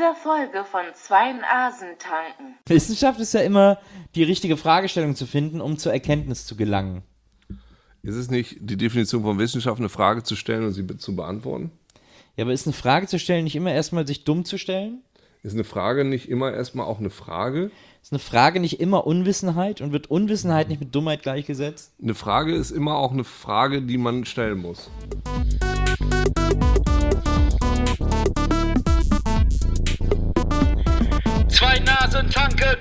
dieser Folge von Zwei Nasen tanken. Wissenschaft ist ja immer die richtige Fragestellung zu finden, um zur Erkenntnis zu gelangen. Ist es nicht die Definition von Wissenschaft, eine Frage zu stellen und sie zu beantworten? Ja, aber ist eine Frage zu stellen nicht immer erstmal sich dumm zu stellen? Ist eine Frage nicht immer erstmal auch eine Frage? Ist eine Frage nicht immer Unwissenheit und wird Unwissenheit nicht mit Dummheit gleichgesetzt? Eine Frage ist immer auch eine Frage, die man stellen muss. Zwei Nasen tanken.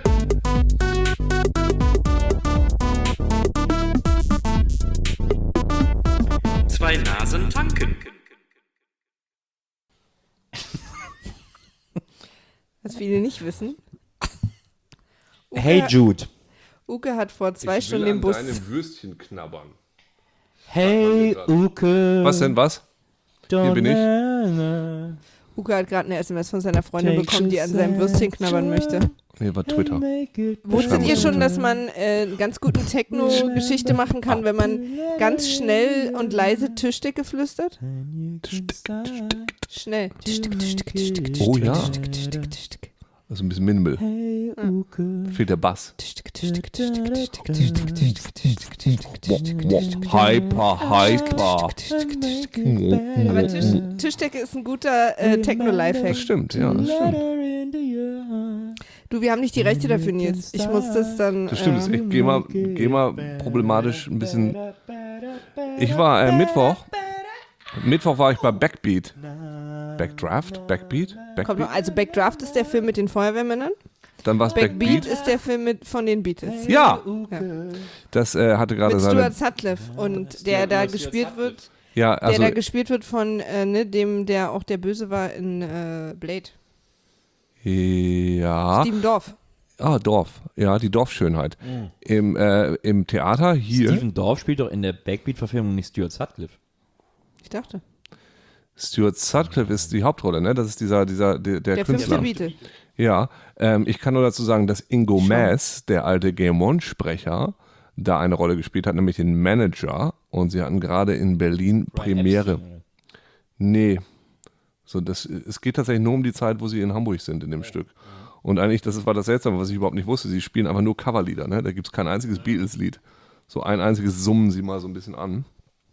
Zwei Nasen tanken. Was viele nicht wissen. Hey Jude. Uke hat vor 2 Stunden den Bus. Ich will an deinem Würstchen knabbern. Hey Uke. Was denn, was? Hier bin ich. Uke hat gerade eine SMS von seiner Freundin bekommen, die an seinem Würstchen knabbern möchte. Nee, war Twitter. Wusstet ihr schon, dass man eine ganz gute Techno-Geschichte machen kann, wenn man ganz schnell und leise Tischdecke flüstert? Schnell. Oh ja. Also ein bisschen Minimal. Fehlt der Bass. Hyper. Aber Tischdecke ist ein guter Techno-Lifehack. Das stimmt, ja. Das stimmt. Du, wir haben nicht die Rechte dafür, Nils. Ich muss das dann... Das stimmt, das ist echt GEMA problematisch ein bisschen. Ich war Mittwoch war ich bei Backbeat. Backbeat? Kommt noch, also Backdraft ist der Film mit den Feuerwehrmännern. Dann war es Backbeat ist der Film von den Beatles. Ja! Das hatte gerade mit seine... Stuart Sutcliffe und der da gespielt wird. Ja, also der da gespielt wird von dem, der auch der Böse war in Blade. Ja. Steven Dorff. Ah, Dorff. Ja, die Dorfschönheit. Im Theater hier... Steven Dorff spielt doch in der Backbeat-Verfilmung nicht Stuart Sutcliffe. Ich dachte. Stuart Sutcliffe ist die Hauptrolle, ne? Das ist der der Künstler. 5. Beatle. Ja, ich kann nur dazu sagen, dass Ingo Maas, der alte Game One-Sprecher, da eine Rolle gespielt hat, nämlich den Manager. Und sie hatten gerade in Berlin Premiere. Nee. Es geht tatsächlich nur um die Zeit, wo sie in Hamburg sind in dem Stück. Und eigentlich, das war das Seltsame, was ich überhaupt nicht wusste. Sie spielen einfach nur Coverlieder, ne? Da gibt es kein einziges Beatles-Lied. So ein einziges summen sie mal so ein bisschen an.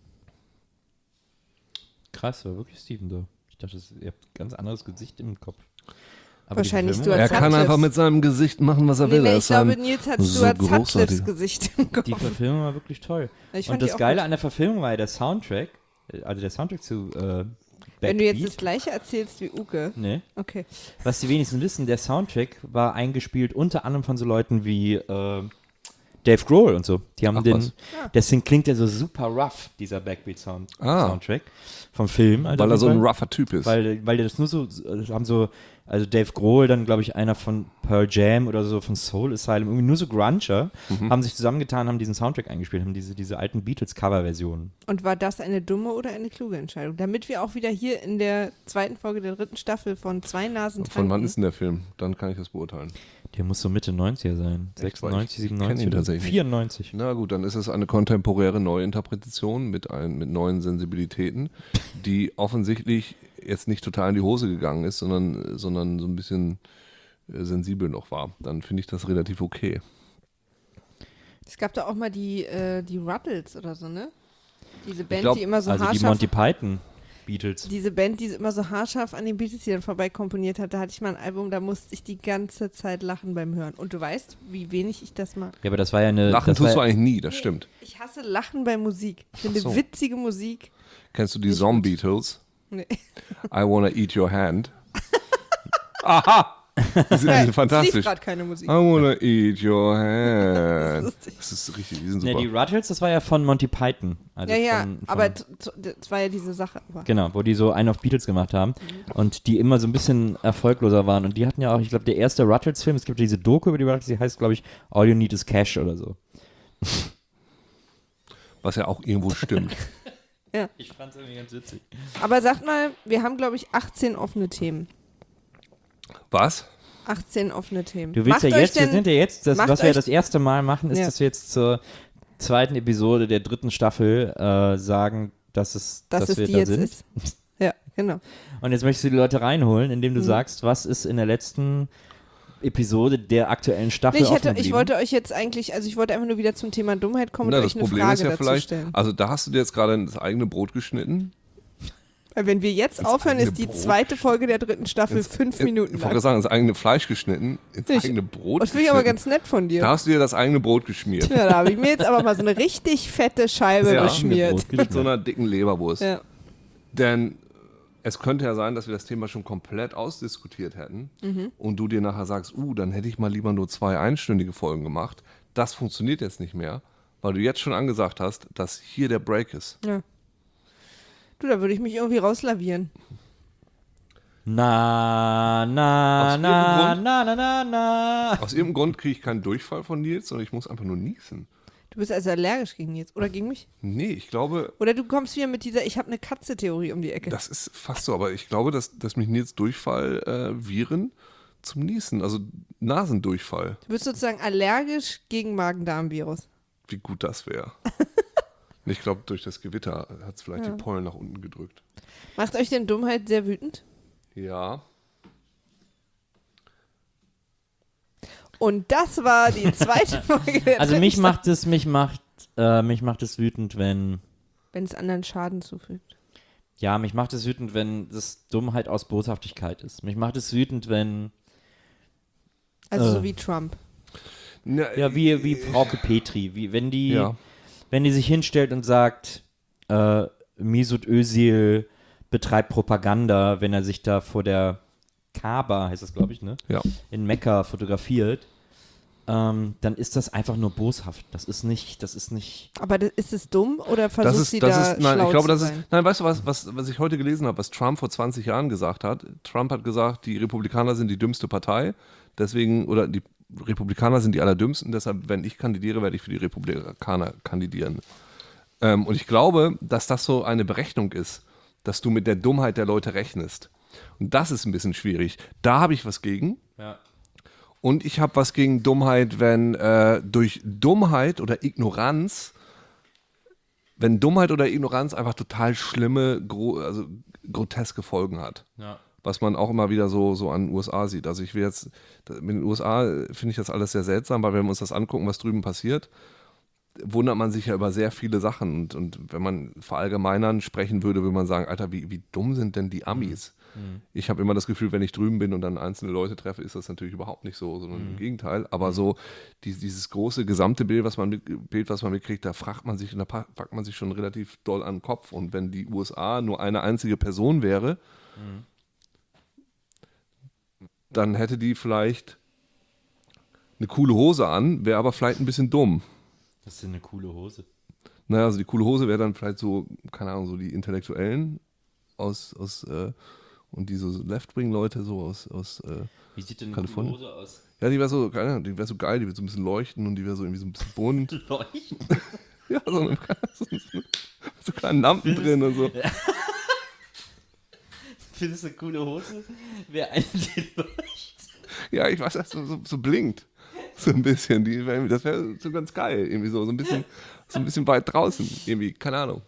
Krass, war wirklich Steven Dorff. Ich dachte, ihr habt ein ganz anderes Gesicht im Kopf. Aber wahrscheinlich die Stuart Er Sutcliffe. kann einfach mit seinem Gesicht machen, was er will. Ich glaube, Nils hat Stuart großartig. Sutcliffes Gesicht im Kopf. Die Verfilmung war wirklich toll. Ich Und fand die das auch Geile gut. an der Verfilmung war ja der Soundtrack, also der Soundtrack zu Wenn du jetzt Backbeat. das gleiche erzählst wie Uke. Nee. Okay. Was die wenigsten wissen, der Soundtrack war eingespielt unter anderem von so Leuten wie Dave Grohl und so. Die haben Ach, den, was. deswegen klingt der so super rough, dieser Backbeat-Soundtrack vom Film. Also Weil er auf so jeden ein Fall. rougher Typ ist. Weil der das nur so, haben so, also Dave Grohl, dann glaube ich einer von Pearl Jam oder so von Soul Asylum, irgendwie nur so Gruncher, haben sich zusammengetan, haben diesen Soundtrack eingespielt, haben diese alten Beatles-Cover-Versionen. Und war das eine dumme oder eine kluge Entscheidung? Damit wir auch wieder hier in der 2. Folge der 3. Staffel von Zwei Nasen tanken. Von wann ist denn der Film? Dann kann ich das beurteilen. Der muss so Mitte 90er sein. Echt? 96, Ich kenn 97, ihn tatsächlich nicht. 94. Na gut, dann ist es eine kontemporäre Neuinterpretation mit neuen Sensibilitäten, die offensichtlich jetzt nicht total in die Hose gegangen ist, sondern so ein bisschen sensibel noch war. Dann finde ich das relativ okay. Es gab da auch mal die Ruttles oder so, ne? Diese Band, glaub, die immer so Also die haarscharf... Monty Python Beatles. Diese Band, die immer so haarscharf an den Beatles-Liedern vorbei komponiert hat, da hatte ich mal ein Album, da musste ich die ganze Zeit lachen beim Hören. Und du weißt, wie wenig ich das mag. Ja, aber das war ja eine... Lachen das tust du war, eigentlich nie, das stimmt. Ich hasse Lachen bei Musik. Ich finde so. witzige Musik. Kennst du die Nicht Zombie-Beatles? Nee. I Wanna Eat Your Hand. Aha! Die sind fantastisch. Es lief gerade keine Musik. I wanna eat your hand. Das ist lustig. Das ist richtig, die sind Ne, super. die Ruttles, das war ja von Monty Python. Also Ja, von, aber das war ja diese Sache. Aber genau, wo die so einen auf Beatles gemacht haben und die immer so ein bisschen erfolgloser waren. Und die hatten ja auch, ich glaube, der erste Ruttles-Film, es gibt diese Doku über die Ruttles, die heißt, glaube ich, All You Need Is Cash oder so. Was ja auch irgendwo stimmt. Ich fand es irgendwie ganz witzig. Aber sag mal, wir haben, glaube ich, 18 offene Themen. Was? 18 offene Themen. Du willst Macht ja euch jetzt, wir denn- sind ja jetzt, das, macht was wir euch- das erste Mal machen, ist, Ja. dass wir jetzt zur 2. Episode der 3. Staffel sagen, dass dass wir es die da jetzt sind. ist. Ja, Genau. Und jetzt möchtest du die Leute reinholen, indem du sagst, was ist in der letzten Episode der aktuellen Staffel Nee, offen ich geblieben? wollte euch jetzt eigentlich, also ich wollte einfach nur wieder zum Thema Dummheit kommen und das euch eine Problem Frage ist ja dazu vielleicht, stellen. also da hast du dir jetzt gerade das eigene Brot geschnitten. Weil wenn wir jetzt aufhören, eigene ist die Brot. 2. Folge der 3. Staffel 5 Minuten Ich wollte lang. sagen, das eigene Fleisch geschnitten, ins eigene Brot Das finde ich aber geschnitten. ganz nett von dir. Da hast du dir das eigene Brot geschmiert. Ja, da habe ich mir jetzt aber mal so eine richtig fette Scheibe Ja, beschmiert. Mit so einer dicken Leberwurst. Ja. Denn es könnte ja sein, dass wir das Thema schon komplett ausdiskutiert hätten und du dir nachher sagst, dann hätte ich mal lieber nur 2 einstündige Folgen gemacht. Das funktioniert jetzt nicht mehr, weil du jetzt schon angesagt hast, dass hier der Break ist. Ja. Du, da würde ich mich irgendwie rauslavieren. Na. Aus irgendeinem Grund kriege ich keinen Durchfall von Nils, sondern ich muss einfach nur niesen. Du bist also allergisch gegen jetzt. Oder gegen mich? Nee, ich glaube, Oder du kommst wieder mit dieser Ich-habe-eine-Katze-Theorie um die Ecke. das ist fast so, aber ich glaube, dass mich Nils Durchfall Viren zum Niesen, also Nasendurchfall, Du bist sozusagen allergisch gegen Magen-Darm-Virus. wie gut das wäre. Ich glaube, durch das Gewitter hat es vielleicht die Pollen nach unten gedrückt. Macht euch denn Dummheit sehr wütend? Ja. Und das war die 2. Folge der Also 3. mich Staffel. macht es wütend, wenn Wenn es anderen Schaden zufügt. mich macht es wütend, wenn das Dummheit aus Boshaftigkeit ist. Mich macht es wütend, wenn Also so wie Trump. ja wie Frauke Petri, wenn die Ja. sich hinstellt und sagt, Mesut Özil betreibt Propaganda, wenn er sich da vor der Kaaba, heißt das glaube ich, ne? Ja. In Mekka fotografiert, dann ist das einfach nur boshaft. Das ist nicht. Aber ist es dumm oder Das versucht ist, sie das da ist, nein, schlau ich glaube, zu das ist, sein? nein, weißt du was ich heute gelesen habe, was Trump vor 20 Jahren gesagt hat? Trump hat gesagt, die Republikaner sind die dümmste Partei, deswegen, oder die Republikaner sind die allerdümmsten, deshalb, wenn ich kandidiere, werde ich für die Republikaner kandidieren. Und ich glaube, dass das so eine Berechnung ist, dass du mit der Dummheit der Leute rechnest. Und das ist ein bisschen schwierig. Da habe ich was gegen. Ja. Und ich habe was gegen Dummheit, wenn durch Dummheit oder Ignoranz, einfach total schlimme, groteske Folgen hat. Ja. Was man auch immer wieder so an den USA sieht. Also ich will jetzt, mit den USA finde ich das alles sehr seltsam, weil wenn wir uns das angucken, was drüben passiert, wundert man sich ja über sehr viele Sachen. Und wenn man verallgemeinern sprechen würde, würde man sagen, Alter, wie dumm sind denn die Amis? Ich habe immer das Gefühl, wenn ich drüben bin und dann einzelne Leute treffe, ist das natürlich überhaupt nicht so, sondern im Gegenteil. Aber so dieses große gesamte Bild, was man mitkriegt, da packt man sich schon relativ doll an den Kopf. Und wenn die USA nur eine einzige Person wäre, dann hätte die vielleicht eine coole Hose an, wäre aber vielleicht ein bisschen dumm. Das ist eine coole Hose. Naja, also die coole Hose wäre dann vielleicht so, keine Ahnung, so die Intellektuellen und diese Left-Wing-Leute so aus Wie sieht denn eine Kalifornien. coole Hose aus? ja, die wäre so, keine Ahnung, die wäre so geil, die wird so ein bisschen leuchten und die wäre so irgendwie so ein bisschen bunt. Leuchten? Ja, so kleine Lampen drin und so. Findest du eine coole Hose? Wer eine, die leuchtet? Ja, ich weiß, dass so blinkt. So ein bisschen. Das wäre so ganz geil. Irgendwie so ein bisschen weit draußen. Irgendwie, keine Ahnung.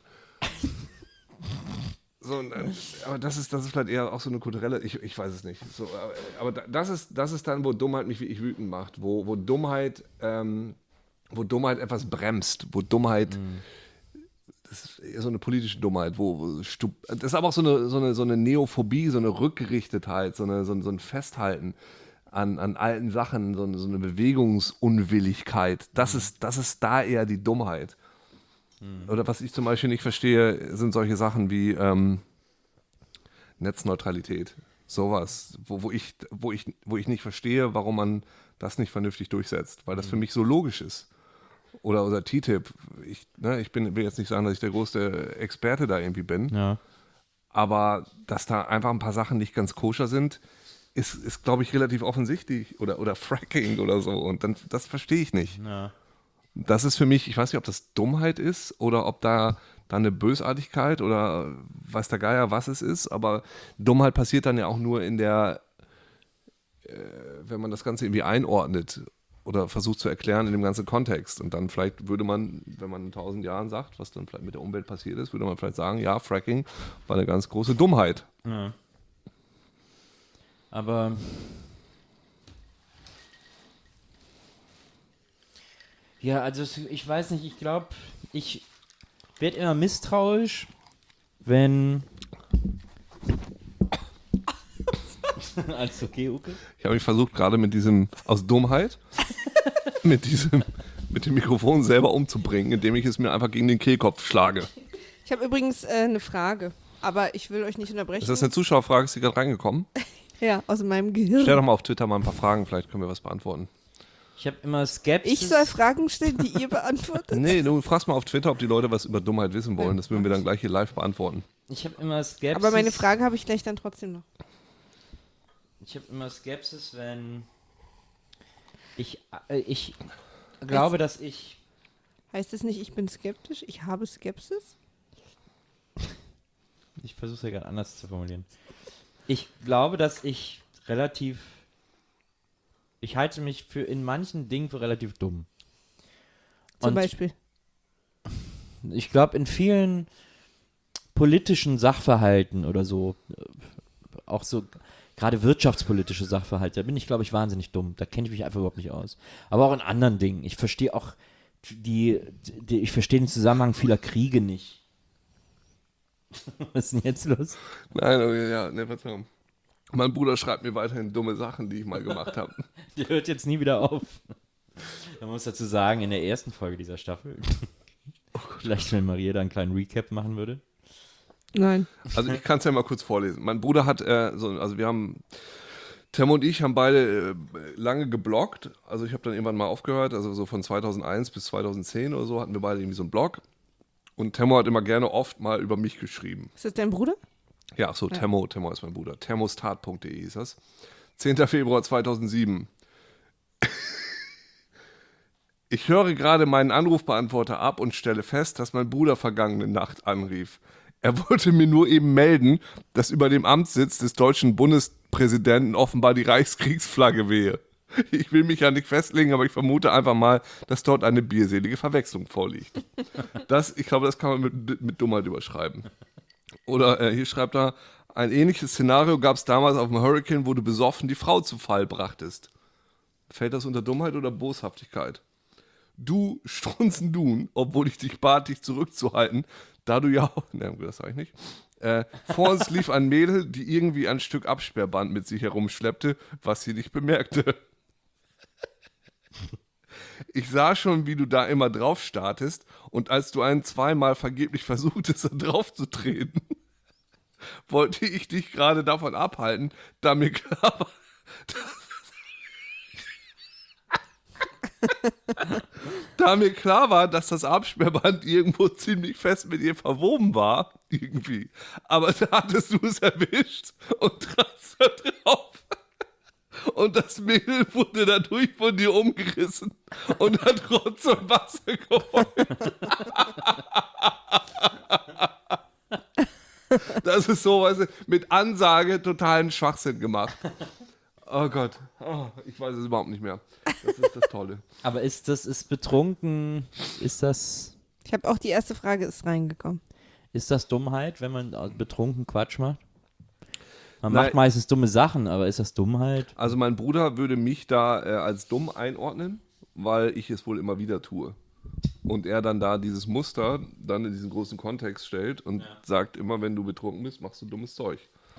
So, aber das ist vielleicht eher auch so eine kulturelle, ich weiß es nicht. So, aber das ist dann, wo Dummheit mich wirklich wütend macht. Wo Dummheit etwas bremst. Wo Dummheit, das ist eher so eine politische Dummheit, das ist aber auch so eine Neophobie, so eine Rückgerichtetheit, so ein Festhalten an alten Sachen, so eine Bewegungsunwilligkeit. Das ist da eher die Dummheit. Oder was ich zum Beispiel nicht verstehe, sind solche Sachen wie Netzneutralität. Sowas, wo ich nicht verstehe, warum man das nicht vernünftig durchsetzt, weil das für mich so logisch ist. Oder TTIP. Ich will jetzt nicht sagen, dass ich der größte Experte da irgendwie bin, Ja. aber dass da einfach ein paar Sachen nicht ganz koscher sind, ist glaube ich, relativ offensichtlich. Oder Fracking oder so. Und dann, das verstehe ich nicht. Ja. Das ist für mich, ich weiß nicht, ob das Dummheit ist oder ob da eine Bösartigkeit oder weiß der Geier, was es ist, aber Dummheit passiert dann ja auch nur wenn man das Ganze irgendwie einordnet. oder versucht zu erklären in dem ganzen Kontext. Und dann vielleicht würde man, wenn man in 1000 Jahren sagt, was dann vielleicht mit der Umwelt passiert ist, würde man vielleicht sagen, ja, Fracking war eine ganz große Dummheit. Ja. Aber ja, also ich weiß nicht, ich glaube, ich werde immer misstrauisch, wenn alles okay, Uke? Ich habe mich versucht, gerade mit diesem, aus Dummheit, mit dem Mikrofon selber umzubringen, indem ich es mir einfach gegen den Kehlkopf schlage. Ich habe übrigens eine Frage, aber ich will euch nicht unterbrechen. Ist das eine Zuschauerfrage? Ist die gerade reingekommen? Ja, aus meinem Gehirn. Stell doch mal auf Twitter mal ein paar Fragen, vielleicht können wir was beantworten. Ich habe immer Skepsis. Ich soll Fragen stellen, die ihr beantwortet? Nee, du fragst mal auf Twitter, ob die Leute was über Dummheit wissen wollen. Das würden wir dann gleich hier live beantworten. Ich habe immer Skepsis. Aber meine Frage habe ich gleich dann trotzdem noch. Ich habe immer Skepsis, wenn ich glaube, dass ich Heißt es nicht, ich bin skeptisch? Ich habe Skepsis? Ich versuche es ja gerade anders zu formulieren. Ich glaube, dass ich halte mich in manchen Dingen für relativ dumm. Zum Beispiel? Ich glaube, in vielen politischen Sachverhalten oder so, auch so gerade wirtschaftspolitische Sachverhalte, da bin ich, glaube ich, wahnsinnig dumm. Da kenne ich mich einfach überhaupt nicht aus. Aber auch in anderen Dingen. Ich verstehe auch ich verstehe den Zusammenhang vieler Kriege nicht. Was ist denn jetzt los? Nein, okay, ja, ne, Verzeihung. Mein Bruder schreibt mir weiterhin dumme Sachen, die ich mal gemacht habe. Der hört jetzt nie wieder auf. Man muss dazu sagen, in der ersten Folge dieser Staffel, vielleicht wenn Maria da einen kleinen Recap machen würde. Nein. Also ich kann es ja mal kurz vorlesen. Mein Bruder hat, Temmo und ich haben beide lange gebloggt. Also ich habe dann irgendwann mal aufgehört, also so von 2001 bis 2010 oder so hatten wir beide irgendwie so einen Blog. Und Temmo hat immer gerne oft mal über mich geschrieben. Ist das dein Bruder? Ja, so, ja. Temmo ist mein Bruder. Thermostat.de ist das. 10. Februar 2007. Ich höre gerade meinen Anrufbeantworter ab und stelle fest, dass mein Bruder vergangene Nacht anrief. Er wollte mir nur eben melden, dass über dem Amtssitz des deutschen Bundespräsidenten offenbar die Reichskriegsflagge wehe. Ich will mich ja nicht festlegen, aber ich vermute einfach mal, dass dort eine bierselige Verwechslung vorliegt. Ich glaube, das kann man mit Dummheit überschreiben. Oder hier schreibt er, ein ähnliches Szenario gab es damals auf dem Hurricane, wo du besoffen die Frau zu Fall brachtest. Fällt das unter Dummheit oder Boshaftigkeit? Du, Strunzendun, obwohl ich dich bat, dich zurückzuhalten, da du ja auch, ne, das sag ich nicht, vor uns lief ein Mädel, die irgendwie ein Stück Absperrband mit sich herumschleppte, was sie nicht bemerkte. Ich sah schon, wie du da immer drauf startest und als du zweimal vergeblich versuchtest, da drauf zu treten, wollte ich dich gerade davon abhalten, da mir klar war, dass das Absperrband irgendwo ziemlich fest mit ihr verwoben war, irgendwie. Aber da hattest du es erwischt und tratst da drauf. Und das Mädel wurde dadurch von dir umgerissen und hat Rotz und Wasser geheult. Das ist so, weißt du, mit Ansage totalen Schwachsinn gemacht. Oh Gott, ich weiß es überhaupt nicht mehr. Das ist das Tolle. Aber ist betrunken, Ich habe auch die erste Frage ist reingekommen. Ist das Dummheit, wenn man betrunken Quatsch macht? Man macht meistens dumme Sachen, aber ist das Dummheit? Also mein Bruder würde mich da als dumm einordnen, weil ich es wohl immer wieder tue. Und er dann da dieses Muster dann in diesen großen Kontext stellt und sagt immer, wenn du betrunken bist, machst du dummes Zeug.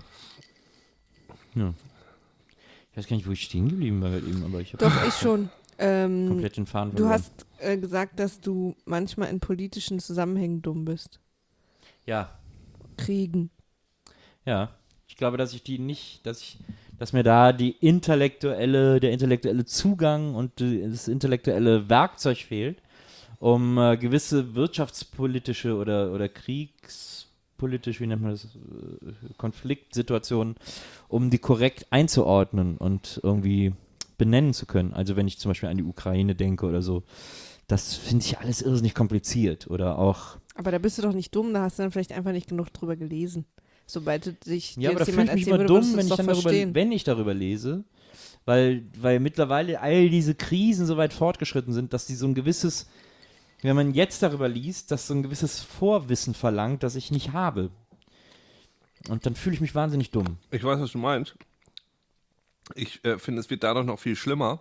Ja. Ich weiß gar nicht, wo ich stehen geblieben war eben, aber ich habe Doch, ich schon. komplett den Faden verloren. Du hast gesagt, dass du manchmal in politischen Zusammenhängen dumm bist. Ja. Kriegen. Ja. Ich glaube, dass mir da der intellektuelle Zugang und das intellektuelle Werkzeug fehlt, um gewisse wirtschaftspolitische oder kriegspolitisch, wie nennt man das, Konfliktsituationen, um die korrekt einzuordnen und irgendwie benennen zu können. Also wenn ich zum Beispiel an die Ukraine denke oder so, das finde ich alles irrsinnig kompliziert oder auch. Aber da bist du doch nicht dumm, da hast du dann vielleicht einfach nicht genug drüber gelesen. Sobald du dich Ja, aber da fühle ich mich immer dumm, wenn ich darüber lese, weil mittlerweile all diese Krisen so weit fortgeschritten sind, dass die so ein gewisses, wenn man jetzt darüber liest, dass so ein gewisses Vorwissen verlangt, das ich nicht habe. Und dann fühle ich mich wahnsinnig dumm. Ich weiß, was du meinst. Ich finde, es wird dadurch noch viel schlimmer,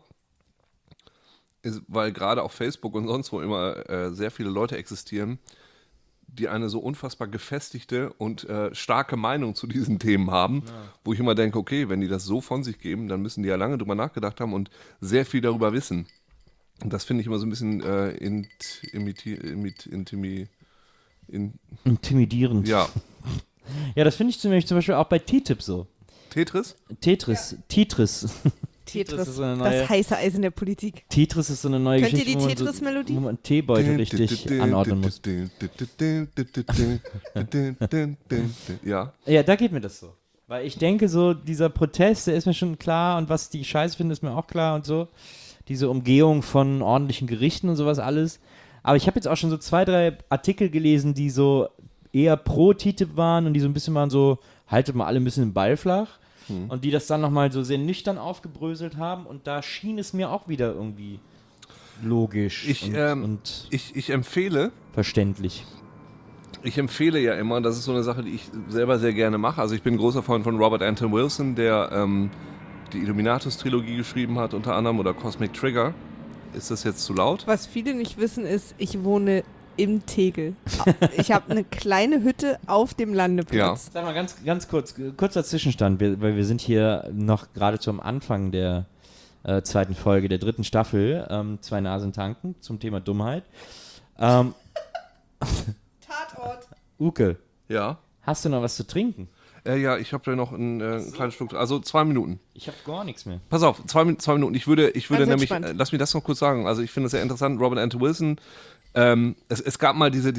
weil gerade auf Facebook und sonst wo immer sehr viele Leute existieren, die eine so unfassbar gefestigte und starke Meinung zu diesen Themen haben, wo ich immer denke, okay, wenn die das so von sich geben, dann müssen die ja lange drüber nachgedacht haben und sehr viel darüber wissen. Und das finde ich immer so ein bisschen Intimidierend. Ja. Ja, das finde ich zum Beispiel auch bei TTIP so. Tetris? Tetris. Tetris, ist so eine neue, das heiße Eisen der Politik. Tetris ist so eine neue Könnt ihr Geschichte, die Tetris-Melodie? wo man einen Teebeutel richtig anordnen muss. Ja. Ja, da geht mir das so. Weil ich denke so, dieser Protest, der ist mir schon klar und was die Scheiße finden, ist mir auch klar und so. Diese Umgehung von ordentlichen Gerichten und sowas alles. Aber ich habe jetzt auch schon so 2, 3 Artikel gelesen, die so eher pro TTIP waren und die so ein bisschen waren so, haltet mal alle ein bisschen den Ball flach. Und die das dann nochmal so sehr nüchtern aufgebröselt haben und da schien es mir auch wieder irgendwie logisch und Ich empfehle verständlich. Ich empfehle ja immer, das ist so eine Sache, die ich selber sehr gerne mache. Also ich bin ein großer Freund von Robert Anton Wilson, der die Illuminatus-Trilogie geschrieben hat, unter anderem, oder Cosmic Trigger. Ist das jetzt zu laut? Was viele nicht wissen ist, ich wohne im Tegel. Ich habe eine kleine Hütte auf dem Landeplatz. Sag mal ganz kurzer Zwischenstand, weil wir sind hier noch geradezu am Anfang der 2. Folge der 3. Staffel, 2 Nasen tanken, zum Thema Dummheit. Tatort. Uke, Ja. hast du noch was zu trinken? Ja, ich habe ja noch einen kleinen Schluck. Also 2 Minuten. Ich habe gar nichts mehr. Pass auf, 2 Minuten. Ich würde nämlich, entspannt. lass mich das noch kurz sagen. Also ich finde es sehr interessant, Robert Anton Wilson. Es gab mal diese,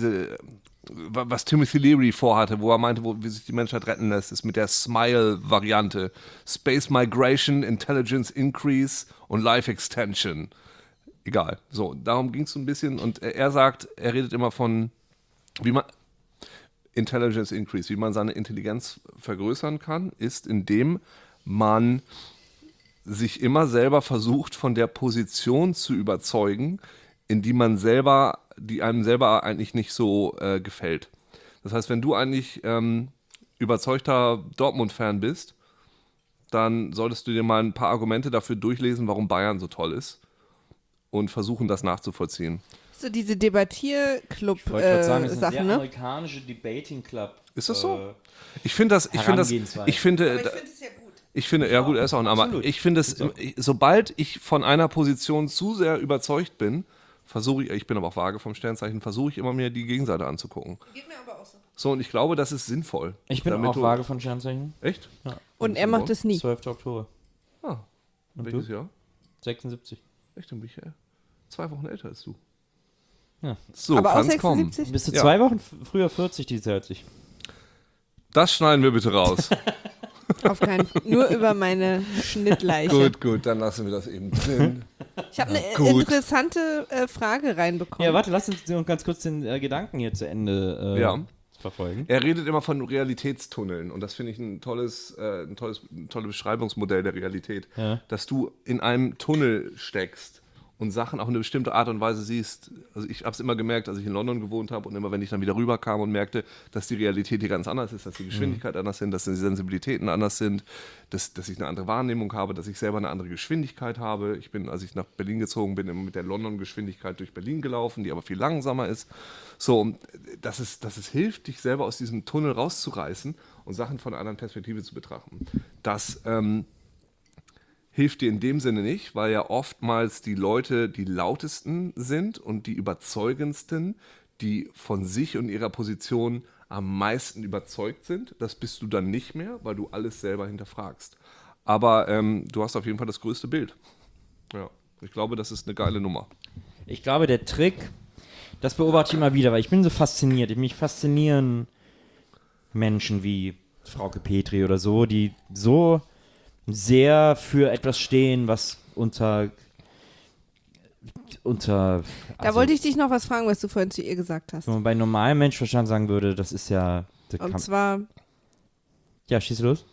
was Timothy Leary vorhatte, wo er meinte, wie sich die Menschheit retten lässt, ist mit der Smile-Variante. Space Migration, Intelligence Increase und Life Extension. Egal. So, darum ging es so ein bisschen. Und er sagt, er redet immer von, wie man Intelligence Increase, wie man seine Intelligenz vergrößern kann, ist, indem man sich immer selber versucht, von der Position zu überzeugen, in die einem selber eigentlich nicht so gefällt. Das heißt, wenn du eigentlich überzeugter Dortmund-Fan bist, dann solltest du dir mal ein paar Argumente dafür durchlesen, warum Bayern so toll ist und versuchen, das nachzuvollziehen. So diese Debattierclub Ich wollte gerade sagen, das ist ein Sachen, sehr ne? amerikanische Debating Club. Ist das so? Ich finde, Aber ich finde es ja gut. ja gut, er ist auch ein Armer. Absolut. Ich finde es, sobald ich von einer Position zu sehr überzeugt bin, ich bin aber auch vage vom Sternzeichen, versuche ich immer mir die Gegenseite anzugucken. Geht mir aber auch so. So, und ich glaube, das ist sinnvoll. Ich bin auch vage von Sternzeichen. Echt? Ja. Und er macht es nie. 12. Oktober. Ah, Und welches du? Jahr? 76. Echt, dann bin ich 2 Wochen älter als du. Ja. So, Aber auch kann's kommen. 76? Bist du Ja. 2 Wochen früher 40 dieses Jahr als ich? Das schneiden wir bitte raus. Auf keinen Fall. Nur über meine Schnittleiche. Gut, dann lassen wir das eben drin. Ich habe eine Gut. interessante Frage reinbekommen. Ja, warte, lass uns noch ganz kurz den Gedanken hier zu Ende Ja. verfolgen. Er redet immer von Realitätstunneln und das finde ich ein tolles Beschreibungsmodell der Realität, Ja. dass du in einem Tunnel steckst und Sachen auf eine bestimmte Art und Weise siehst. Also ich habe es immer gemerkt, als ich in London gewohnt habe und immer, wenn ich dann wieder rüberkam und merkte, dass die Realität hier ganz anders ist, dass die Geschwindigkeit anders sind, dass die Sensibilitäten anders sind, dass ich eine andere Wahrnehmung habe, dass ich selber eine andere Geschwindigkeit habe. Ich bin, als ich nach Berlin gezogen bin, immer mit der London-Geschwindigkeit durch Berlin gelaufen, die aber viel langsamer ist. So, dass es hilft, dich selber aus diesem Tunnel rauszureißen und Sachen von einer anderen Perspektive zu betrachten. Das hilft dir in dem Sinne nicht, weil ja oftmals die Leute die lautesten sind und die überzeugendsten, die von sich und ihrer Position am meisten überzeugt sind. Das bist du dann nicht mehr, weil du alles selber hinterfragst. Aber du hast auf jeden Fall das größte Bild. Ja, ich glaube, das ist eine geile Nummer. Ich glaube, der Trick, das beobachte ich immer wieder, weil ich bin so fasziniert. Mich faszinieren Menschen wie Frauke Petri oder so, die so sehr für etwas stehen, was unter Da wollte ich dich noch was fragen, was du vorhin zu ihr gesagt hast. wenn man bei normalem Menschenverstand sagen würde, das ist ja... Und zwar, Ja, schieß los.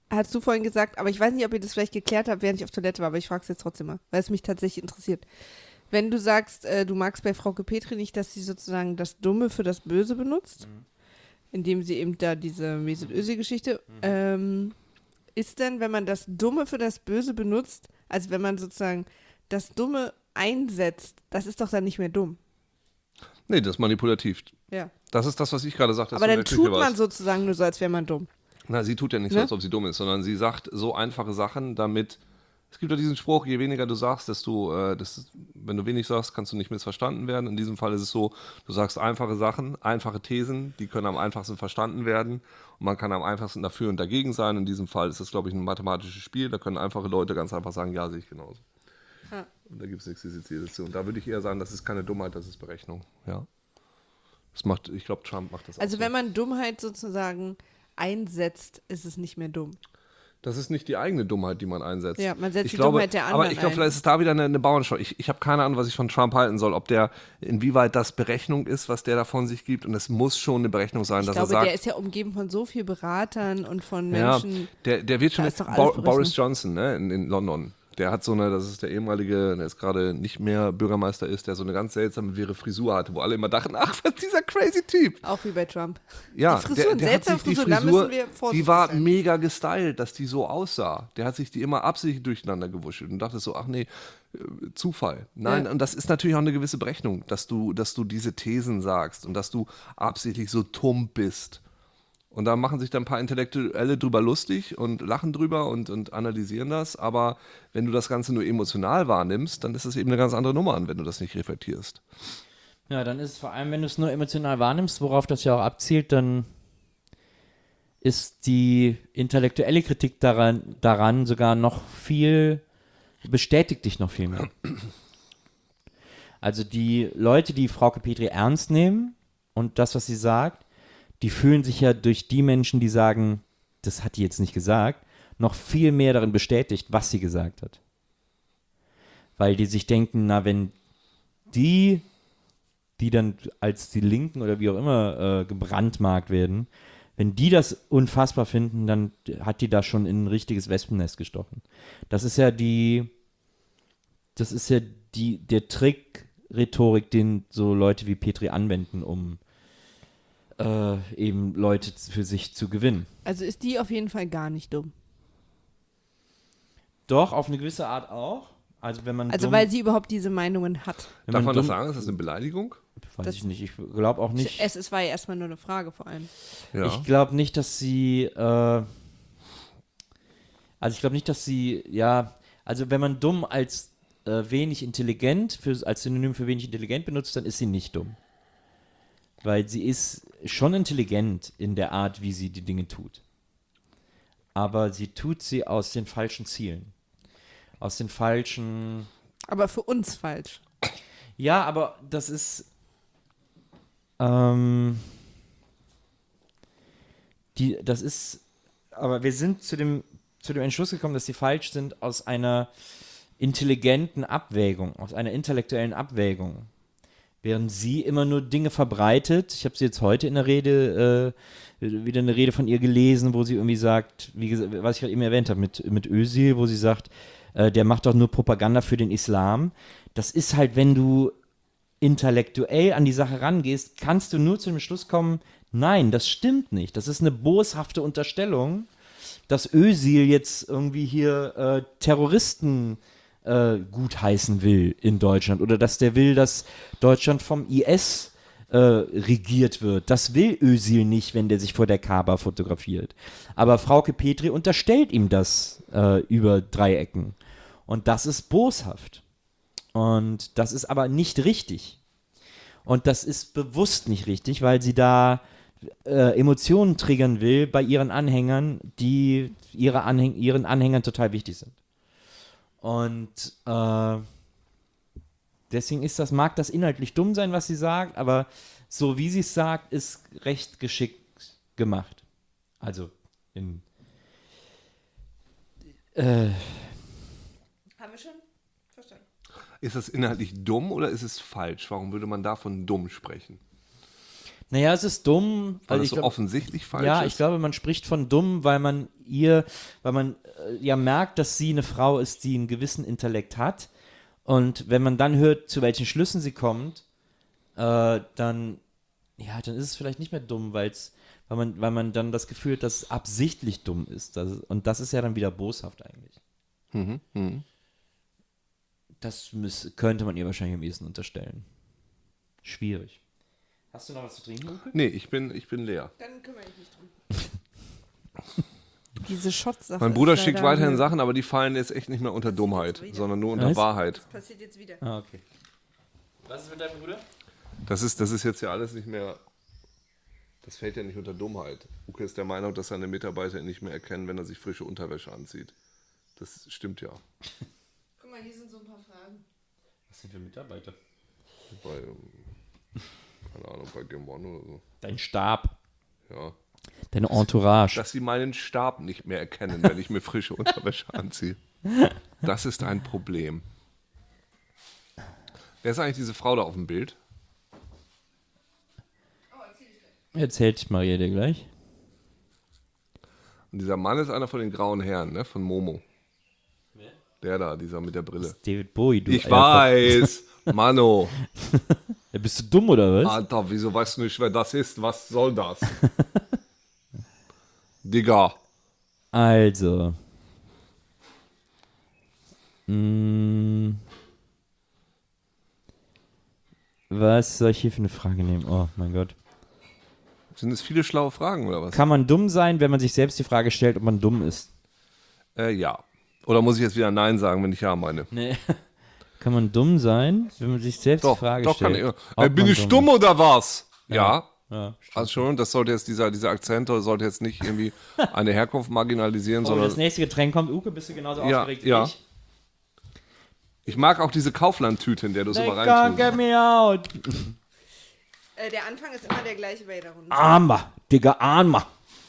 hast du vorhin gesagt, aber ich weiß nicht, ob ihr das vielleicht geklärt habt, während ich auf Toilette war, aber ich frage es jetzt trotzdem mal, weil es mich tatsächlich interessiert. Wenn du sagst, du magst bei Frauke Petri nicht, dass sie sozusagen das Dumme für das Böse benutzt, indem sie eben da diese Mesut Özil-Geschichte, ist denn, wenn man das Dumme für das Böse benutzt, also wenn man sozusagen das Dumme einsetzt, das ist doch dann nicht mehr dumm. Nee, das ist manipulativ. Ja. Das ist das, was ich gerade sagte. Aber dann tut man sozusagen nur so, als wäre man dumm. Na, sie tut ja nicht so, als ob sie dumm ist, sondern sie sagt so einfache Sachen, damit. Es gibt ja diesen Spruch, je weniger du sagst, wenn du wenig sagst, kannst du nicht missverstanden werden. In diesem Fall ist es so, du sagst einfache Sachen, einfache Thesen, die können am einfachsten verstanden werden und man kann am einfachsten dafür und dagegen sein. In diesem Fall ist es, glaube ich, ein mathematisches Spiel, da können einfache Leute ganz einfach sagen, ja, sehe ich genauso. Ja. Und da gibt es nichts Dezidierte zu. Und da würde ich eher sagen, das ist keine Dummheit, das ist Berechnung. Ja. Ich glaube, Trump macht das auch Also so. wenn man Dummheit sozusagen einsetzt, ist es nicht mehr dumm. Das ist nicht die eigene Dummheit, die man einsetzt. Ja, man setzt die Dummheit der anderen Aber ich glaube, ein. vielleicht ist es da wieder eine Bauernschau. Ich habe keine Ahnung, was ich von Trump halten soll. Inwieweit das Berechnung ist, was der da von sich gibt. Und es muss schon eine Berechnung sein, Ich dass glaube, er sagt. der ist ja umgeben von so vielen Beratern und von Ja, Menschen. der wird schon Da ist doch alles Boris Johnson, ne, in London. Der hat das ist der ehemalige, der ist gerade nicht mehr Bürgermeister ist, der so eine ganz seltsame wirre Frisur hatte, wo alle immer dachten, ach, was ist dieser crazy Typ? Auch wie bei Trump. Ja, Die Frisuren, der hat seltsame sich die Frisur, da Frisur, müssen wir vorsichtig die war sein. mega gestylt, dass die so aussah. Der hat sich die immer absichtlich durcheinander gewuschelt und dachte so, ach nee, Zufall. Nein, Ja. und das ist natürlich auch eine gewisse Berechnung, dass du diese Thesen sagst und dass du absichtlich so tump bist. Und da machen sich dann ein paar Intellektuelle drüber lustig und lachen drüber und analysieren das. Aber wenn du das Ganze nur emotional wahrnimmst, dann ist es eben eine ganz andere Nummer an, wenn du das nicht reflektierst. Ja, dann ist es vor allem, wenn du es nur emotional wahrnimmst, worauf das ja auch abzielt, dann ist die intellektuelle Kritik daran sogar noch viel, bestätigt dich noch viel mehr. Also die Leute, die Frauke Petri ernst nehmen und das, was sie sagt, die fühlen sich ja durch die Menschen, die sagen, das hat die jetzt nicht gesagt, noch viel mehr darin bestätigt, was sie gesagt hat. Weil die sich denken, na, wenn die dann als die Linken oder wie auch immer gebrandmarkt werden, wenn die das unfassbar finden, dann hat die da schon in ein richtiges Wespennest gestochen. Das ist ja der Trick Rhetorik, den so Leute wie Petri anwenden, um eben Leute für sich zu gewinnen. Also ist die auf jeden Fall gar nicht dumm. Doch, auf eine gewisse Art auch. Also wenn man Weil sie überhaupt diese Meinungen hat. Darf man das sagen? Ist das eine Beleidigung? Weiß ich nicht. Ich glaube auch nicht. Es war ja erstmal nur eine Frage vor allem. Ja. Ich glaube nicht, dass sie also wenn man dumm als wenig intelligent, als Synonym für wenig intelligent benutzt, dann ist sie nicht dumm. Weil sie ist schon intelligent in der Art, wie sie die Dinge tut. Aber sie tut sie aus den falschen Zielen. Aus den falschen... Aber für uns falsch. Ja, aber das ist... Aber wir sind zu dem Entschluss gekommen, dass sie falsch sind aus einer intelligenten Abwägung, aus einer intellektuellen Abwägung. Während sie immer nur Dinge verbreitet. Ich habe sie jetzt heute in der Rede, wieder eine Rede von ihr gelesen, wo sie irgendwie sagt, wie gesagt, was ich gerade eben erwähnt habe, mit Özil, wo sie sagt, der macht doch nur Propaganda für den Islam. Das ist halt, wenn du intellektuell an die Sache rangehst, kannst du nur zu dem Schluss kommen, nein, das stimmt nicht. Das ist eine boshafte Unterstellung, dass Özil jetzt irgendwie hier Terroristen gutheißen will in Deutschland oder dass der will, dass Deutschland vom IS regiert wird. Das will Özil nicht, wenn der sich vor der Kaaba fotografiert. Aber Frauke Petri unterstellt ihm das über 3 Ecken. Und das ist boshaft. Und das ist aber nicht richtig. Und das ist bewusst nicht richtig, weil sie da Emotionen triggern will bei ihren Anhängern, die ihren Anhängern total wichtig sind. Und deswegen mag das inhaltlich dumm sein, was sie sagt, aber so wie sie es sagt, ist recht geschickt gemacht. Also Haben wir schon verstanden? Ist das inhaltlich dumm oder ist es falsch? Warum würde man davon dumm sprechen? Naja, es ist dumm. Weil Also es so offensichtlich falsch ja, ist? ich glaube, man spricht von dumm, weil man ja merkt, dass sie eine Frau ist, die einen gewissen Intellekt hat. Und wenn man dann hört, zu welchen Schlüssen sie kommt, dann ist es vielleicht nicht mehr dumm, weil man dann das Gefühl hat, dass es absichtlich dumm ist. Und das ist ja dann wieder boshaft eigentlich. Das könnte man ihr wahrscheinlich am ehesten unterstellen. Schwierig. Hast du noch was zu trinken, Uke? Nee, ich bin leer. Dann kümmere ich mich drum. Diese Shot-Sache. Mein Bruder ist schickt leider weiterhin eine- Sachen, aber die fallen jetzt echt nicht mehr unter Dummheit, sondern nur unter Was? Wahrheit. Das passiert jetzt wieder. Ah, okay. Was ist mit deinem Bruder? Das ist jetzt ja alles nicht mehr. Das fällt ja nicht unter Dummheit. Uke ist der Meinung, dass seine Mitarbeiter ihn nicht mehr erkennen, wenn er sich frische Unterwäsche anzieht. Das stimmt ja. Guck mal, hier sind so ein paar Fragen. Was sind für Mitarbeiter? Bei, keine Ahnung, bei Game One oder so. Dein Stab. Ja. Deine Entourage. Dass sie meinen Stab nicht mehr erkennen, wenn ich mir frische Unterwäsche anziehe. Das ist ein Problem. Wer ist eigentlich diese Frau da auf dem Bild? Erzählt Maria dir gleich. Und dieser Mann ist einer von den grauen Herren, ne? Von Momo. Wer? Der da, dieser mit der Brille. David Bowie, du Ich Eierkopf. weiß, Mano. Ja, bist du dumm oder was? Alter, wieso weißt du nicht, wer das ist? Was soll das? Digga. Also. Was soll ich hier für eine Frage nehmen? Oh mein Gott. Sind es viele schlaue Fragen oder was? Kann man dumm sein, wenn man sich selbst die Frage stellt, ob man dumm ist? Ja. Oder muss ich jetzt wieder Nein sagen, wenn ich Ja meine? Nee. Kann man dumm sein, wenn man sich selbst die Frage doch kann stellt? ich. ob Bin man ich dumm oder was? Ja. Ja. Also schon, das sollte jetzt dieser Akzent sollte jetzt nicht irgendwie eine Herkunft marginalisieren, Oh, wenn das sondern nächste Getränk kommt, Uke, bist du genauso Ja, aufgeregt wie ja. ich? ich mag auch diese Kaufland-Tüte, in der du es They immer can't reintust. get me out. Der Anfang ist immer der gleiche bei jeder Runde. Armer, Digga, Armer.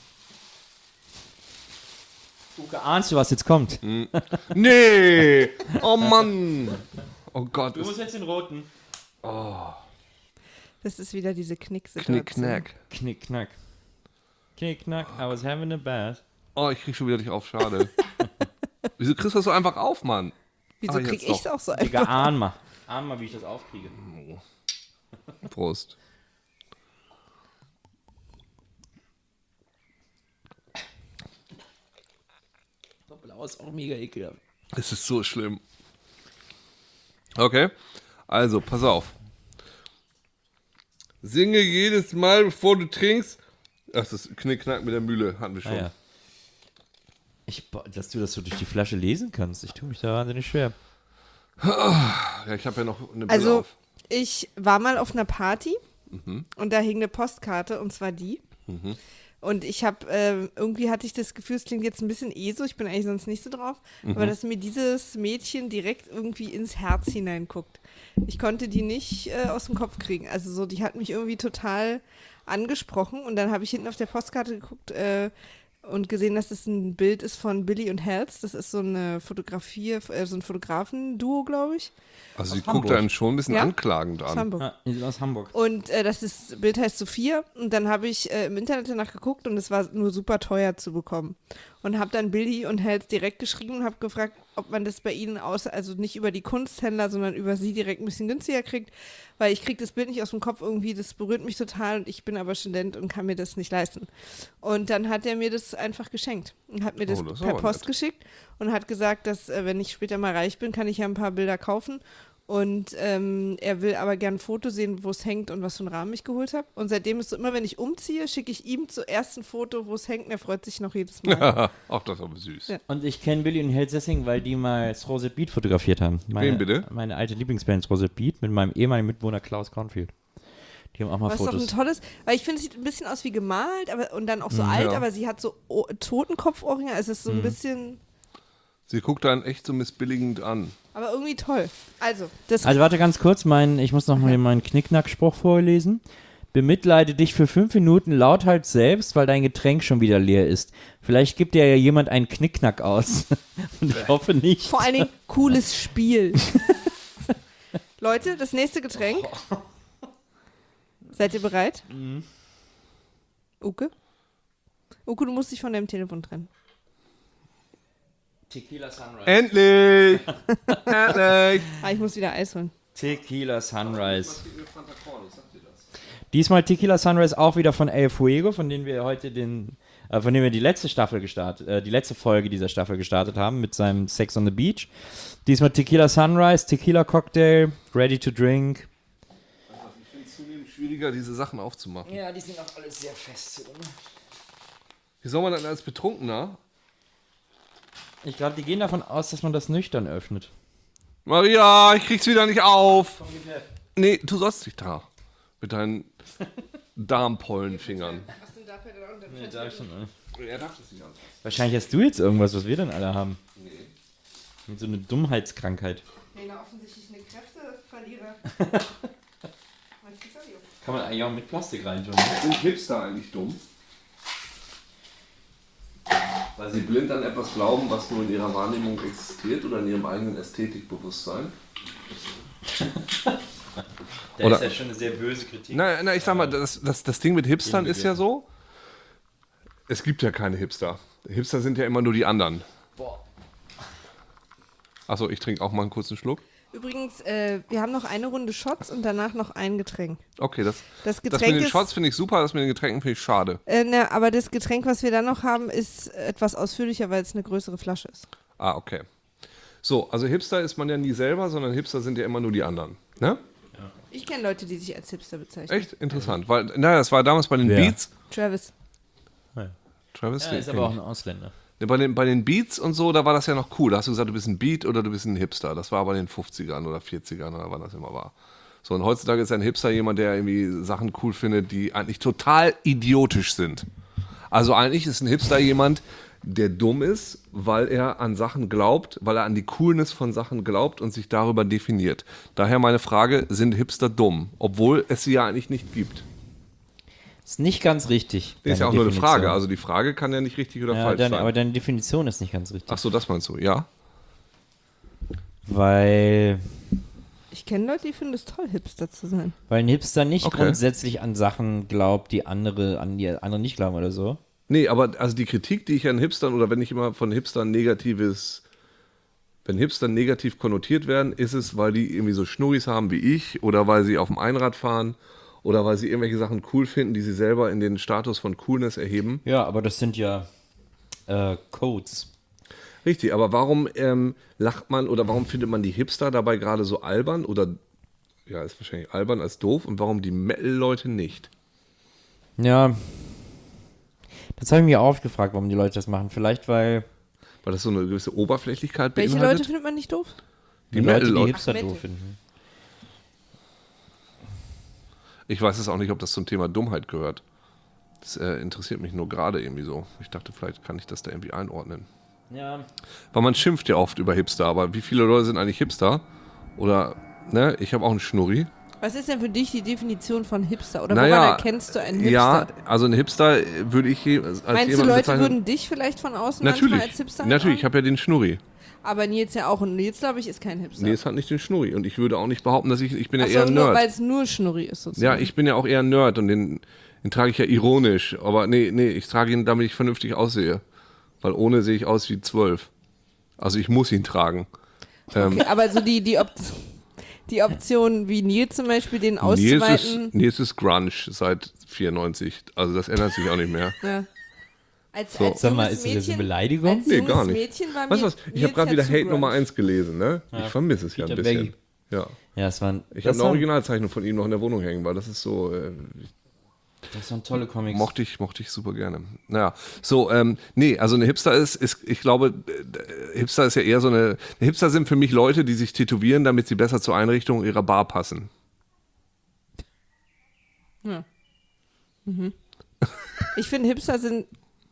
Uke, ahnst du, was jetzt kommt? Nee! Oh Mann! Oh Gott. Du musst jetzt den roten. Das ist wieder diese Knick-Situation. Knick-Knack. Knick, knack. Knick, knack, I was having a bath. Oh, ich krieg schon wieder nicht auf, schade. Wieso kriegst du das so einfach auf, Mann? Wieso jetzt krieg doch. ich's auch so Digga, einfach? Ahnma. Ahnma, wie ich das aufkriege. Prost. Blau ist auch mega ekelhaft. Es ist so schlimm. Okay, also, pass auf. Singe jedes Mal, bevor du trinkst. Ach, das ist Knickknack mit der Mühle, hatten wir schon. Ah, ja. Dass du das so durch die Flasche lesen kannst, ich tue mich da wahnsinnig schwer. Ja, ich habe ja noch eine Brille Also, auf. ich war mal auf einer Party und da hing eine Postkarte und zwar die. Und ich habe, irgendwie hatte ich das Gefühl, es klingt jetzt ein bisschen so, ich bin eigentlich sonst nicht so drauf, aber dass mir dieses Mädchen direkt irgendwie ins Herz hineinguckt. Ich konnte die nicht aus dem Kopf kriegen. Also so, die hat mich irgendwie total angesprochen und dann habe ich hinten auf der Postkarte geguckt und gesehen, dass das ein Bild ist von Billy und Hells. Das ist so eine Fotografie, so ein Fotografen-Duo, glaube ich. Also, sie aus guckt Hamburg. einen schon ein bisschen Ja? anklagend Aus an. Hamburg. Ah, die sind aus Hamburg. Und das Bild heißt Sophia und dann habe ich im Internet danach geguckt und es war nur super teuer zu bekommen. Und habe dann Billy und Hells direkt geschrieben und habe gefragt, ob man das bei ihnen also nicht über die Kunsthändler, sondern über sie direkt ein bisschen günstiger kriegt, weil ich kriege das Bild nicht aus dem Kopf irgendwie, das berührt mich total und ich bin aber Student und kann mir das nicht leisten. Und dann hat er mir das einfach geschenkt und hat mir das, Das ist per aber Post nett. geschickt und hat gesagt, dass wenn ich später mal reich bin, kann ich ja ein paar Bilder kaufen. Und er will aber gern ein Foto sehen, wo es hängt und was für einen Rahmen ich geholt habe. Und seitdem ist so immer, wenn ich umziehe, schicke ich ihm zuerst ein Foto, wo es hängt und er freut sich noch jedes Mal. Ach, das ist aber süß. Ja. Und ich kenne Billy und Hells deswegen, weil die mal Rosette Beat fotografiert haben. Wen bitte? Meine alte Lieblingsband Rosette Beat mit meinem ehemaligen Mitbewohner Klaus Cornfield. Die haben auch mal Was doch ein Fotos. tolles, weil ich finde, es sieht ein bisschen aus wie gemalt und dann auch so alt, ja. aber sie hat so Totenkopfohrringe, also es ist so ein bisschen, Sie guckt einen echt so missbilligend an. aber irgendwie toll. Also, das Also warte ganz kurz, ich muss noch mal meinen Knickknack-Spruch vorlesen. Bemitleide dich für 5 Minuten lauthals selbst, weil dein Getränk schon wieder leer ist. Vielleicht gibt dir ja jemand einen Knickknack aus. Und ich hoffe nicht. vor allen Dingen cooles Spiel. Leute, das nächste Getränk. Seid ihr bereit? Uke? Uke, du musst dich von deinem Telefon trennen. Tequila Sunrise. Endlich! Endlich! Ich muss wieder Eis holen. Tequila Sunrise. Diesmal Tequila Sunrise auch wieder von El Fuego, von dem wir heute die letzte Staffel die letzte Folge dieser Staffel gestartet haben mit seinem Sex on the Beach. Diesmal Tequila Sunrise, Tequila Cocktail, ready to drink. Ich finde es zunehmend schwieriger, diese Sachen aufzumachen. Ja, die sind auch alles sehr fest. Wie soll man dann als Betrunkener? Ich glaube, die gehen davon aus, dass man das nüchtern öffnet. Maria, ich krieg's wieder nicht auf. Nee, du sollst dich da. Mit deinen Darmpollenfingern. Nee, darf ich schon, ne? Er darf das nicht an. Wahrscheinlich hast du jetzt irgendwas, was wir dann alle haben. Nee. Mit so eine Dummheitskrankheit. Nee, na, offensichtlich eine Kräfteverlierer. Kann man eigentlich auch mit Plastik reintun. Sind Hipster eigentlich dumm? Weil sie blind an etwas glauben, was nur in ihrer Wahrnehmung existiert oder in ihrem eigenen Ästhetikbewusstsein? Das Oder- ist ja schon eine sehr böse Kritik. Na, ich sag mal, das Ding mit Hipstern ist ja so, es gibt ja keine Hipster. Hipster sind ja immer nur die anderen. Boah. Achso, ich trinke auch mal einen kurzen Schluck. Übrigens, wir haben noch eine Runde Shots und danach noch ein Getränk. Okay, Das das mit Getränk den ist, Shots finde ich super, das mit den Getränken finde ich schade. aber das Getränk, was wir dann noch haben, ist etwas ausführlicher, weil es eine größere Flasche ist. Ah, okay. So, also Hipster ist man ja nie selber, sondern Hipster sind ja immer nur die anderen. Ne? Ich kenne Leute, die sich als Hipster bezeichnen. Echt interessant, weil, naja, das war damals bei den Wer? Beats. Travis. Travis, Ja, den ist kenn aber auch ich. ein Ausländer. Ja, bei den Beats und so, da war das ja noch cool. Da hast du gesagt, du bist ein Beat oder du bist ein Hipster. Das war aber in den 50ern oder 40ern oder wann das immer war. So, und heutzutage ist ein Hipster jemand, der irgendwie Sachen cool findet, die eigentlich total idiotisch sind. Also eigentlich ist ein Hipster jemand, der dumm ist, weil er an Sachen glaubt, weil er an die Coolness von Sachen glaubt und sich darüber definiert. Daher meine Frage, sind Hipster dumm? Obwohl es sie ja eigentlich nicht gibt. Ist nicht ganz richtig. Das ist ja deine auch nur eine Definition. Frage. Also die Frage kann ja nicht richtig oder Ja, falsch sein. aber deine Definition ist nicht ganz richtig. Ach so, das meinst du, ja? Weil Ich kenne Leute, die finden es toll, Hipster zu sein. ein Hipster nicht Okay. grundsätzlich an Sachen glaubt, die andere nicht glauben oder so. Nee, aber also die Kritik, die ich an Hipstern oder wenn ich immer von Hipstern wenn Hipster negativ konnotiert werden, ist es, weil die irgendwie so Schnurris haben wie ich oder weil sie auf dem Einrad fahren oder weil sie irgendwelche Sachen cool finden, die sie selber in den Status von Coolness erheben. Ja, aber das sind ja Codes. Richtig, aber warum lacht man oder warum findet man die Hipster dabei gerade so albern oder ja, ist wahrscheinlich albern als doof und warum die Metal-Leute nicht? Ja. Das habe ich mir auch oft gefragt, warum die Leute das machen. Vielleicht, weil Weil das so eine gewisse Oberflächlichkeit Welche beinhaltet. Leute findet man nicht doof? Die Leute, die Metal-Leute. Hipster Metal. doof finden. Ich weiß es auch nicht, ob das zum Thema Dummheit gehört. Das interessiert mich nur gerade irgendwie so. Ich dachte, vielleicht kann ich das da irgendwie einordnen. Ja. Weil man schimpft ja oft über Hipster, aber wie viele Leute sind eigentlich Hipster? Oder, ne, ich habe auch einen Schnurri. Was ist denn für dich die Definition von Hipster? Oder Naja, woran erkennst du einen Hipster? Ja, also ein Hipster würde ich als Meinst du, jemand Leute bezeichnen- würden dich vielleicht von außen Natürlich, manchmal als Hipster natürlich, ich anschauen? habe ja den Schnurri. Aber Nils ja auch. Und Nils, glaube ich, ist kein Hipster. Nee, es hat nicht den Schnurri. Und ich würde auch nicht behaupten, dass ich bin ja Ach eher so, ein nur, Nerd. weil es nur Schnurri ist sozusagen. Ja, ich bin ja auch eher ein Nerd und den trage ich ja ironisch. Aber nee, ich trage ihn, damit ich vernünftig aussehe. Weil ohne sehe ich aus wie 12. Also ich muss ihn tragen. Okay, aber so die Option wie Nils zum Beispiel, den Nils auszuweiten. ist Grunge seit 94. Also das ändert sich auch nicht mehr. Ja. Als Sag mal, junges ist das jetzt eine Mädchen- Beleidigung? Als Nee, junges gar nicht. Mädchen war Weißt du mir was? Ich habe gerade Nils wieder ja Hate zu Nummer grunge. 1 gelesen, ne? Ich vermisse es ja ein Peter bisschen. Baggy. Ja. Ja, es waren. Ich habe eine Originalzeichnung von ihm noch in der Wohnung hängen, weil das ist so, Das waren tolle Comics. mochte ich super gerne. Naja, so, nee, also eine Hipster ist, ich glaube, Hipster ist ja eher so eine Hipster sind für mich Leute, die sich tätowieren, damit sie besser zur Einrichtung ihrer Bar passen. Ja. Ich finde, Hipster sind.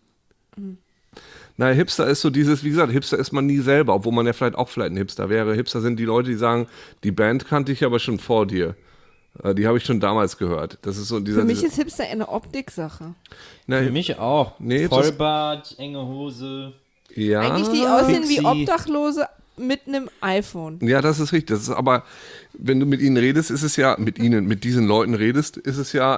Naja, Hipster ist so dieses, wie gesagt, Hipster ist man nie selber, obwohl man ja vielleicht ein Hipster wäre. Hipster sind die Leute, die sagen, die Band kannte ich aber schon vor dir. Die habe ich schon damals gehört. Das ist so dieser. Für mich ist Hipster eine Optiksache. na, Für mich auch. Nee, Vollbart, enge Hose. ja, Eigentlich die aussehen wie Pixie. Obdachlose, mit einem iPhone. Ja, das ist richtig. Das ist aber, wenn du mit ihnen redest, ist es ja, mit diesen Leuten redest, ist es ja,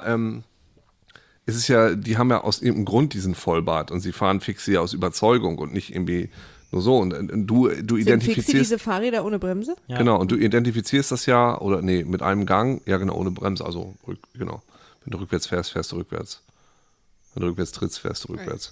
die haben ja aus irgendeinem Grund diesen Vollbart und sie fahren Fixie aus Überzeugung und nicht irgendwie nur so. Und du Sind Fixie identifizierst. diese Fahrräder ohne Bremse? Ja. Genau, und du identifizierst das ja, oder nee, mit einem Gang, ja genau, ohne Bremse, also genau. Wenn du rückwärts fährst, fährst du rückwärts. Wenn du rückwärts trittst, fährst du rückwärts.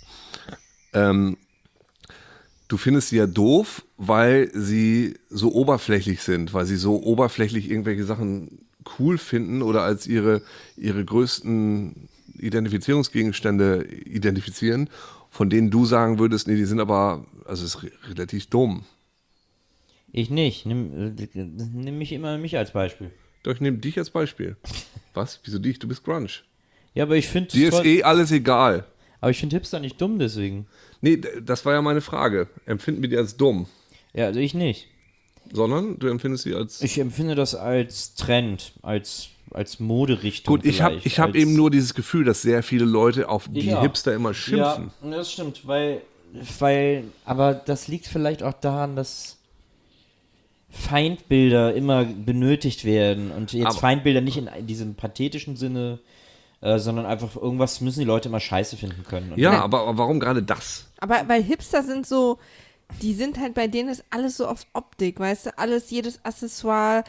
Du findest sie ja doof, weil sie so oberflächlich sind, weil sie so oberflächlich irgendwelche Sachen cool finden oder als ihre größten Identifizierungsgegenstände identifizieren, von denen du sagen würdest, nee, die sind aber, also ist relativ dumm. Ich nicht. Nimm mich als Beispiel. Doch, ich nehme dich als Beispiel. Was? Wieso dich? Du bist Grunge. Ja, aber ich finde Dir ist alles egal. aber ich finde Hipster nicht dumm deswegen. Nee, das war ja meine Frage. Empfinden wir die als dumm? Ja, also ich nicht. Sondern du empfindest sie als... Ich empfinde das als Trend, als Moderichtung. Gut, ich hab eben nur dieses Gefühl, dass sehr viele Leute auf die Ja. Hipster immer schimpfen. Ja, das stimmt, weil, aber das liegt vielleicht auch daran, dass Feindbilder immer benötigt werden und jetzt Aber- Feindbilder nicht in diesem pathetischen Sinne, sondern einfach irgendwas müssen die Leute immer scheiße finden können. Und Ja, aber warum gerade das? Aber weil Hipster sind so, die sind halt, bei denen ist alles so auf Optik, weißt du, alles, jedes Accessoire,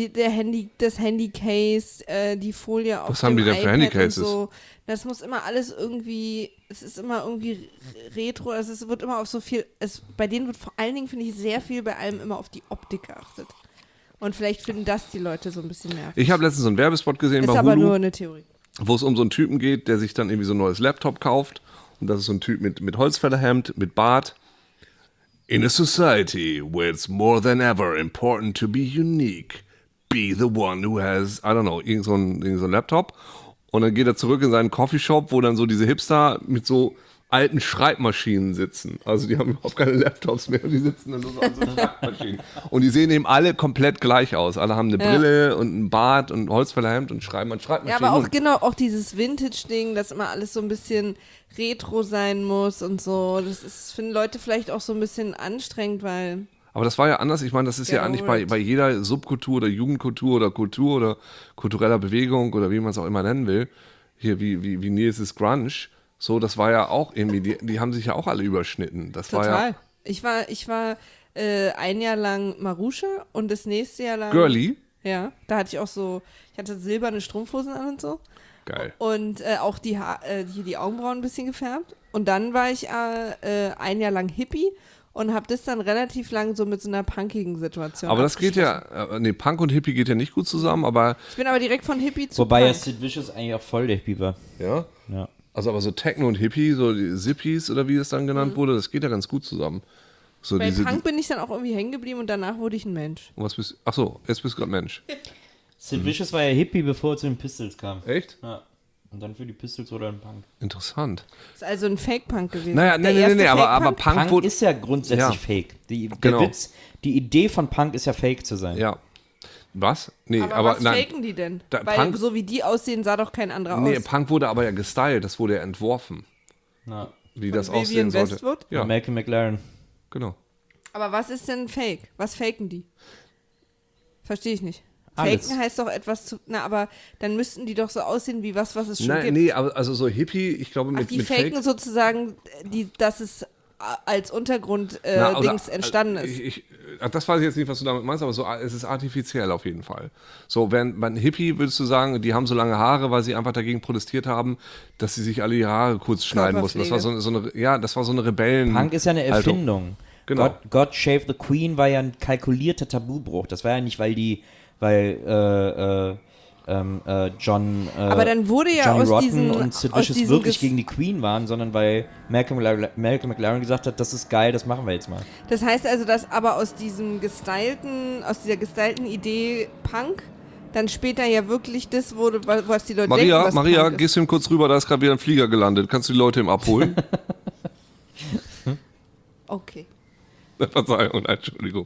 das Handycase, die Folie auf Was haben dem die denn für iPad Handycases? und so. Das muss immer alles irgendwie, es ist immer irgendwie retro, also es wird immer auf so viel, bei denen wird vor allen Dingen, finde ich, sehr viel bei allem immer auf die Optik geachtet. Und vielleicht finden das die Leute so ein bisschen nervig. Ich habe letztens so einen Werbespot gesehen Ist bei aber Hulu, nur eine Theorie. wo es um so einen Typen geht, der sich dann irgendwie so ein neues Laptop kauft. Und das ist so ein Typ mit Holzfällerhemd, mit Bart. In a society where it's more than ever important to be unique, be the one who has, I don't know, irgend so ein Laptop. Und dann geht er zurück in seinen Coffeeshop, wo dann so diese Hipster mit so alten Schreibmaschinen sitzen. Also die haben überhaupt keine Laptops mehr, die sitzen dann nur so an so Schreibmaschinen. Und die sehen eben alle komplett gleich aus. Alle haben eine Brille und einen Bart und ein Holzfällerhemd und schreiben an Ja, Schreibmaschinen. aber auch genau, auch dieses Vintage-Ding, dass immer alles so ein bisschen retro sein muss und so. Das ist, finden Leute vielleicht auch so ein bisschen anstrengend, weil Aber das war ja anders. Ich meine, das ist ja eigentlich bei jeder Subkultur oder Jugendkultur oder Kultur oder kultureller Bewegung oder wie man es auch immer nennen will. Hier, wie Nils ist Grunge. So, das war ja auch irgendwie, die haben sich ja auch alle überschnitten. Das total. war ja Ich war ein Jahr lang Maruscha und das nächste Jahr lang. girly. Ja, da hatte ich auch so, ich hatte silberne Strumpfhosen an und so. Geil. Und auch die Augenbrauen ein bisschen gefärbt. Und dann war ich ein Jahr lang Hippie und habe das dann relativ lang so mit so einer punkigen Situation Aber das geht ja, nee, Punk und Hippie geht ja nicht gut zusammen, aber Ich bin aber direkt von Hippie zu Wobei ja Punk. Sid Vicious eigentlich auch voll der Hippie war. ja. Ja. Also aber so Techno und Hippie, so die Zippies oder wie es dann genannt wurde, das geht ja ganz gut zusammen. So Bei diese, Punk bin ich dann auch irgendwie hängen geblieben und danach wurde ich ein Mensch. was bist, ach so, jetzt bist du gerade Mensch. Sid Vicious war ja Hippie, bevor er zu den Pistols kam. Echt? Ja. Und dann für die Pistols oder ein Punk. Interessant. Ist also ein Fake-Punk gewesen. Naja, Der nee, erste aber Fake-Punk? Punk Punk wurde, ist ja grundsätzlich Ja. fake. Der Genau. Witz, die Idee von Punk ist ja fake zu sein. ja. Was? Nee, aber aber was nein. faken die denn? Da- Weil Punk- so wie die aussehen, sah doch kein anderer Nee, aus. Punk wurde aber ja gestylt, das wurde ja entworfen, Ja. wie Von das Vivian aussehen sollte. Westwood? Ja, Malcolm McLaren. genau. Aber was ist denn Fake? Was faken die? Verstehe ich nicht. Alles. Faken heißt doch etwas zu. Na, aber dann müssten die doch so aussehen wie was es schon Nein, gibt. nee, aber also so Hippie, ich glaube Ach, mit, die mit faken Fake. sozusagen, dass es als Untergrund Na, oder- Dings entstanden ist. Das weiß ich jetzt nicht, was du damit meinst, aber so, es ist artifiziell auf jeden Fall. So, während bei Hippie würdest du sagen, die haben so lange Haare, weil sie einfach dagegen protestiert haben, dass sie sich alle die Haare kurz schneiden mussten. Das war so eine, ja, das war so eine Rebellen. Punk ist ja eine Erfindung. Genau. God Save the Queen war ja ein kalkulierter Tabubruch. Das war ja nicht, weil John Aber dann wurde ja Johnny aus Rotten diesen und Sid aus Vicious diesen wirklich Ges- gegen die Queen waren, sondern weil Malcolm McLaren gesagt hat, das ist geil, das machen wir jetzt mal. Das heißt also, dass aber aus dieser gestylten Idee Punk dann später ja wirklich das wurde, was die Leute denken, was Maria, Punk ist. gehst du ihm kurz rüber, da ist gerade wieder ein Flieger gelandet. Kannst du die Leute ihm abholen? Okay. Verzeihung, Entschuldigung.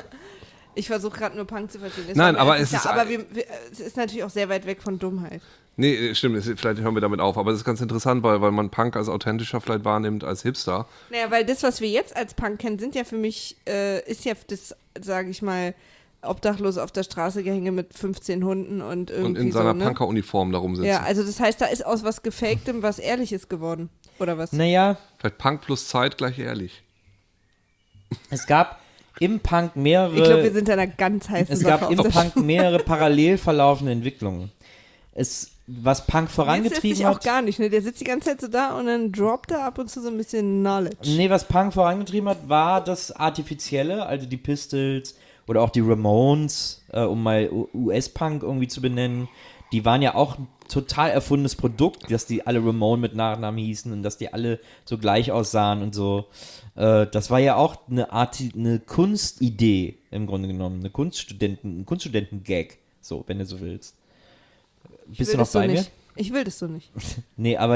Ich versuche gerade nur Punk zu verstehen. Nein, aber es ist natürlich auch sehr weit weg von Dummheit. Nee, stimmt, vielleicht hören wir damit auf, aber das ist ganz interessant, weil man Punk als authentischer vielleicht wahrnimmt als Hipster. Naja, weil das, was wir jetzt als Punk kennen, sind ja für mich, ist ja das, sage ich mal, obdachlos auf der Straße gehänge mit 15 Hunden und irgendwie Und in seiner so, ne? Punker-Uniform da rumsitzen. Ja, also das heißt, da ist aus was Gefaktem was Ehrliches geworden, oder was? Naja, Vielleicht Punk plus Zeit gleich ehrlich. es gab im Punk mehrere... Ich glaube, wir sind in einer ganz heißen Es Sache gab auf im der Punk mehrere parallel verlaufende Entwicklungen. Was Punk Jetzt vorangetrieben sich auch hat. gar nicht, ne? Der sitzt die ganze Zeit so da und dann droppt er ab und zu so ein bisschen Knowledge. Nee, was Punk vorangetrieben hat, war das Artifizielle, also die Pistols oder auch die Ramones, um mal US-Punk irgendwie zu benennen. Die waren ja auch ein total erfundenes Produkt, dass die alle Ramone mit Nachnamen hießen und dass die alle so gleich aussahen und so. Das war ja auch eine Kunstidee im Grunde genommen, ein Kunststudenten-Gag, so, wenn du so willst. Bist du noch bei mir? Ich will das so nicht. Nee, aber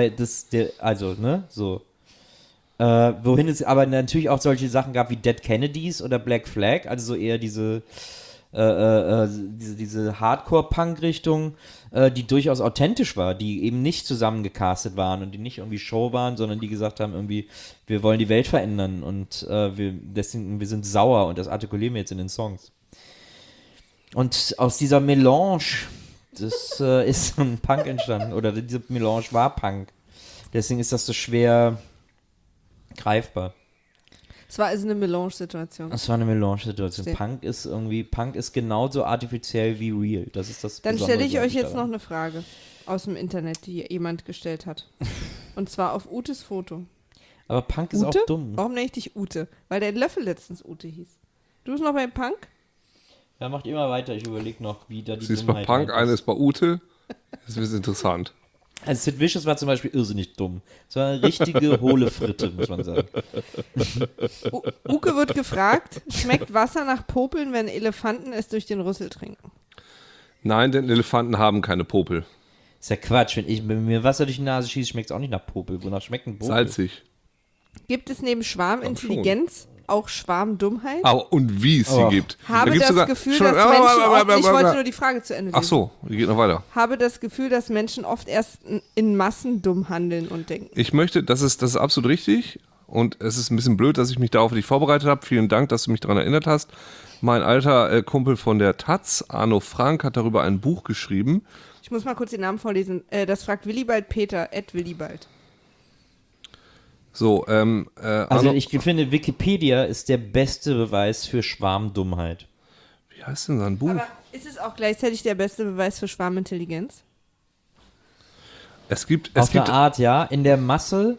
wohin es aber natürlich auch solche Sachen gab wie Dead Kennedys oder Black Flag, also so eher diese Hardcore-Punk-Richtung, die durchaus authentisch war, die eben nicht zusammengecastet waren und die nicht irgendwie Show waren, sondern die gesagt haben, irgendwie, wir wollen die Welt verändern und wir sind sauer und das artikulieren wir jetzt in den Songs. Und aus dieser Melange, das ist so ein Punk entstanden, oder diese Melange war Punk. Deswegen ist das so schwer greifbar. Es war also eine Melange-Situation. Es war eine Melange-Situation. Verstehe. Punk ist genauso artifiziell wie real. Das ist das Dann Besondere, stelle ich glaub euch jetzt noch daran. eine Frage aus dem Internet, die jemand gestellt hat. Und zwar auf Utes Foto. Aber Punk ist Ute? auch dumm. Warum nenne ich dich Ute? Weil der Löffel letztens Ute hieß. Du bist noch bei Punk? Ja, macht immer weiter. Ich überlege noch, wie da die Sie ist bei Dummheit Punk, halt eine ist bei Ute. Das ist interessant. Also Sid Vicious war zum Beispiel irrsinnig dumm. Es war eine richtige hohle Fritte, muss man sagen. Uke wird gefragt, schmeckt Wasser nach Popeln, wenn Elefanten es durch den Rüssel trinken? Nein, denn Elefanten haben keine Popel. Ist ja Quatsch. Wenn mir Wasser durch die Nase schießt, schmeckt es auch nicht nach Popel. Wonach schmeckt ein Popel? Salzig. Gibt es neben Schwarmintelligenz auch Schwarmdummheit? Aber und wie es sie Oh. gibt. Habe Da gibt's das sogar Gefühl, schon- dass Menschen ich wollte nur die Frage zu Ende lesen. Ach so, die geht noch weiter. Habe das Gefühl, dass Menschen oft erst in Massen dumm handeln und denken. Ich möchte, das ist absolut richtig und es ist ein bisschen blöd, dass ich mich darauf nicht vorbereitet habe. Vielen Dank, dass du mich daran erinnert hast. Mein alter Kumpel von der Taz, Arno Frank, hat darüber ein Buch geschrieben. Ich muss mal kurz den Namen vorlesen. Das fragt Willibald Peter, @Willibald. So, Also Arno, ich finde, Wikipedia ist der beste Beweis für Schwarmdummheit. wie heißt denn sein Buch? Aber ist es auch gleichzeitig der beste Beweis für Schwarmintelligenz? Es gibt Auf eine Art, ja. In der Masse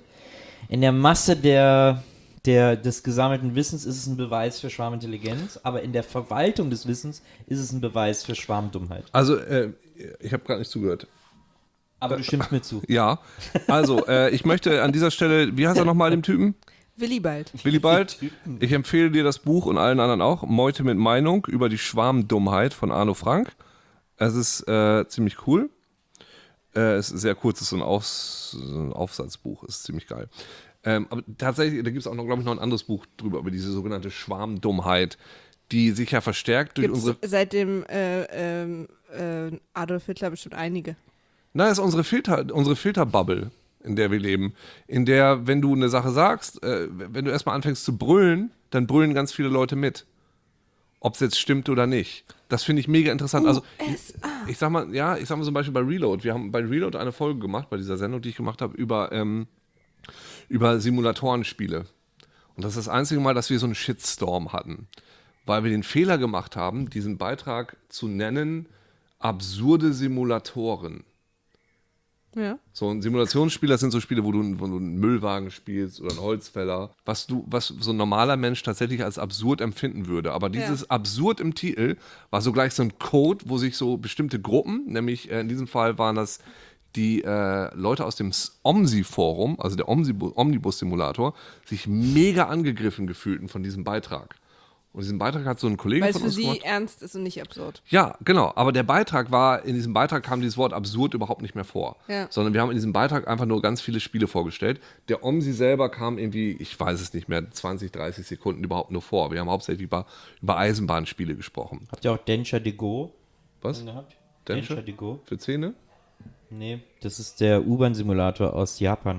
des gesammelten Wissens ist es ein Beweis für Schwarmintelligenz, aber in der Verwaltung des Wissens ist es ein Beweis für Schwarmdummheit. also, ich habe gerade nicht zugehört. Aber du stimmst mir zu. Ja, also, ich möchte an dieser Stelle, wie heißt er nochmal, dem Typen? Willibald. Willibald, ich empfehle dir das Buch und allen anderen auch, Meute mit Meinung über die Schwarmdummheit von Arno Frank. Es ist ziemlich cool. Es ist sehr kurz, es ist so ein Aufsatzbuch, es ist ziemlich geil. Aber tatsächlich, da gibt es auch noch, glaube ich, noch ein anderes Buch drüber, über diese sogenannte Schwarmdummheit, die sich ja verstärkt durch Gibt unsere... es seit dem Adolf Hitler bestimmt einige. Nein, das ist unsere Filterbubble, in der wir leben. In der, wenn du eine Sache sagst, wenn du erstmal anfängst zu brüllen, dann brüllen ganz viele Leute mit. Ob es jetzt stimmt oder nicht. Das finde ich mega interessant. Also ich sag mal zum Beispiel bei Reload. Wir haben bei Reload eine Folge gemacht, bei dieser Sendung, die ich gemacht habe, über Simulatorenspiele. Und das ist das einzige Mal, dass wir so einen Shitstorm hatten. Weil wir den Fehler gemacht haben, diesen Beitrag zu nennen, absurde Simulatoren. Ja. So ein Simulationsspiel, das sind so Spiele, wo du einen Müllwagen spielst oder einen Holzfäller, was so ein normaler Mensch tatsächlich als absurd empfinden würde. Aber dieses absurd im Titel war so gleich so ein Code, wo sich so bestimmte Gruppen, nämlich in diesem Fall waren das die Leute aus dem OMSI-Forum, also der Omnibus-Simulator, sich mega angegriffen gefühlten von diesem Beitrag. Und diesen Beitrag hat so ein Kollege Weil es von für uns sie gemacht. ernst ist und nicht absurd. Ja, genau. Aber der Beitrag in diesem Beitrag kam dieses Wort absurd überhaupt nicht mehr vor. Ja. Sondern wir haben in diesem Beitrag einfach nur ganz viele Spiele vorgestellt. Der OMSI selber kam irgendwie, ich weiß es nicht mehr, 20, 30 Sekunden überhaupt nur vor. Wir haben hauptsächlich über Eisenbahnspiele gesprochen. Habt ihr auch Densha de Go Was? gehabt? Densha? De Go. Für Zähne? Nee, das ist der U-Bahn-Simulator aus Japan.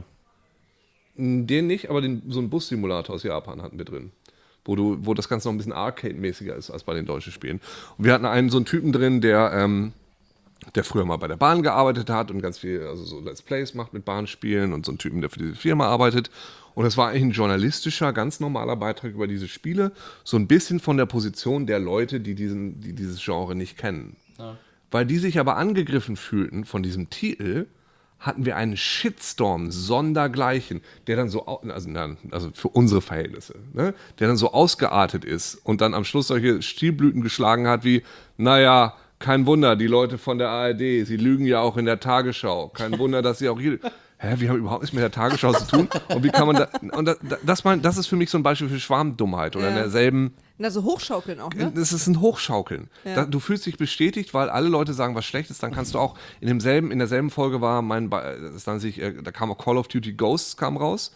Den nicht, aber so einen Bus-Simulator aus Japan hatten wir drin. Wo das Ganze noch ein bisschen Arcade-mäßiger ist als bei den deutschen Spielen. Und wir hatten so einen Typen drin, der früher mal bei der Bahn gearbeitet hat und ganz viel, also so Let's Plays macht mit Bahnspielen und so einen Typen, der für diese Firma arbeitet. Und das war eigentlich ein journalistischer, ganz normaler Beitrag über diese Spiele. So ein bisschen von der Position der Leute, die dieses Genre nicht kennen. Ja. Weil die sich aber angegriffen fühlten von diesem Titel, hatten wir einen Shitstorm sondergleichen, der dann so, also für unsere Verhältnisse, ne, der dann so ausgeartet ist und dann am Schluss solche Stilblüten geschlagen hat wie, naja, kein Wunder, die Leute von der ARD, sie lügen ja auch in der Tagesschau. Kein Wunder, dass sie auch hier... Wir haben überhaupt nichts mit der Tagesschau zu tun. Und wie kann man da... Und das ist für mich so ein Beispiel für Schwarmdummheit. Oder in derselben... Na, so hochschaukeln auch, ne? Das ist ein Hochschaukeln. Ja. Du fühlst dich bestätigt, weil alle Leute sagen, was schlecht ist. Dann kannst du auch... In derselben Folge war da kam auch Call of Duty Ghosts kam raus.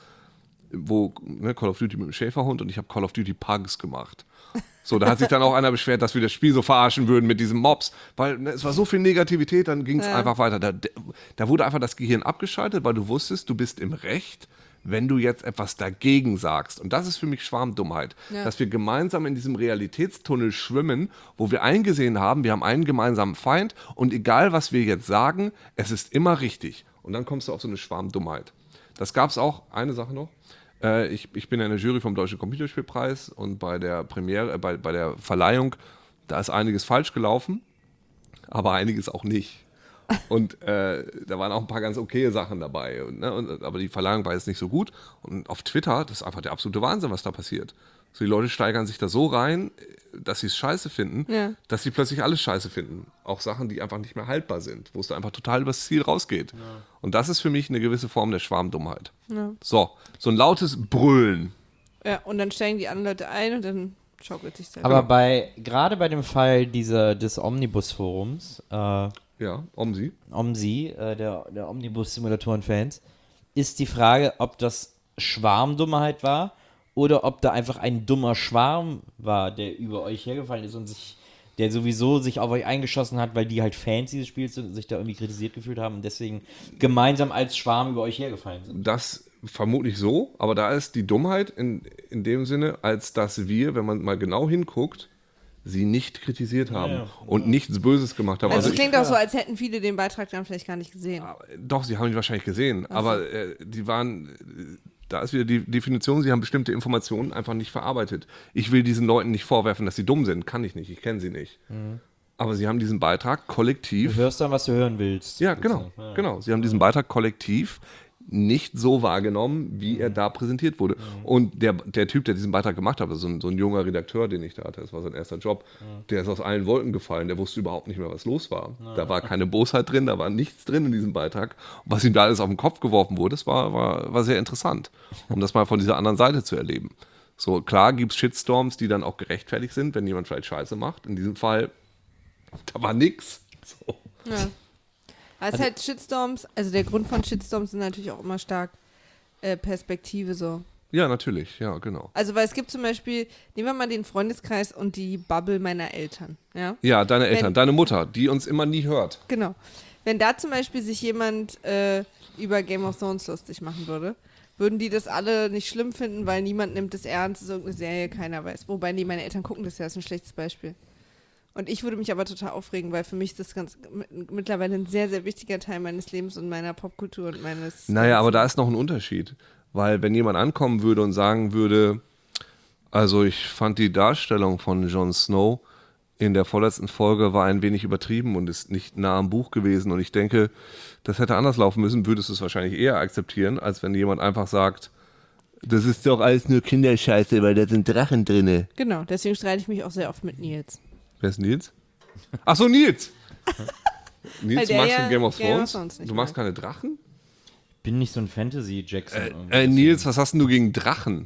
Call of Duty mit dem Schäferhund und ich habe Call of Duty Pugs gemacht. So, da hat sich dann auch einer beschwert, dass wir das Spiel so verarschen würden mit diesen Mobs, weil es war so viel Negativität, dann ging es einfach weiter. Da wurde einfach das Gehirn abgeschaltet, weil du wusstest, du bist im Recht, wenn du jetzt etwas dagegen sagst. Und das ist für mich Schwarmdummheit, dass wir gemeinsam in diesem Realitätstunnel schwimmen, wo wir eingesehen haben, wir haben einen gemeinsamen Feind und egal, was wir jetzt sagen, es ist immer richtig. Und dann kommst du auf so eine Schwarmdummheit. Das gab es auch, eine Sache noch. Ich bin ja in der Jury vom Deutschen Computerspielpreis und bei der Premiere, bei der Verleihung, da ist einiges falsch gelaufen, aber einiges auch nicht. Und da waren auch ein paar ganz okaye Sachen dabei. Aber die Verleihung war jetzt nicht so gut. Und auf Twitter, das ist einfach der absolute Wahnsinn, was da passiert. So, die Leute steigern sich da so rein, dass sie es scheiße finden, dass sie plötzlich alles scheiße finden. Auch Sachen, die einfach nicht mehr haltbar sind, wo es da einfach total übers Ziel rausgeht. Ja. Und das ist für mich eine gewisse Form der Schwarmdummheit. Ja. So ein lautes Brüllen. Ja, und dann steigen die anderen Leute ein und dann schaukelt sich selber. Aber gerade bei dem Fall des Omnibus-Forums, OMSI, der Omnibus-Simulatoren-Fans, ist die Frage, ob das Schwarmdummheit war oder ob da einfach ein dummer Schwarm war, der über euch hergefallen ist und der sowieso sich auf euch eingeschossen hat, weil die halt Fans dieses Spiels sind und sich da irgendwie kritisiert gefühlt haben und deswegen gemeinsam als Schwarm über euch hergefallen sind. Das vermutlich so, aber da ist die Dummheit in dem Sinne, als dass wir, wenn man mal genau hinguckt, sie nicht kritisiert haben und nichts Böses gemacht haben. Also es klingt auch so, als hätten viele den Beitrag dann vielleicht gar nicht gesehen. Doch, sie haben ihn wahrscheinlich gesehen, aber die waren... Da ist wieder die Definition, sie haben bestimmte Informationen einfach nicht verarbeitet. Ich will diesen Leuten nicht vorwerfen, dass sie dumm sind. Kann ich nicht, ich kenne sie nicht. Mhm. Aber sie haben diesen Beitrag kollektiv... Du hörst dann, was du hören willst. Ja, genau. Sie haben diesen Beitrag kollektiv nicht so wahrgenommen, wie er da präsentiert wurde. Und der Typ, der diesen Beitrag gemacht hat, also so ein junger Redakteur, den ich da hatte, das war sein erster Job, der ist aus allen Wolken gefallen, der wusste überhaupt nicht mehr, was los war. Da war keine Bosheit drin, da war nichts drin in diesem Beitrag. Und was ihm da alles auf den Kopf geworfen wurde, das war sehr interessant, um das mal von dieser anderen Seite zu erleben. So, klar gibt es Shitstorms, die dann auch gerechtfertigt sind, wenn jemand vielleicht Scheiße macht. In diesem Fall, da war nix. So. Ja. Also halt Shitstorms, also der Grund von Shitstorms sind natürlich auch immer stark Perspektive so. Ja, natürlich, ja, genau. Also weil es gibt zum Beispiel, nehmen wir mal den Freundeskreis und die Bubble meiner Eltern, ja? Ja, deine Eltern, deine Mutter, die uns immer nie hört. Genau. Wenn da zum Beispiel sich jemand über Game of Thrones lustig machen würde, würden die das alle nicht schlimm finden, weil niemand nimmt es ernst, es ist irgendeine Serie, keiner weiß. Wobei, nee, meine Eltern gucken das ja, das ist ein schlechtes Beispiel. Und ich würde mich aber total aufregen, weil für mich das mittlerweile ein sehr, sehr wichtiger Teil meines Lebens und meiner Popkultur und meines... Naja, aber da ist noch ein Unterschied. Weil wenn jemand ankommen würde und sagen würde, also ich fand die Darstellung von Jon Snow in der vorletzten Folge war ein wenig übertrieben und ist nicht nah am Buch gewesen und ich denke, das hätte anders laufen müssen, würdest du es wahrscheinlich eher akzeptieren, als wenn jemand einfach sagt, das ist doch alles nur Kinderscheiße, weil da sind Drachen drinne. Genau, deswegen streite ich mich auch sehr oft mit Nils. Wer ist Nils? Ach so, Nils! Nils, du magst Game of Thrones? Du magst keine Drachen? Ich bin nicht so ein Fantasy-Jackson. Nils, was hast denn du gegen Drachen?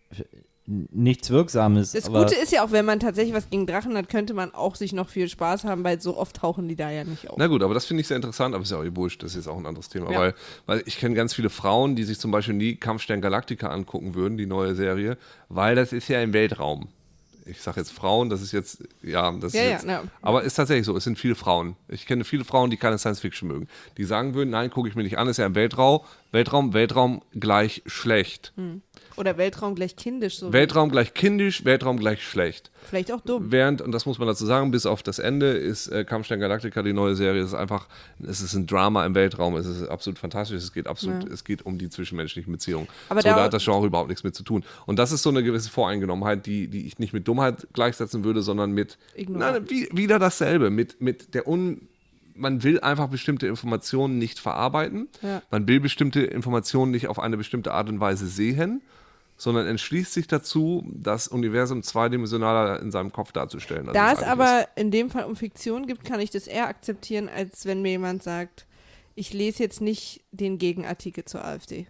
Nichts Wirksames. Das Gute ist ja auch, wenn man tatsächlich was gegen Drachen hat, könnte man auch sich noch viel Spaß haben, weil so oft tauchen die da ja nicht auf. Na gut, aber das finde ich sehr interessant, aber ist ja auch wurscht, das ist jetzt auch ein anderes Thema, ja. weil ich kenne ganz viele Frauen, die sich zum Beispiel nie Kampfstern Galactica angucken würden, die neue Serie, weil das ist ja im Weltraum. ich sage jetzt Frauen, das ist jetzt, Ja. aber ist tatsächlich so, es sind viele Frauen. Ich kenne viele Frauen, die keine Science-Fiction mögen. Die sagen würden, nein, gucke ich mir nicht an, ist ja im Weltraum gleich schlecht. Oder Weltraum gleich kindisch. So Weltraum gleich kindisch, Weltraum gleich schlecht. Vielleicht auch dumm. Während, und das muss man dazu sagen, bis auf das Ende ist Kampfstern Galactica, die neue Serie, es ist ein Drama im Weltraum, es ist absolut fantastisch, es geht um die zwischenmenschlichen Beziehungen. Aber da hat das Genre überhaupt nichts mit zu tun. Und das ist so eine gewisse Voreingenommenheit, die ich nicht mit Dummheit gleichsetzen würde, sondern mit, wieder dasselbe, man will einfach bestimmte Informationen nicht verarbeiten, man will bestimmte Informationen nicht auf eine bestimmte Art und Weise sehen, sondern entschließt sich dazu, das Universum zweidimensionaler in seinem Kopf darzustellen. Also da es aber in dem Fall um Fiktion gibt, kann ich das eher akzeptieren, als wenn mir jemand sagt, ich lese jetzt nicht den Gegenartikel zur AfD.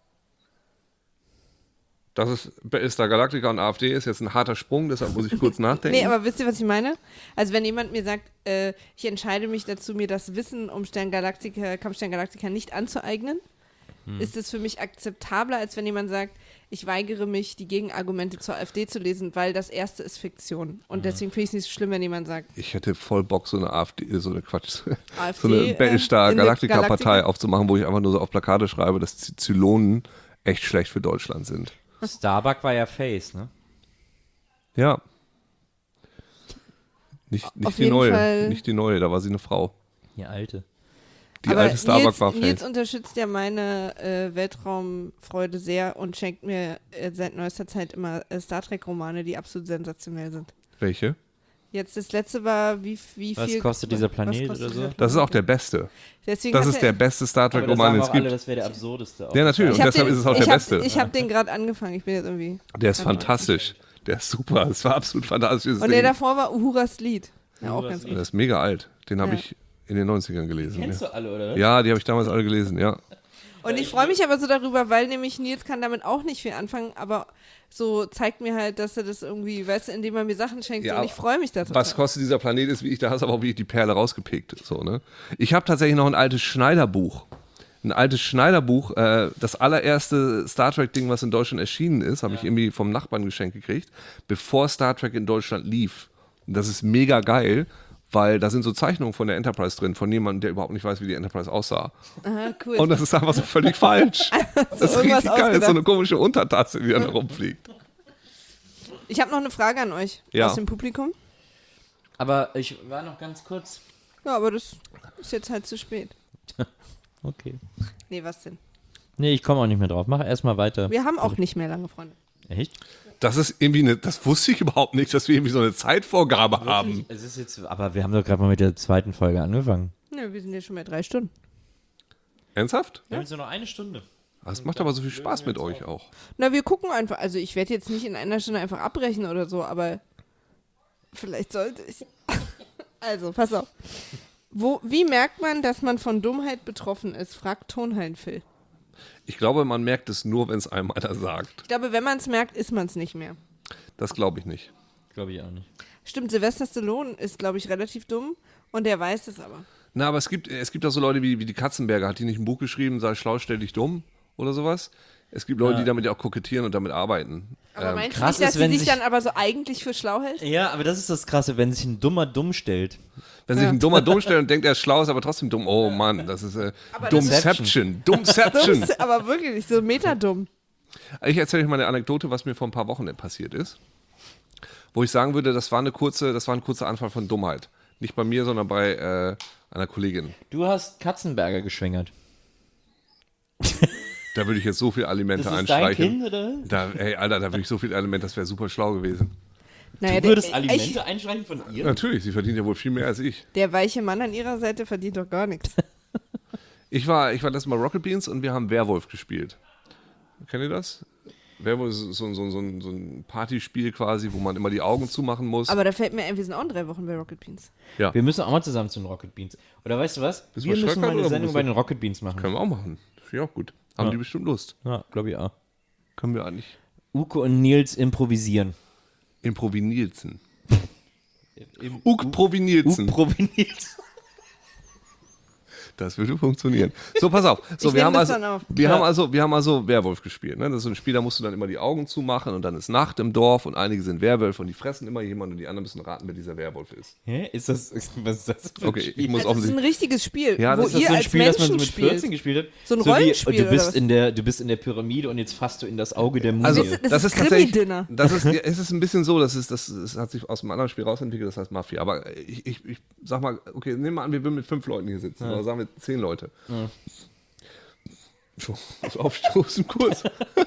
Das ist Battlestar Galactica und AfD ist jetzt ein harter Sprung, deshalb muss ich kurz nachdenken. Nee, aber wisst ihr, was ich meine? Also wenn jemand mir sagt, ich entscheide mich dazu, mir das Wissen um Kampfstern Galactica nicht anzueignen, ist es für mich akzeptabler, als wenn jemand sagt, ich weigere mich, die Gegenargumente zur AfD zu lesen, weil das erste ist Fiktion. Und deswegen finde ich es nicht so schlimm, wenn jemand sagt, Ich hätte voll Bock, so eine AfD, so eine Battlestar in der Galactica-Partei aufzumachen, wo ich einfach nur so auf Plakate schreibe, dass die Zylonen echt schlecht für Deutschland sind. Starbuck war ja Face, ne? Ja. Nicht Auf die jeden neue, Fall. nicht die neue, da war sie eine Frau. Die alte. Die aber alte Starbuck war Nils Face. unterstützt ja meine Weltraumfreude sehr und schenkt mir seit neuester Zeit immer Star Trek-Romane, die absolut sensationell sind. Welche? Jetzt das letzte war, wie Was viel... kostet dieser Planet was kostet oder so? dieser Das ist auch Planet? der beste. Deswegen Das hat ist der beste Star Aber das Trek-Roman, sagen den es auch alle, gibt. das wäre der absurdeste. Ja, natürlich. Ich Und hab deshalb den- ist es auch ich der hab- beste. Ich habe den gerade angefangen, ich bin jetzt irgendwie... Der ist fantastisch. Der ist super. Es war absolut fantastisch. Und der davor war Uhuras Lied. Ja, auch Uhuras ganz Lied. gut. Das ist mega alt. Den habe Ja. ich in den 90ern gelesen. Kennst Ja. du alle, oder? Ja, die habe ich damals alle gelesen, ja. Und ich freue mich aber so darüber, weil nämlich Nils kann damit auch nicht viel anfangen, aber so zeigt mir halt, dass er das irgendwie, weißt du, indem er mir Sachen schenkt, Ja, und ich freue mich darüber. Was kostet dieser Planet ist, wie ich, da hast aber auch wie die Perle rausgepickt. So, ne? Ich habe tatsächlich noch ein altes Schneiderbuch. Das allererste Star Trek-Ding, was in Deutschland erschienen ist, habe ich irgendwie vom Nachbarn geschenkt gekriegt, bevor Star Trek in Deutschland lief. Und das ist mega geil, weil da sind so Zeichnungen von der Enterprise drin, von jemandem, der überhaupt nicht weiß, wie die Enterprise aussah. Aha, cool. Und das ist einfach so völlig falsch. Das ist irgendwas richtig geil. Das ist so ausgedacht. eine komische Untertasse, die dann rumfliegt. Ich habe noch eine Frage an euch Ja. aus dem Publikum. Aber ich war noch ganz kurz. Ja, aber das ist jetzt halt zu spät. Okay. Nee, was denn? Nee, ich komme auch nicht mehr drauf. Mach erstmal weiter. Wir haben auch nicht mehr lange Freunde. Echt? Das ist irgendwie das wusste ich überhaupt nicht, dass wir irgendwie so eine Zeitvorgabe haben. Es ist jetzt, aber wir haben doch gerade mal mit der zweiten Folge angefangen. Nö, wir sind ja schon bei 3 Stunden. Ernsthaft? Wir haben jetzt nur noch eine Stunde. Das macht aber so viel Spaß mit euch auch. Na, wir gucken einfach. Also ich werde jetzt nicht in einer Stunde einfach abbrechen oder so, aber vielleicht sollte ich. Also, pass auf. Wie merkt man, dass man von Dummheit betroffen ist? Fragt Tonhallen-Phil. Ich glaube, man merkt es nur, wenn es einem einer sagt. Ich glaube, wenn man es merkt, ist man es nicht mehr. Das glaube ich nicht. Glaube ich auch nicht. Stimmt, Sylvester Stallone ist, glaube ich, relativ dumm und der weiß es aber. Na, aber es gibt auch so Leute wie die Katzenberger. Hat die nicht ein Buch geschrieben, sei schlau, stell dich dumm oder sowas? Es gibt Leute, die damit ja auch kokettieren und damit arbeiten. Aber meinst du krass nicht, dass ist, wenn sie sich sich- dann aber so eigentlich für schlau hält? Ja, aber das ist das Krasse, wenn sich ein Dummer dumm stellt. Wenn sich ein Dummer dumm stellt und denkt, er ist schlau, ist aber trotzdem dumm. Oh Mann, das ist Dummception. Dummception. Aber wirklich, so metadumm. Ich erzähle euch mal eine Anekdote, was mir vor ein paar Wochen passiert ist. Wo ich sagen würde, das war ein kurzer Anfall von Dummheit. Nicht bei mir, sondern bei einer Kollegin. Du hast Katzenberger geschwängert. Da würde ich jetzt so viel Alimente Das ist dein einstreichen. Kind, oder? Da würde ich so viel Alimente, das wäre super schlau gewesen. Naja, Du würdest der, Alimente einstreichen von ihr? Natürlich, sie verdient ja wohl viel mehr als ich. der weiche Mann an ihrer Seite verdient doch gar nichts. Ich war letztes Mal Rocket Beans und wir haben Werwolf gespielt. Kennt ihr das? Werwolf ist so ein Partyspiel quasi, wo man immer die Augen zumachen muss. Aber da fällt mir ein, wir sind auch in 3 Wochen bei Rocket Beans. Wir müssen auch mal zusammen zu den Rocket Beans. Oder weißt du was? Bist Wir du müssen Schröckert mal eine oder Sendung bist bei du- den Rocket Beans machen. Können wir auch machen. Finde ich auch gut. Haben Ja. die bestimmt Lust. Ja, glaube ich auch. Können wir eigentlich. Uke und Nils improvisieren. Improvinielzen. Uk Provinilzen. Uke Nils. Das würde funktionieren. So, pass auf. So, Ich wir nehme haben das also, dann auf. wir haben also Werwolf gespielt. Ne? Das ist so ein Spiel, da musst du dann immer die Augen zumachen und dann ist Nacht im Dorf und einige sind Werwölfe und die fressen immer jemanden und die anderen müssen raten, wer dieser Werwolf ist. Hä? Was ist das für ein Okay, Spiel? ich muss Also das ist ein offensichtlich. richtiges Spiel, Ja, wo das ist Ist das ihr so ein als Spiel, das man so Menschen mit 14 spielt. gespielt hat? So ein wie, Rollenspiel du bist oder du bist in der Pyramide und jetzt fasst du in das Auge der Mumie. Also, Das ist tatsächlich, Krimi-Dinner. es ist ein bisschen so, das hat sich aus einem anderen Spiel rausentwickelt, das heißt Mafia. Aber ich sag mal, okay, nehmen wir an, wir würden mit 5 Leuten hier sitzen, oder sagen wir 10 Leute. Das Aufstoßen kurz.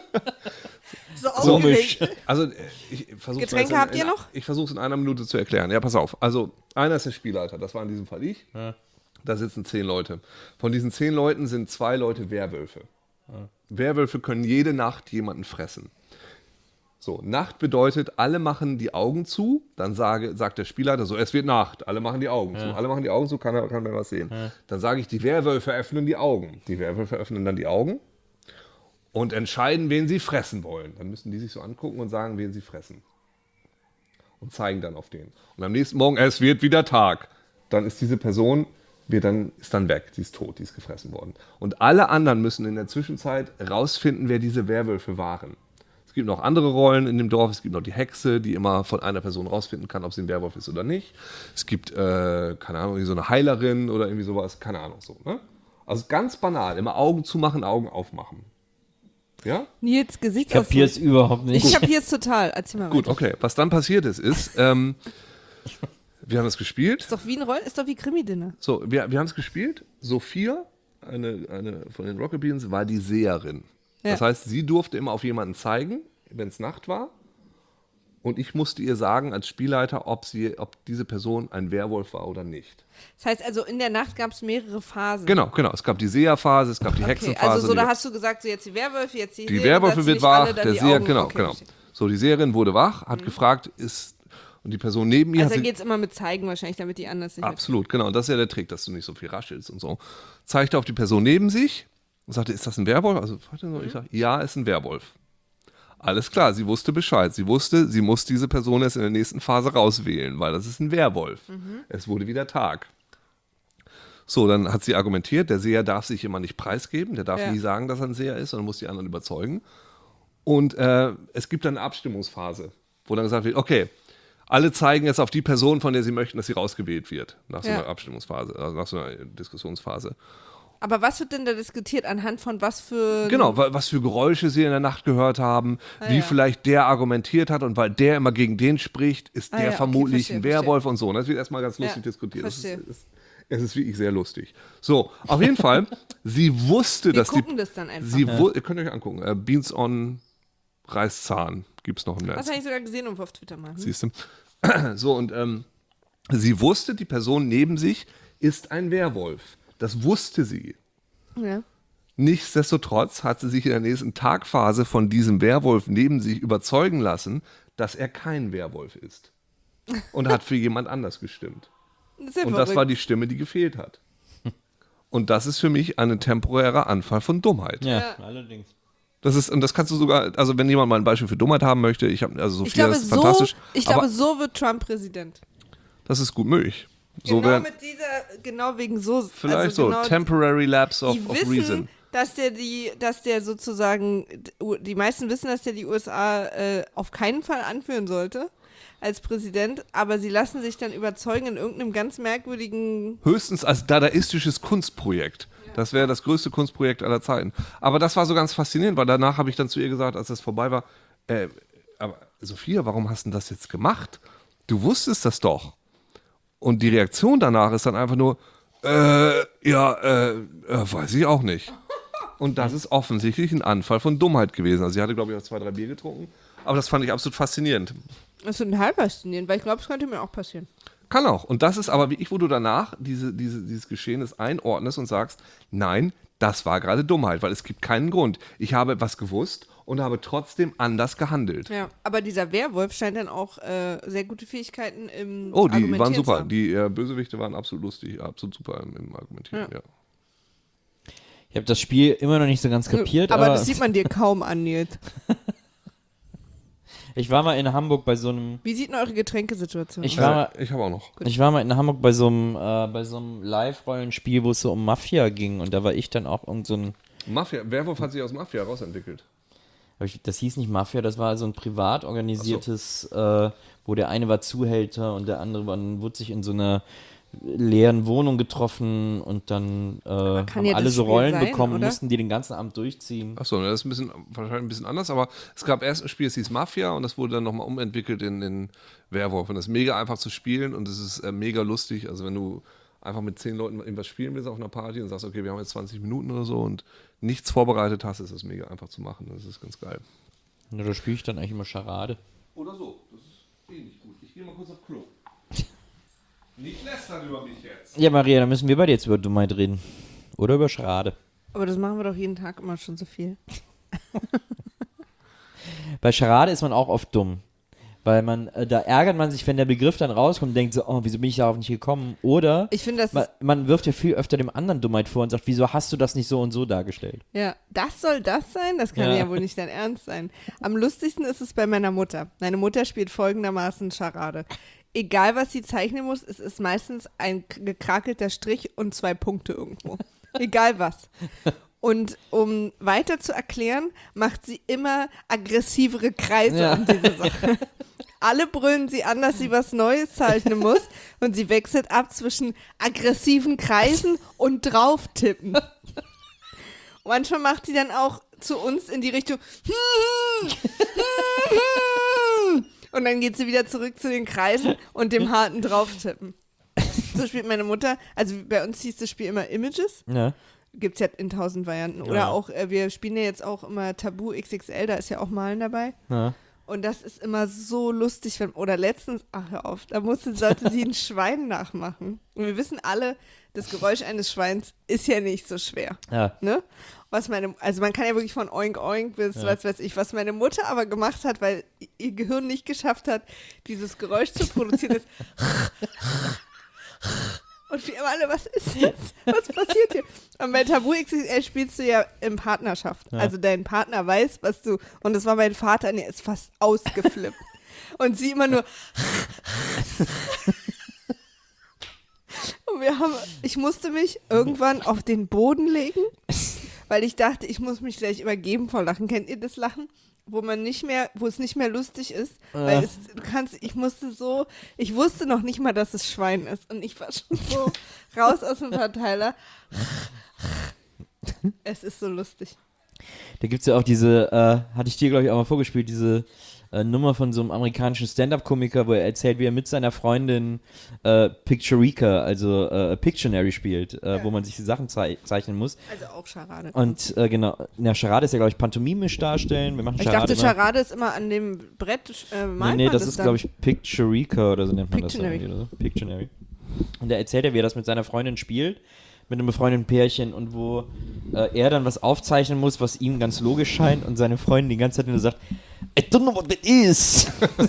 So Komisch. aufgeregt. Also, ich versuche Getränke habt ihr noch? Ich versuche es in einer Minute zu erklären. Ja, pass auf. Also, einer ist der Spielleiter, das war in diesem Fall ich. Ja. Da sitzen 10 Leute. Von diesen 10 Leuten sind 2 Leute Werwölfe. Werwölfe können jede Nacht jemanden fressen. So, Nacht bedeutet, alle machen die Augen zu, dann sagt der Spielleiter so, es wird Nacht, alle machen die Augen zu. Alle machen die Augen zu, kann man was sehen. Dann sage ich, die Werwölfe öffnen die Augen. Die Werwölfe öffnen dann die Augen und entscheiden, wen sie fressen wollen. Dann müssen die sich so angucken und sagen, wen sie fressen. Und zeigen dann auf den. Und am nächsten Morgen, es wird wieder Tag. Dann ist diese Person, ist dann weg, die ist tot, die ist gefressen worden. Und alle anderen müssen in der Zwischenzeit rausfinden, wer diese Werwölfe waren. Es gibt noch andere Rollen in dem Dorf. Es gibt noch die Hexe, die immer von einer Person rausfinden kann, ob sie ein Werwolf ist oder nicht. Es gibt, keine Ahnung, irgendwie so eine Heilerin oder irgendwie sowas. Keine Ahnung, so. Ne? Also ganz banal. Immer Augen zumachen, Augen aufmachen. Ja? Nils Ich kapiere es Gesichtsausdruck. überhaupt nicht. Ich kapiere es total. Erzähl mal Gut, weiter. okay. Was dann passiert ist, wir haben das gespielt. Ist doch wie ein ist doch wie Krimi-Dinner. So, wir haben es gespielt. Sophia, eine von den Rocket Beans, war die Seherin. Ja. Das heißt, sie durfte immer auf jemanden zeigen, wenn es Nacht war. Und ich musste ihr sagen als Spielleiter, ob diese Person ein Werwolf war oder nicht. Das heißt also, in der Nacht gab es mehrere Phasen. Genau. Es gab die Seherphase, es gab die Okay, Hexenphase. also so, da hast du gesagt, so jetzt die Werwölfe, jetzt die die Seherin, Werwölfe dazu wird nicht wach, alle, dann der die Seher, Augen. genau. verstehe. So, die Seherin wurde wach, hat gefragt, und die Person neben ihr Also hat dann sie, geht es immer mit Zeigen wahrscheinlich, damit die anderen sich absolut, genau. Und das ist ja der Trick, dass du nicht so viel raschelst und so. Zeigte auf die Person neben sich und sagte, ist das ein Werwolf? Also, ich sage, ja, ist ein Werwolf. Alles klar, sie wusste Bescheid. Sie wusste, sie muss diese Person erst in der nächsten Phase rauswählen, weil das ist ein Werwolf. Es wurde wieder Tag. So, dann hat sie argumentiert, der Seher darf sich immer nicht preisgeben, der darf Ja. nie sagen, dass er ein Seher ist, sondern muss die anderen überzeugen. Und es gibt dann eine Abstimmungsphase, wo dann gesagt wird, okay, alle zeigen jetzt auf die Person, von der sie möchten, dass sie rausgewählt wird, nach so Ja. einer Abstimmungsphase, also nach so einer Diskussionsphase. Aber was wird denn da diskutiert? Anhand von was für... Genau, was für Geräusche sie in der Nacht gehört haben, wie ja. vielleicht der argumentiert hat und weil der immer gegen den spricht, ist der ja, okay, vermutlich verstehe, ein Werwolf und so. Das wird erstmal ganz lustig Ja, diskutiert. verstehe. Es ist wirklich sehr lustig. So, auf jeden Fall, sie wusste, Wir dass die... gucken das dann einfach. Ihr könnt euch angucken, Beans on Reiszahn gibt es noch im Netz. Das habe ich sogar gesehen auf Twitter mal. Siehst du? So, und sie wusste, die Person neben sich ist ein Werwolf. Das wusste sie. Ja. Nichtsdestotrotz hat sie sich in der nächsten Tagphase von diesem Werwolf neben sich überzeugen lassen, dass er kein Werwolf ist. Und hat für jemand anders gestimmt. Sehr Und das war verrückt. die Stimme, die gefehlt hat. Und das ist für mich ein temporärer Anfall von Dummheit. Ja, allerdings. Und das kannst du sogar, also wenn jemand mal ein Beispiel für Dummheit haben möchte, Ich Sophia, glaube, das ist fantastisch. aber so wird Trump Präsident. das ist gut möglich. So Genau wär- mit dieser, genau wegen so. Vielleicht also genau, so, temporary lapse of die wissen, reason. dass der sozusagen, die meisten wissen, dass der die USA auf keinen Fall anführen sollte als Präsident, aber sie lassen sich dann überzeugen in irgendeinem ganz merkwürdigen... Höchstens als dadaistisches Kunstprojekt. Das wäre das größte Kunstprojekt aller Zeiten. Aber das war so ganz faszinierend, weil danach habe ich dann zu ihr gesagt, als das vorbei war, aber Sophia, warum hast du das jetzt gemacht? Du wusstest das doch. Und die Reaktion danach ist dann einfach nur, weiß ich auch nicht. Und das ist offensichtlich ein Anfall von Dummheit gewesen. Also sie hatte, glaube ich, auch 2, 3 Bier getrunken. Aber das fand ich absolut faszinierend. Das ist total faszinierend, weil ich glaube, es könnte mir auch passieren. Kann auch. Und das ist aber wirklich, wo du danach dieses Geschehnis einordnest und sagst, nein, das war gerade Dummheit, weil es gibt keinen Grund. Ich habe etwas gewusst und habe trotzdem anders gehandelt. Ja, aber dieser Werwolf scheint dann auch sehr gute Fähigkeiten im Oh, die Argumentieren waren zu super. haben. Die Bösewichte waren absolut lustig, absolut super im Argumentieren, ja. Ich habe das Spiel immer noch nicht so ganz kapiert, aber das sieht man dir kaum an, Nils. Ich war mal in Hamburg bei so einem. Wie sieht denn eure Getränkesituation aus? Ich habe auch noch. Ich war mal in Hamburg bei so einem Live-Rollenspiel, wo es so um Mafia ging und da war ich dann auch irgend so ein. Mafia, Werwolf hat sich aus Mafia rausentwickelt. Das hieß nicht Mafia, das war so ein privat organisiertes, wo der eine war Zuhälter und der andere wurde sich in so einer leeren Wohnung getroffen und dann haben ja alle das so Spiel Rollen sein, bekommen, oder? mussten die den ganzen Abend durchziehen. Achso, das ist wahrscheinlich ein bisschen anders, aber es gab erst ein Spiel, das hieß Mafia und das wurde dann nochmal umentwickelt in Werwolf. Und das ist mega einfach zu spielen und es ist mega lustig. Also wenn du einfach mit 10 Leuten irgendwas spielen willst auf einer Party und sagst, okay, wir haben jetzt 20 Minuten oder so und nichts vorbereitet hast, ist das mega einfach zu machen. Das ist ganz geil. Ja, da spiele ich dann eigentlich immer Charade. Oder so, das ist nicht gut. Ich gehe mal kurz auf Klo. Nicht lästern über mich jetzt. Ja, Maria, dann müssen wir beide jetzt über Dummheit reden. Oder über Charade. Aber das machen wir doch jeden Tag immer schon so viel. Bei Charade ist man auch oft dumm. Weil da ärgert man sich, wenn der Begriff dann rauskommt und denkt so, oh, wieso bin ich darauf nicht gekommen? Oder Ich finde, das man wirft ja viel öfter dem anderen Dummheit vor und sagt, wieso hast du das nicht so und so dargestellt? ja, das soll das sein? Das kann ja wohl nicht dein Ernst sein. Am lustigsten ist es bei meiner Mutter. Meine Mutter spielt folgendermaßen Charade. Egal, was sie zeichnen muss, es ist meistens ein gekrakelter Strich und 2 Punkte irgendwo. Egal was. Und um weiter zu erklären, macht sie immer aggressivere Kreise um diese Sache. Alle brüllen sie an, dass sie was Neues zeichnen muss und sie wechselt ab zwischen aggressiven Kreisen und drauftippen. Manchmal macht sie dann auch zu uns in die Richtung und dann geht sie wieder zurück zu den Kreisen und dem harten Drauftippen. So spielt meine Mutter, also bei uns hieß das Spiel immer Images. Ja. Gibt es ja in 1000 Varianten. Oder Ja. auch, wir spielen ja jetzt auch immer Tabu XXL, da ist ja auch Malen dabei. Ja. Und das ist immer so lustig, oder letztens, ach hör auf, da sollte sie ein Schwein nachmachen. Und wir wissen alle, das Geräusch eines Schweins ist ja nicht so schwer. Ja. Ne? Also man kann ja wirklich von Oink Oink bis was weiß ich, was meine Mutter aber gemacht hat, weil ihr Gehirn nicht geschafft hat, dieses Geräusch zu produzieren, ist und wir immer alle, was ist jetzt? Was passiert hier? Und bei Tabu XXL spielst du ja in Partnerschaft. Ja. Also dein Partner weiß, was du, und das war mein Vater, und der ist fast ausgeflippt. Und sie immer nur und ich musste mich irgendwann auf den Boden legen, weil ich dachte, ich muss mich gleich übergeben vor Lachen. Kennt ihr das Lachen? Wo es nicht mehr lustig ist, weil ich wusste noch nicht mal, dass es Schwein ist und ich war schon so raus aus dem Verteiler. Es ist so lustig. Da gibt es ja auch diese, hatte ich dir, glaube ich, auch mal vorgespielt, diese Nummer von so einem amerikanischen Stand-Up-Komiker, wo er erzählt, wie er mit seiner Freundin Picturica, also Pictionary spielt, wo man sich die Sachen zeichnen muss. Also auch Charade. Und genau, Charade ist ja, glaube ich, pantomimisch darstellen. Wir machen Ich Charade dachte, Charade ist immer an dem Brett malt Nee, man das ist, dann. glaube ich, Picturica oder so nennt man Pictionary. das. Oder so. Pictionary. Und da erzählt er, wie er das mit seiner Freundin spielt, mit einem befreundeten Pärchen und wo er dann was aufzeichnen muss, was ihm ganz logisch scheint und seine Freundin die ganze Zeit nur sagt, I don't know what that is.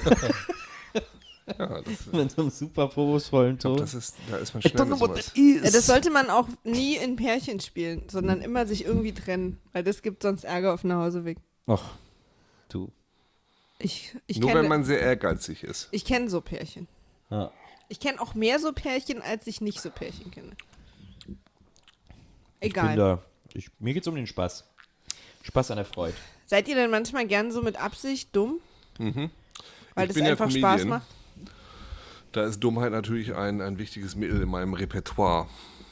Ja, Mit so einem super vorwurfsvollen Ton. da ist man I schnell don't know mit what that sowas. is. Ja, das sollte man auch nie in Pärchen spielen, sondern immer sich irgendwie trennen, weil das gibt sonst Ärger auf dem Nachhauseweg. Ach, du. Ich Nur wenn kenne man sehr ehrgeizig ist. so Pärchen. Ja. Ich kenne auch mehr so Pärchen, als ich nicht so Pärchen kenne. Bin Egal. da. Mir geht's um den Spaß. Spaß an der Freude. Seid ihr denn manchmal gern so mit Absicht dumm? Weil Ich das bin ja einfach Spaß Comedian. macht? Da ist Dummheit natürlich ein wichtiges Mittel in meinem Repertoire.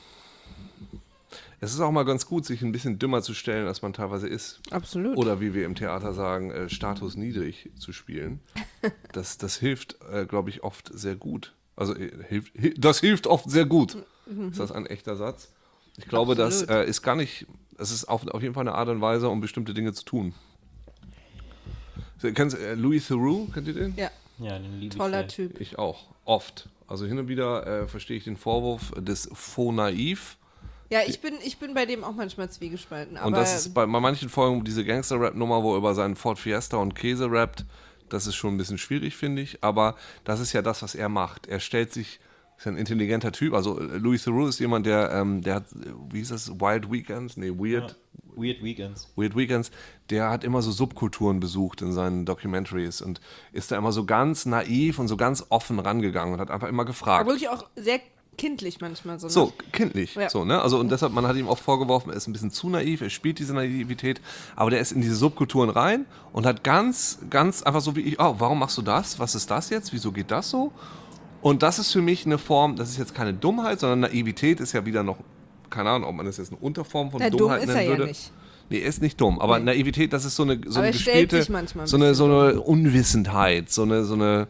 Es ist auch mal ganz gut, sich ein bisschen dümmer zu stellen, als man teilweise ist. Absolut. Oder wie wir im Theater sagen, Status niedrig zu spielen. Das hilft, glaube ich, oft sehr gut. Also das hilft oft sehr gut. Ist das ein echter Satz? Ich glaube, das Absolut. ist gar nicht, es ist auf jeden Fall eine Art und Weise, um bestimmte Dinge zu tun. Kennst Louis Theroux, kennt ihr den? Ja, Ja, den liebe toller ich sehr. Typ. Ich auch, oft. Also hin und wieder verstehe ich den Vorwurf des Faux Naiv. Ja, ich bin bei dem auch manchmal zwiegespalten. Aber Und das ist bei manchen Folgen diese Gangster-Rap-Nummer, wo er über seinen Ford Fiesta und Käse rappt, das ist schon ein bisschen schwierig, finde ich. Aber das ist ja das, was er macht. Er stellt sich, ist ein intelligenter Typ. Also Louis Theroux ist jemand, der hat, wie hieß das, Wild Weekends? Nee, Weird Weird Weekends. Weird Weekends, der hat immer so Subkulturen besucht in seinen Documentaries und ist da immer so ganz naiv und so ganz offen rangegangen und hat einfach immer gefragt. Aber wirklich auch sehr kindlich manchmal so. Ne? So, kindlich. Ja. So, ne? Also, und deshalb, man hat ihm auch vorgeworfen, er ist ein bisschen zu naiv, er spielt diese Naivität, aber der ist in diese Subkulturen rein und hat ganz einfach so wie ich, oh, warum machst du das? Was ist das jetzt? Wieso geht das so? Und das ist für mich eine Form, das ist jetzt keine Dummheit, sondern Naivität ist ja wieder noch, keine Ahnung, ob man das jetzt eine Unterform von Dummheit dumm ist nennen er würde. Ja nicht. Nee, er ist nicht dumm, aber Naivität, das ist so eine Aber er stellt gespielte, sich manchmal ein so eine bisschen Unwissenheit, so eine,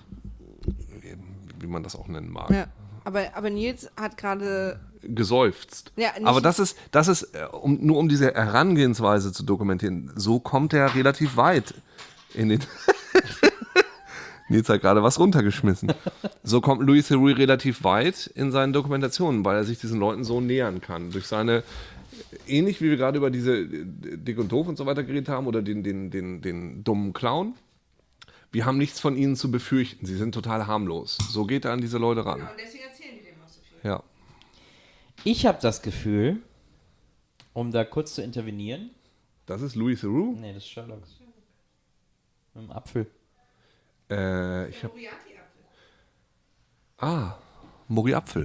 wie man das auch nennen mag. Ja. Aber Nils hat gerade. Geseufzt. Ja, nicht- aber das ist nur um diese Herangehensweise zu dokumentieren, so kommt er relativ weit in den... Nils hat gerade was runtergeschmissen. So kommt Louis Theroux relativ weit in seinen Dokumentationen, weil er sich diesen Leuten so nähern kann. Durch seine, ähnlich wie wir gerade über diese Dick und Doof und so weiter geredet haben, oder den dummen Clown. Wir haben nichts von ihnen zu befürchten. Sie sind total harmlos. So geht er an diese Leute ran. Und deswegen erzählen die dem auch so viel. Ja. Ich habe das Gefühl, um da kurz zu intervenieren. Das ist Louis Theroux. Nee, das ist Sherlock. Mit dem Apfel. Ich habe. Moriapfel.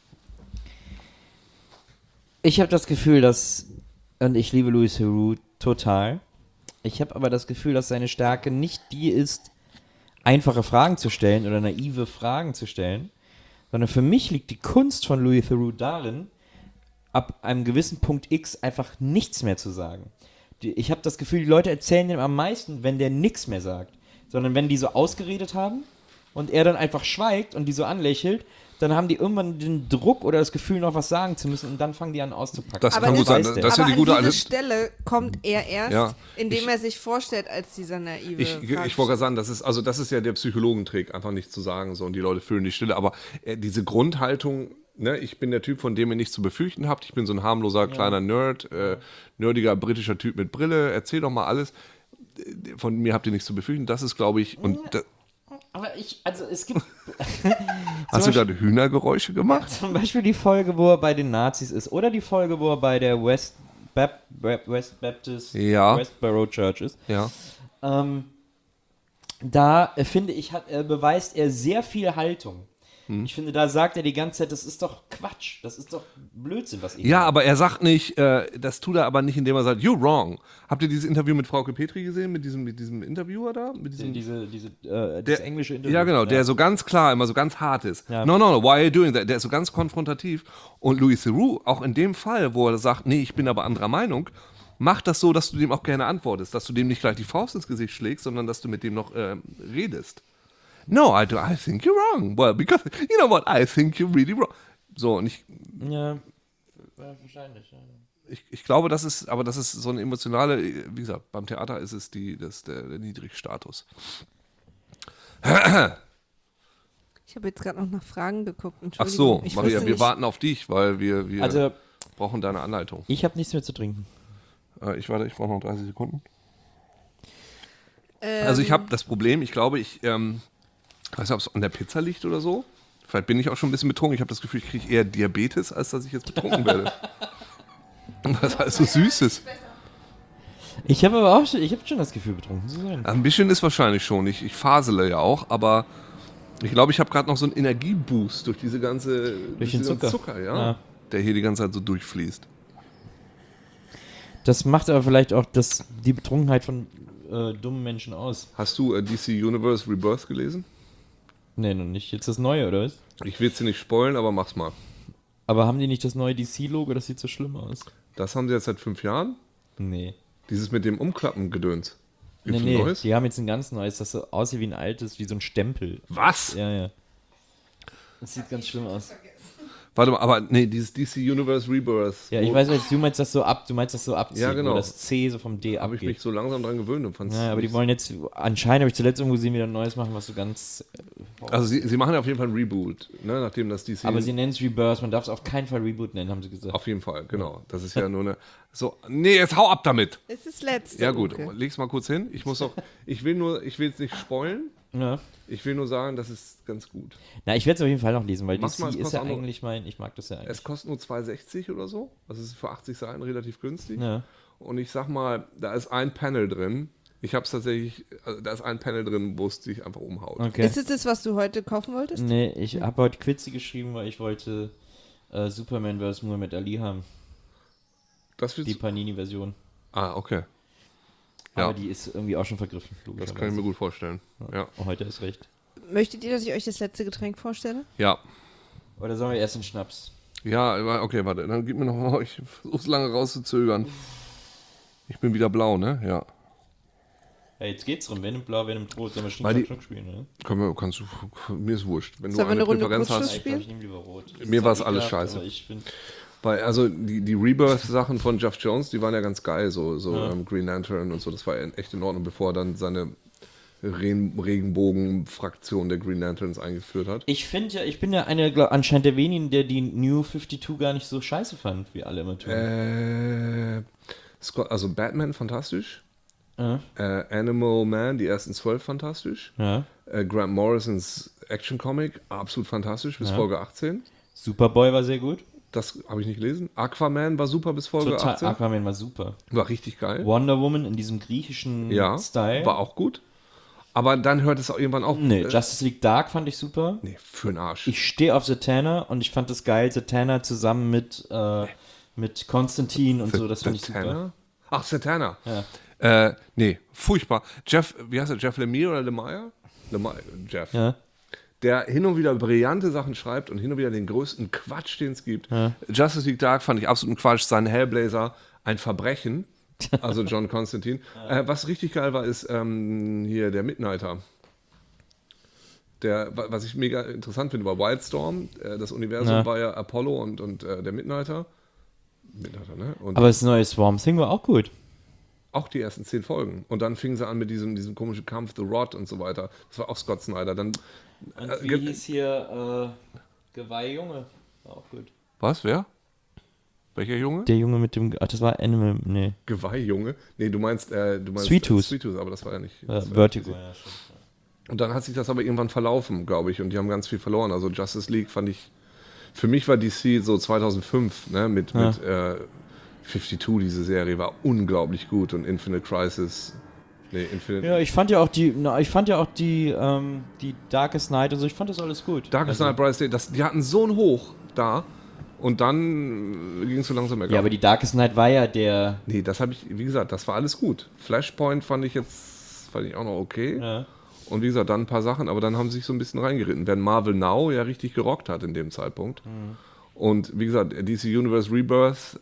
Ich habe das Gefühl, dass, und ich liebe Louis Theroux total, ich habe aber das Gefühl, dass seine Stärke nicht die ist, einfache Fragen zu stellen oder naive Fragen zu stellen, sondern für mich liegt die Kunst von Louis Theroux darin, ab einem gewissen Punkt X einfach nichts mehr zu sagen. Ich habe das Gefühl, die Leute erzählen ihm am meisten, wenn der nichts mehr sagt, sondern wenn die so ausgeredet haben und er dann einfach schweigt und die so anlächelt, dann haben die irgendwann den Druck oder das Gefühl, noch was sagen zu müssen und dann fangen die an auszupacken. Das Aber kann gut sein. weiß der. Das ist ja aber die gute an diese alte. Stelle kommt er erst, Ja. indem er sich vorstellt als dieser naive. Ich wollte gerade sagen, das ist ja der Psychologentrick, einfach nichts zu sagen so und die Leute füllen die Stille. Aber diese Grundhaltung, ne, ich bin der Typ, von dem ihr nichts zu befürchten habt. Ich bin so ein harmloser kleiner Nerd, nerdiger britischer Typ mit Brille. Erzähl doch mal alles. Von mir habt ihr nichts zu befürchten. Das ist, glaube ich, und Aber es gibt hast du gerade Hühnergeräusche gemacht? zum Beispiel die Folge, wo er bei den Nazis ist oder die Folge, wo er bei der West Baptist Ja. Westboro Church ist. Ja. Da finde ich, beweist er sehr viel Haltung. Ich finde, da sagt er die ganze Zeit, das ist doch Quatsch, das ist doch Blödsinn, was ihr Ja, macht. aber er sagt nicht, das tut er aber nicht, indem er sagt, you're wrong. Habt ihr dieses Interview mit Frauke Petri gesehen, mit diesem Interviewer da? Mit diesem, Das englische Interview. ja, genau, der so ganz klar, immer so ganz hart ist. Ja. No, why are you doing that? Der ist so ganz konfrontativ. Und Louis Theroux, auch in dem Fall, wo er sagt, nee, ich bin aber anderer Meinung, macht das so, dass du dem auch gerne antwortest, dass du dem nicht gleich die Faust ins Gesicht schlägst, sondern dass du mit dem noch redest. No, I think you're wrong. Well, because, you know what, I think you're really wrong. So, und Ja, wahrscheinlich. Ja. ich glaube, das ist so eine emotionale, wie gesagt, beim Theater ist es der Niedrigstatus. Ich habe jetzt gerade noch nach Fragen geguckt. Ach Entschuldigung. so, Ich Maria, wusste wir nicht- warten auf dich, weil wir Also, brauchen deine Anleitung. ich habe nichts mehr zu trinken. Ich brauche noch 30 Sekunden. Also ich habe das Problem, ich glaube, ich weiß nicht, ob es an der Pizza liegt oder so. Vielleicht bin ich auch schon ein bisschen betrunken. Ich habe das Gefühl, ich kriege eher Diabetes, als dass ich jetzt betrunken werde. Was alles so süß ist. Ich habe aber auch schon das Gefühl, betrunken zu sein. Ein bisschen ist wahrscheinlich schon. Ich fasele ja auch, aber ich glaube, ich habe gerade noch so einen Energieboost durch diese ganze Durch den diesen Zucker. ja, Ja. der hier die ganze Zeit so durchfließt. Das macht aber vielleicht auch die Betrunkenheit von dummen Menschen aus. Hast du DC Universe Rebirth gelesen? Nee, noch nicht. Jetzt das Neue, oder was? Ich will es dir nicht spoilen, aber mach's mal. Aber haben die nicht das neue DC-Logo? Das sieht so schlimm aus. Das haben sie jetzt seit 5 Jahren. Nee. Dieses mit dem Umklappen-Gedöns. Gibt's ein Nee, neues? die haben jetzt ein ganz neues, das so aussieht wie ein altes, wie so ein Stempel. Was? Ja. Das sieht ganz schlimm aus. Warte mal, aber nee, dieses DC Universe Rebirth. Ja, ich weiß jetzt, du meinst das so abziehen, Ja, genau. wo das C so vom D Habe ich mich abgeht. so langsam dran gewöhnt und fand's Ja, aber die wollen jetzt, anscheinend habe ich zuletzt irgendwo gesehen, wieder ein neues machen, was so ganz... Also sie machen ja auf jeden Fall ein Reboot, ne, nachdem das DC... Aber sie nennen es Rebirth, man darf es auf keinen Fall Reboot nennen, haben sie gesagt. auf jeden Fall, genau. Das ist ja nur eine... So, nee, jetzt hau ab damit! Es ist das letzte. Ja gut, Uke. leg's mal kurz hin. Ich muss auch... Ich will jetzt nicht spoilen. Ja. Ich will nur sagen, das ist ganz gut. Na, ich werde es auf jeden Fall noch lesen, weil Mach's mal, DC es ist kostet ja auch noch- eigentlich ich mag das ja eigentlich. Es kostet nur 2,60 oder so. Das ist für 80 Seiten relativ günstig. Ja. und ich sag mal, da ist ein Panel drin. Ich habe es tatsächlich, also da ist ein Panel drin, wo es dich einfach umhaut. Okay. Ist es das, was du heute kaufen wolltest? Nee, ich habe heute Quizzy geschrieben, weil ich wollte Superman vs. Muhammad Ali haben. Das wird Die Panini-Version. okay. Aber Ja. die ist irgendwie auch schon vergriffen. Das kann ich mir gut vorstellen. Ja. Heute ist recht. Möchtet ihr, dass ich euch das letzte Getränk vorstelle? Ja. Oder sollen wir erst einen Schnaps? Ja, okay, warte. Dann gib mir noch mal, ich versuch's lange rauszuzögern. Ich bin wieder blau, ne? Ja. Ja, jetzt geht's drum. Wer nimmt blau, wer nimmt rot? Sollen wir Weil die- Schnick spielen, oder? Kannst du, mir ist wurscht. Wenn Sollen du wir eine Runde Präferenz Kurzschluss hast. Ich glaube, ich nehme lieber rot. Mir war's Ist alles ekelhaft, scheiße. aber ich bin Weil, also die Rebirth-Sachen von Geoff Jones, die waren ja ganz geil, so Green Lantern und so, das war echt in Ordnung, bevor er dann seine Regenbogen-Fraktion der Green Lanterns eingeführt hat. Ich finde ja, ich bin ja anscheinend der wenigen, der die New 52 gar nicht so scheiße fand, wie alle immer tun. Also Batman fantastisch, Ja. Animal Man, die ersten 12 fantastisch, Ja. Grant Morrisons Action-Comic, absolut fantastisch, bis Folge 18. Superboy war sehr gut. Das habe ich nicht gelesen. Aquaman war super bis Folge Total. 18. Aquaman war super. War richtig geil. Wonder Woman in diesem griechischen Ja, Style. war auch gut. Aber dann hört es auch irgendwann auf. Nee, Justice League Dark fand ich super. Nee, für den Arsch. Ich stehe auf Zatanna und ich fand das geil, Zatanna zusammen mit Konstantin und so, das fand ich super. Zatanna? Ach, Zatanna. Ja. Nee, furchtbar. Wie heißt er? Jeff Lemire oder Lemire? Jeff. Ja. Der hin und wieder brillante Sachen schreibt und hin und wieder den größten Quatsch, den es gibt. Justice League Dark fand ich absoluten Quatsch. Sein Hellblazer, ein Verbrechen. Also John Constantine. Was richtig geil war, ist hier der Midnighter. Was ich mega interessant finde, war Wildstorm. Das Universum war ja Apollo und der Midnighter. Midnighter, ne? Und Aber das neue Swarm Thing war auch gut. auch die ersten 10 Folgen. Und dann fingen sie an mit diesem komischen Kampf, The Rod und so weiter. Das war auch Scott Snyder. Dann, Und wie hieß hier Geweih Junge? War auch gut. was, wer? Welcher Junge? Der Junge mit dem. Ach, das war Animal. Nee. Geweih-Junge? Nee, du meinst Sweet Tooth. Sweet Tooth, aber das war ja nicht. Das war Vertigo. nicht- Ja, stimmt. Und dann hat sich das aber irgendwann verlaufen, glaube ich. Und die haben ganz viel verloren. Also Justice League fand ich. Für mich war DC so 2005, ne, mit 52, diese Serie war unglaublich gut. Und Infinite Crisis. Nee, Infinite. Ja, ich fand ja auch die Darkest Night und so, ich fand das alles gut. Darkest Knight, Brightest Day, die hatten so einen Hoch da. Und dann ging es so langsam bergab. Ja, aber die Darkest Night war ja der. Nee, das habe ich, wie gesagt, das war alles gut. Flashpoint fand ich auch noch okay. Ja. Und wie gesagt, dann ein paar Sachen, aber dann haben sie sich so ein bisschen reingeritten. Während Marvel Now ja richtig gerockt hat in dem Zeitpunkt. Und wie gesagt, DC Universe Rebirth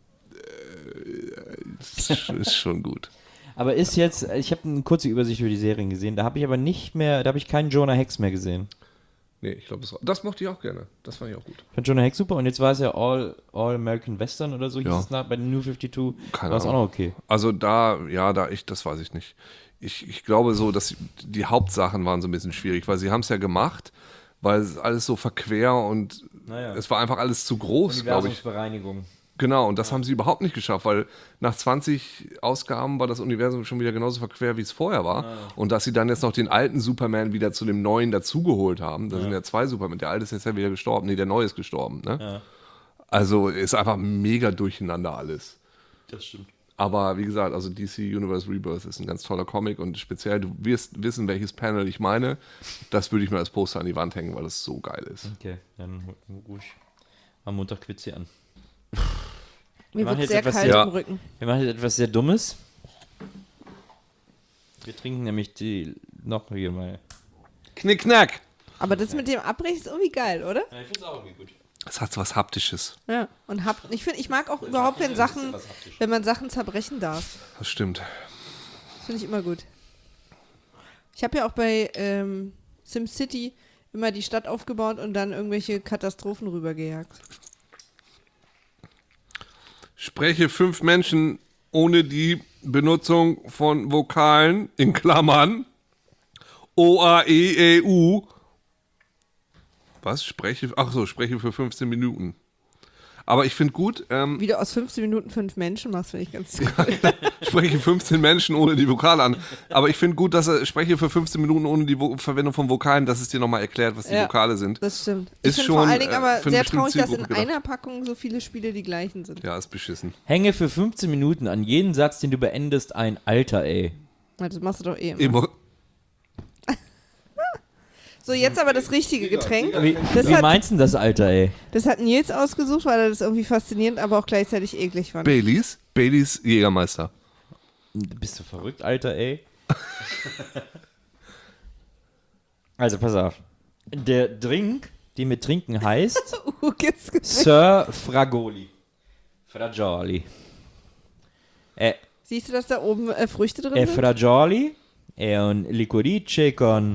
ist schon gut. Aber ist jetzt, ich habe eine kurze Übersicht über die Serien gesehen, da habe ich aber nicht mehr, da habe ich keinen Jonah Hex mehr gesehen. Nee, ich glaube, das mochte ich auch gerne. Das fand ich auch gut. Ich fand Jonah Hex super und jetzt war es ja All American Western oder so, hieß Ja. es bei den New 52, Keine war es auch Ahnung. noch okay. Also das weiß ich nicht. Ich glaube so, dass die Hauptsachen waren so ein bisschen schwierig, weil sie haben es ja gemacht, weil es alles so verquer und Naja. es war einfach alles zu groß, glaube ich. Universumsbereinigung. Genau, und das haben sie überhaupt nicht geschafft, weil nach 20 Ausgaben war das Universum schon wieder genauso verquer, wie es vorher war. Und dass sie dann jetzt noch den alten Superman wieder zu dem neuen dazugeholt haben, da sind ja 2 Superman, der alte ist jetzt ja wieder gestorben, nee, der neue ist gestorben. Ne? Ja. Also ist einfach mega durcheinander alles. Das stimmt. Aber wie gesagt, also DC Universe Rebirth ist ein ganz toller Comic und speziell, du wirst wissen, welches Panel ich meine. Das würde ich mir als Poster an die Wand hängen, weil das so geil ist. Okay, dann ruhig am Montag Quizzi an. Mir machen wird jetzt sehr etwas kalt sehr- im Rücken. Wir machen jetzt etwas sehr Dummes. Wir trinken nämlich noch hier mal. Knickknack! Aber das mit dem Abbrechen ist irgendwie geil, oder? Ja, ich finde es auch irgendwie gut. Das hat so was Haptisches. Ja. Und ich mag auch überhaupt, wenn man Sachen zerbrechen darf. Das stimmt. Das finde ich immer gut. Ich habe ja auch bei SimCity immer die Stadt aufgebaut und dann irgendwelche Katastrophen rübergejagt. Spreche 5 Menschen ohne die Benutzung von Vokalen in Klammern O, A, E, E, U. Was? Spreche für 15 Minuten. Aber ich finde gut, Wie du aus 15 Minuten 5 Menschen machst, finde ich ganz gut. spreche 15 Menschen ohne die Vokale an. Aber ich finde gut, dass er spreche für 15 Minuten ohne die Verwendung von Vokalen, dass es dir nochmal erklärt, was die Vokale sind. Das stimmt. Ist Ich finde schon, vor allen Dingen aber für eine sehr bestimmte traurig, dass in Zielgruppe einer Packung so viele Spiele die gleichen sind. Ja, ist beschissen. Hänge für 15 Minuten an jeden Satz, den du beendest, ein Alter, ey. Das machst du doch eh immer. Immer. So, jetzt aber das richtige Getränk. Wie Das hat, meinst du denn das, Alter, ey? das hat Nils ausgesucht, weil er das irgendwie faszinierend, aber auch gleichzeitig eklig fand. Baileys Jägermeister. Bist du verrückt, Alter, ey? Also, pass auf. Der Drink, den wir trinken, heißt Ukes Getränk. Sir Fragoli. Fragioli. Siehst du, dass da oben Früchte drin È sind? Fragioli è un liquorice con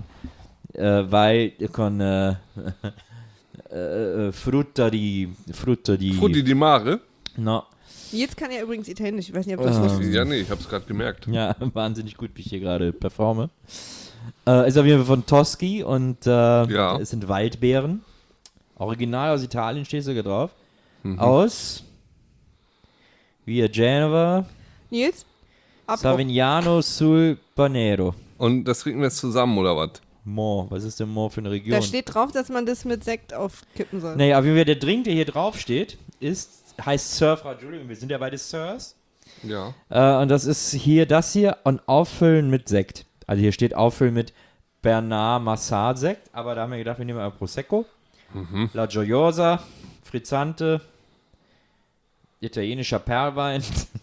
frutta di Frutti di Mare? no. Nils kann ja übrigens Italienisch. Ich weiß nicht, ob du das wusstest. Ja, nee, ich hab's gerade gemerkt. Ja, wahnsinnig gut, wie ich hier gerade performe. Ist auf jeden Fall von Toschi und es sind Waldbeeren. Original aus Italien steht sogar drauf. Aus Via Genova, Nils? Abbruch. Savignano sul Panero. Und das trinken wir jetzt zusammen, oder was? Mo, was ist denn Mo für eine Region? Da steht drauf, dass man das mit Sekt aufkippen soll. Naja, auf jeden Fall der Drink, der hier drauf steht, heißt Sir Fragoli. Und wir sind ja beide Sirs. Ja. Und das ist hier das hier und auffüllen mit Sekt. Also hier steht auffüllen mit Bernard Massard Sekt, aber da haben wir gedacht, wir nehmen mal Prosecco. La Gioiosa, Frizzante, italienischer Perlwein.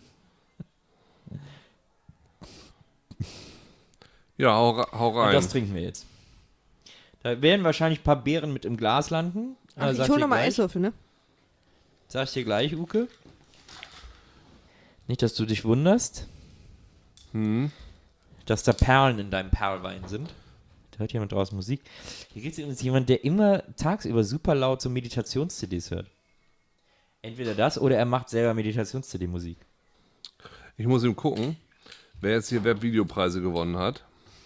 Ja, hau Und rein. das trinken wir jetzt. Da werden wahrscheinlich ein paar Beeren mit im Glas landen. Ach, Sag ich hole dir nochmal gleich. Eiswürfel, ne? Sag ich dir gleich, Uke. Nicht, dass du dich wunderst, dass da Perlen in deinem Perlwein sind. Da hört jemand draußen Musik. Hier gibt es übrigens jemand, der immer tagsüber super laut so Meditations-CDs hört. Entweder das oder er macht selber Meditations-CD-Musik. Ich muss ihm gucken, wer jetzt hier Webvideopreise gewonnen hat.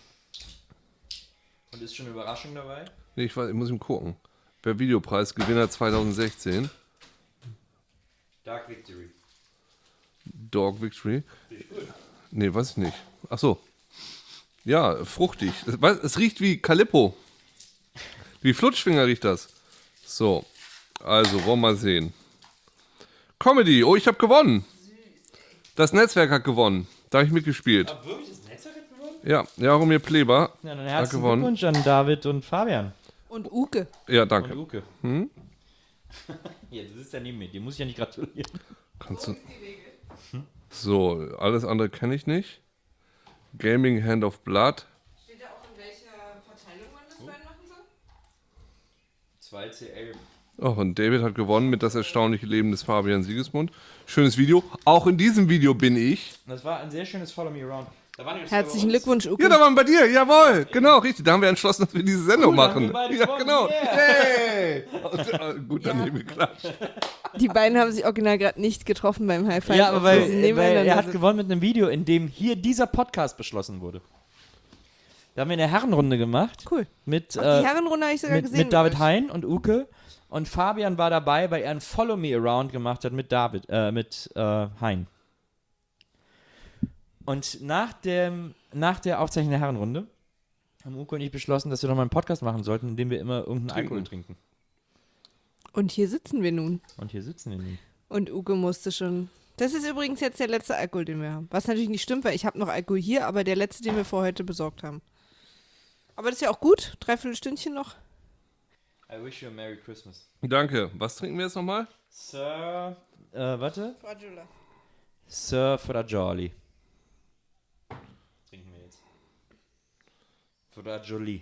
Und ist schon eine Überraschung dabei? Nee, ich muss ihm gucken. Webvideopreis Gewinner 2016. Dark Victory. Dog Victory. Nee, weiß ich nicht. Ach so. Ja, fruchtig. Es riecht wie Calippo. Wie Flutschfinger riecht das. So, also, wollen wir mal sehen. Comedy. Oh, ich habe gewonnen. Das Netzwerk hat gewonnen. Da habe ich mitgespielt. Aber wirklich, das Netzwerk hat gewonnen? Ja, Jaromir Pleber Ja, dann hat herzlichen gewonnen. Glückwunsch an David und Fabian. Und Uke. Ja, Und danke. Uke. Ja, du sitzt ja neben mir. Dir muss ich ja nicht gratulieren. Kannst du... So, alles andere kenne ich nicht. Gaming Hand of Blood. Steht da auch, in welcher Verteilung man das Wein machen soll? 2CL. Oh, und David hat gewonnen mit Das erstaunliche Leben des Fabian Sigismund. Schönes Video. Auch in diesem Video bin ich. Das war ein sehr schönes Follow Me Around. Da waren die Herzlichen Glückwunsch, Uke. Ja, da waren wir bei dir. Jawohl. Genau, richtig. Da haben wir entschlossen, dass wir diese Sendung Cool, da haben machen. wir beide Ja, gewonnen. genau. Yeah. Hey. Gut, daneben geklatscht. Die beiden haben sich original gerade nicht getroffen beim High Five. Ja, aber obwohl sie weil nebeneinander er hat sind. gewonnen mit einem Video, in dem hier dieser Podcast beschlossen wurde. Da haben wir eine Herrenrunde gemacht. Cool. Mit, Die Herrenrunde habe ich sogar gesehen. mit David Hein und Uke. Und Fabian war dabei, weil er ein Follow Me Around gemacht hat mit Hein. Und nach der Aufzeichnung der Herrenrunde haben Uke und ich beschlossen, dass wir noch mal einen Podcast machen sollten, in dem wir immer irgendeinen Alkohol trinken. Und hier sitzen wir nun. Und hier sitzen wir nun. Und Uke musste schon... Das ist übrigens jetzt der letzte Alkohol, den wir haben. Was natürlich nicht stimmt, weil ich habe noch Alkohol hier, aber der letzte, den wir vor heute besorgt haben. Aber das ist ja auch gut. 3/4 Stündchen noch. I wish you a Merry Christmas. Danke. Was trinken wir jetzt nochmal? Sir, warte. Fragula. Sir Fragioli. Trinken wir jetzt. Fragioli.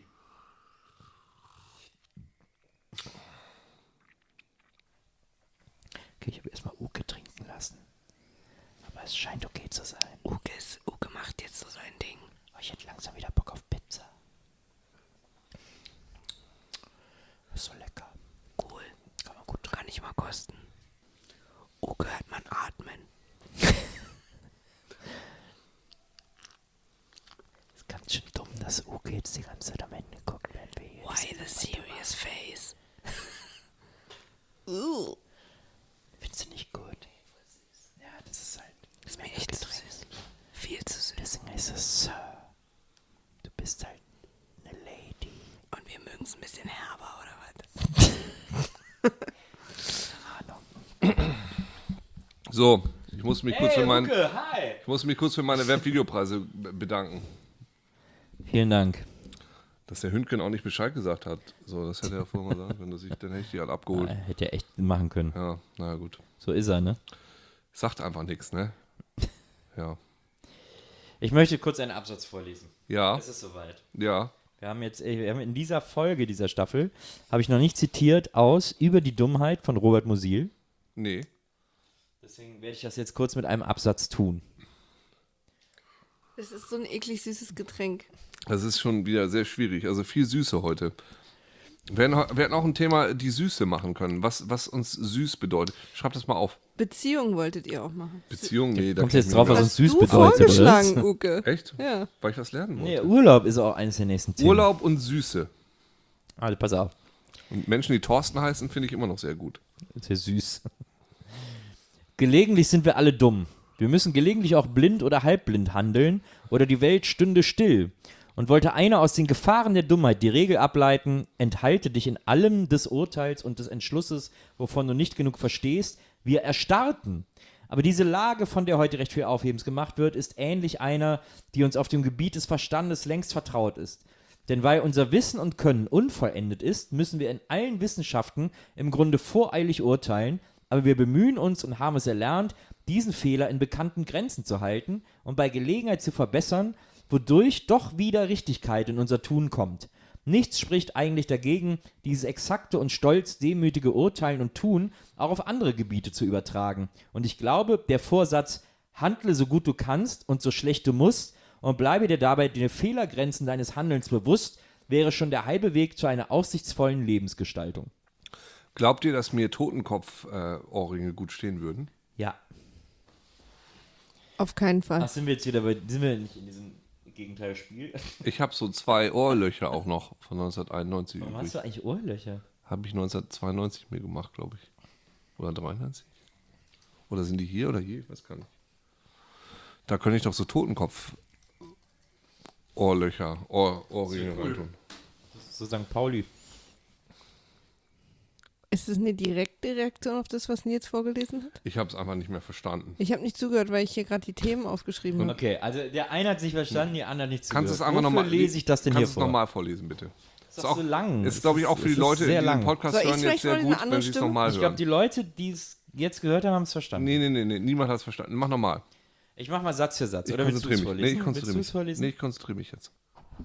Okay, ich habe erstmal Uke trinken lassen. Aber es scheint okay zu sein. Uke macht jetzt so sein Ding. Oh, ich hätte langsam wieder Bock auf Pizza. Ist so lecker. Cool. Kann man gut trinken. Kann ich mal kosten. Uke hört man atmen. Ist ganz schön dumm, dass Uke jetzt die ganze Zeit am Ende guckt, wenn wir hier Why the serious face? Ich So, ich muss mich kurz für hi. ich muss mich kurz für meine Webvideopreise bedanken. Vielen Dank. Dass der Hündgen auch nicht Bescheid gesagt hat. So, das hätte er vorher mal sagen können, dann hätte ich die halt abgeholt. Hätte er echt machen können. Ja, naja, gut. So ist er, ne? Sagt einfach nichts, ne? Ja. Ich möchte kurz einen Absatz vorlesen. Ja, Es ist soweit. ja. Wir haben in dieser Folge dieser Staffel, habe ich noch nicht zitiert, aus Über die Dummheit von Robert Musil. Nee. Deswegen werde ich das jetzt kurz mit einem Absatz tun. Das ist so ein eklig süßes Getränk. Das ist schon wieder sehr schwierig. Also viel Süße heute. Wir hätten auch ein Thema, die Süße machen können. Was uns süß bedeutet. Schreibt das mal auf. Beziehung wolltet ihr auch machen. Beziehung, nee. Da Kommst kenn du ich jetzt drauf, mich was nicht uns süß du bedeutet, oder? vorgeschlagen, Uke. aus. Echt? Ja. Weil ich was lernen wollte. Nee, Urlaub ist auch eines der nächsten Themen. Urlaub und Süße. Also pass auf. Und Menschen, die Thorsten heißen, finde ich immer noch sehr gut. Sehr süß. Gelegentlich sind wir alle dumm. Wir müssen gelegentlich auch blind oder halbblind handeln oder die Welt stünde still. Und wollte einer aus den Gefahren der Dummheit die Regel ableiten, enthalte dich in allem des Urteils und des Entschlusses, wovon du nicht genug verstehst, wir erstarrten. Aber diese Lage, von der heute recht viel Aufhebens gemacht wird, ist ähnlich einer, die uns auf dem Gebiet des Verstandes längst vertraut ist. Denn weil unser Wissen und Können unvollendet ist, müssen wir in allen Wissenschaften im Grunde voreilig urteilen, aber wir bemühen uns und haben es erlernt, diesen Fehler in bekannten Grenzen zu halten und bei Gelegenheit zu verbessern, wodurch doch wieder Richtigkeit in unser Tun kommt. Nichts spricht eigentlich dagegen, dieses exakte und stolz demütige Urteilen und Tun auch auf andere Gebiete zu übertragen. Und ich glaube, der Vorsatz, handle so gut du kannst und so schlecht du musst und bleibe dir dabei den Fehlergrenzen deines Handelns bewusst, wäre schon der halbe Weg zu einer aussichtsvollen Lebensgestaltung. Glaubt ihr, dass mir Totenkopf-Ohrringe gut stehen würden? Ja. Auf keinen Fall. Ach, sind wir nicht in diesem Gegenteilspiel? Ich habe so 2 Ohrlöcher auch noch von 1991 Warum übrig. hast du eigentlich Ohrlöcher? Habe ich 1992 mir gemacht, glaube ich. Oder 93? Oder sind die hier oder hier? Ich weiß gar nicht. Da könnte ich doch so Totenkopf-Ohrlöcher, Ohrringe reintun. So St. Pauli. Ist es eine direkte Reaktion auf das, was Nils vorgelesen hat? Ich habe es einfach nicht mehr verstanden. Ich habe nicht zugehört, weil ich hier gerade die Themen aufgeschrieben habe. Okay, also der eine hat sich verstanden, die andere nicht zugehört. Kannst du es einfach Wofür nochmal lese ich das denn hier Kannst du es vor? nochmal vorlesen, bitte? ist doch so lang. Ist, glaube ich, auch für die Es ist Leute, die sehr den lang. Podcast Soll ich's hören, jetzt vielleicht sehr vorlesen, gut, eine andere wenn sie es Stimme? nochmal Ich glaube, hören. die Leute, die es jetzt gehört haben, haben es verstanden. Nee, niemand hat es verstanden. Mach nochmal. Ich mach mal Satz für Satz. Ich Oder willst du es konzentriere mich. vorlesen? Nee, ich konzentriere Willst du es mich. vorlesen? Nee, ich konzentriere mich jetzt.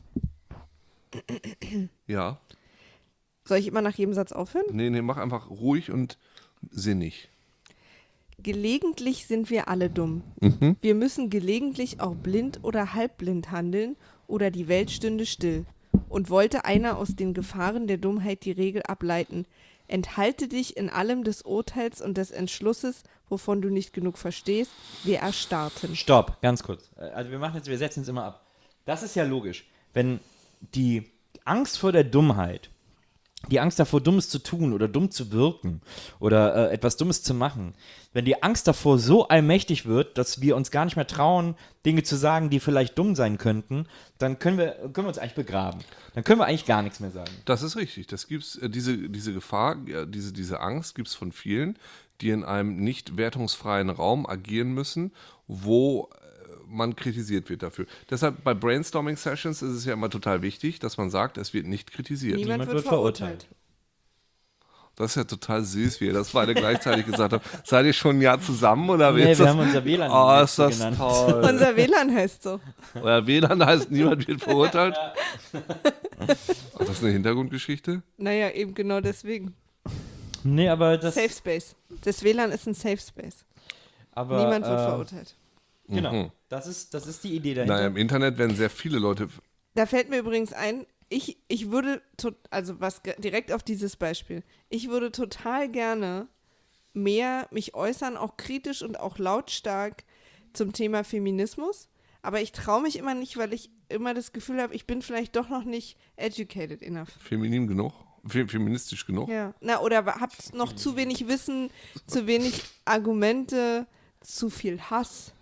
Ja. Soll ich immer nach jedem Satz aufhören? Nee, mach einfach ruhig und sinnig. Gelegentlich sind wir alle dumm. Wir müssen gelegentlich auch blind oder halbblind handeln oder die Welt stünde still. Und wollte einer aus den Gefahren der Dummheit die Regel ableiten, enthalte dich in allem des Urteils und des Entschlusses, wovon du nicht genug verstehst, wir erstarrten. Stopp, ganz kurz. Also wir setzen es immer ab. Das ist ja logisch. Wenn die Angst vor der Dummheit, die Angst davor, Dummes zu tun oder dumm zu wirken oder etwas Dummes zu machen, wenn die Angst davor so allmächtig wird, dass wir uns gar nicht mehr trauen, Dinge zu sagen, die vielleicht dumm sein könnten, dann können wir uns eigentlich begraben. Dann können wir eigentlich gar nichts mehr sagen. Das ist richtig. Das gibt's, diese Gefahr, diese Angst gibt es von vielen, die in einem nicht wertungsfreien Raum agieren müssen, wo man kritisiert wird dafür. Deshalb bei Brainstorming-Sessions ist es ja immer total wichtig, dass man sagt, es wird nicht kritisiert. Niemand wird verurteilt. Das ist ja total süß, wie ihr das beide gleichzeitig gesagt habt. Seid ihr schon ein Jahr zusammen oder wie Nee, ist wir das? haben unser WLAN Oh, ist das genannt. toll. Unser WLAN heißt so. Euer WLAN heißt, niemand wird verurteilt. Und das ist eine Hintergrundgeschichte? Naja, eben genau deswegen. Nee, aber das... Safe Space. Das WLAN ist ein Safe Space. Aber, Niemand wird verurteilt. Genau, das ist die Idee dahinter. Naja, im Internet werden sehr viele Leute. Da fällt mir übrigens ein, ich würde, direkt auf dieses Beispiel, ich würde total gerne mehr mich äußern, auch kritisch und auch lautstark zum Thema Feminismus, aber ich traue mich immer nicht, weil ich immer das Gefühl habe, ich bin vielleicht doch noch nicht educated enough. Feminin genug? Feministisch genug? Ja, oder habt noch zu wenig Wissen, zu wenig Argumente, zu viel Hass.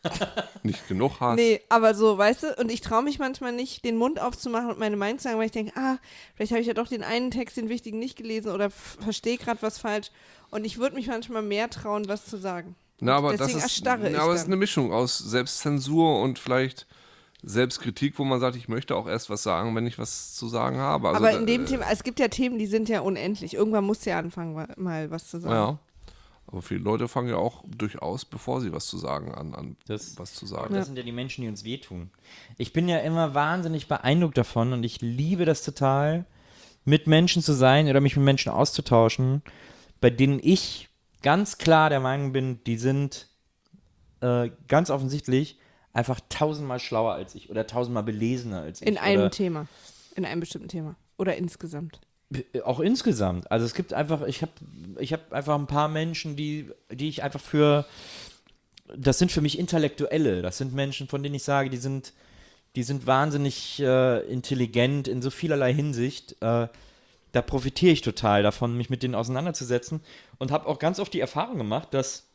Nicht genug Hass. Nee, aber so, weißt du, und ich traue mich manchmal nicht, den Mund aufzumachen und meine Meinung zu sagen, weil ich denke, vielleicht habe ich ja doch den einen Text, den wichtigen, nicht gelesen oder verstehe gerade was falsch. Und ich würde mich manchmal mehr trauen, was zu sagen. Na, aber deswegen das erstarre ich aber es ist dann. eine Mischung aus Selbstzensur und vielleicht Selbstkritik, wo man sagt, ich möchte auch erst was sagen, wenn ich was zu sagen habe. Also, aber in dem Thema, es gibt ja Themen, die sind ja unendlich. Irgendwann musst du ja anfangen, mal was zu sagen. Ja. Aber viele Leute fangen ja auch durchaus, bevor sie was zu sagen, an was zu sagen. Das sind ja die Menschen, die uns wehtun. Ich bin ja immer wahnsinnig beeindruckt davon und ich liebe das total, mit Menschen zu sein oder mich mit Menschen auszutauschen, bei denen ich ganz klar der Meinung bin, die sind ganz offensichtlich einfach 1000-mal schlauer als ich oder 1000-mal belesener als ich. In einem oder Thema. In einem bestimmten Thema. Oder insgesamt. auch insgesamt. Also es gibt einfach, ich hab einfach ein paar Menschen, die ich einfach für, das sind für mich Intellektuelle. Das sind Menschen, von denen ich sage, die sind wahnsinnig intelligent in so vielerlei Hinsicht. Da profitiere ich total davon, mich mit denen auseinanderzusetzen und habe auch ganz oft die Erfahrung gemacht, dass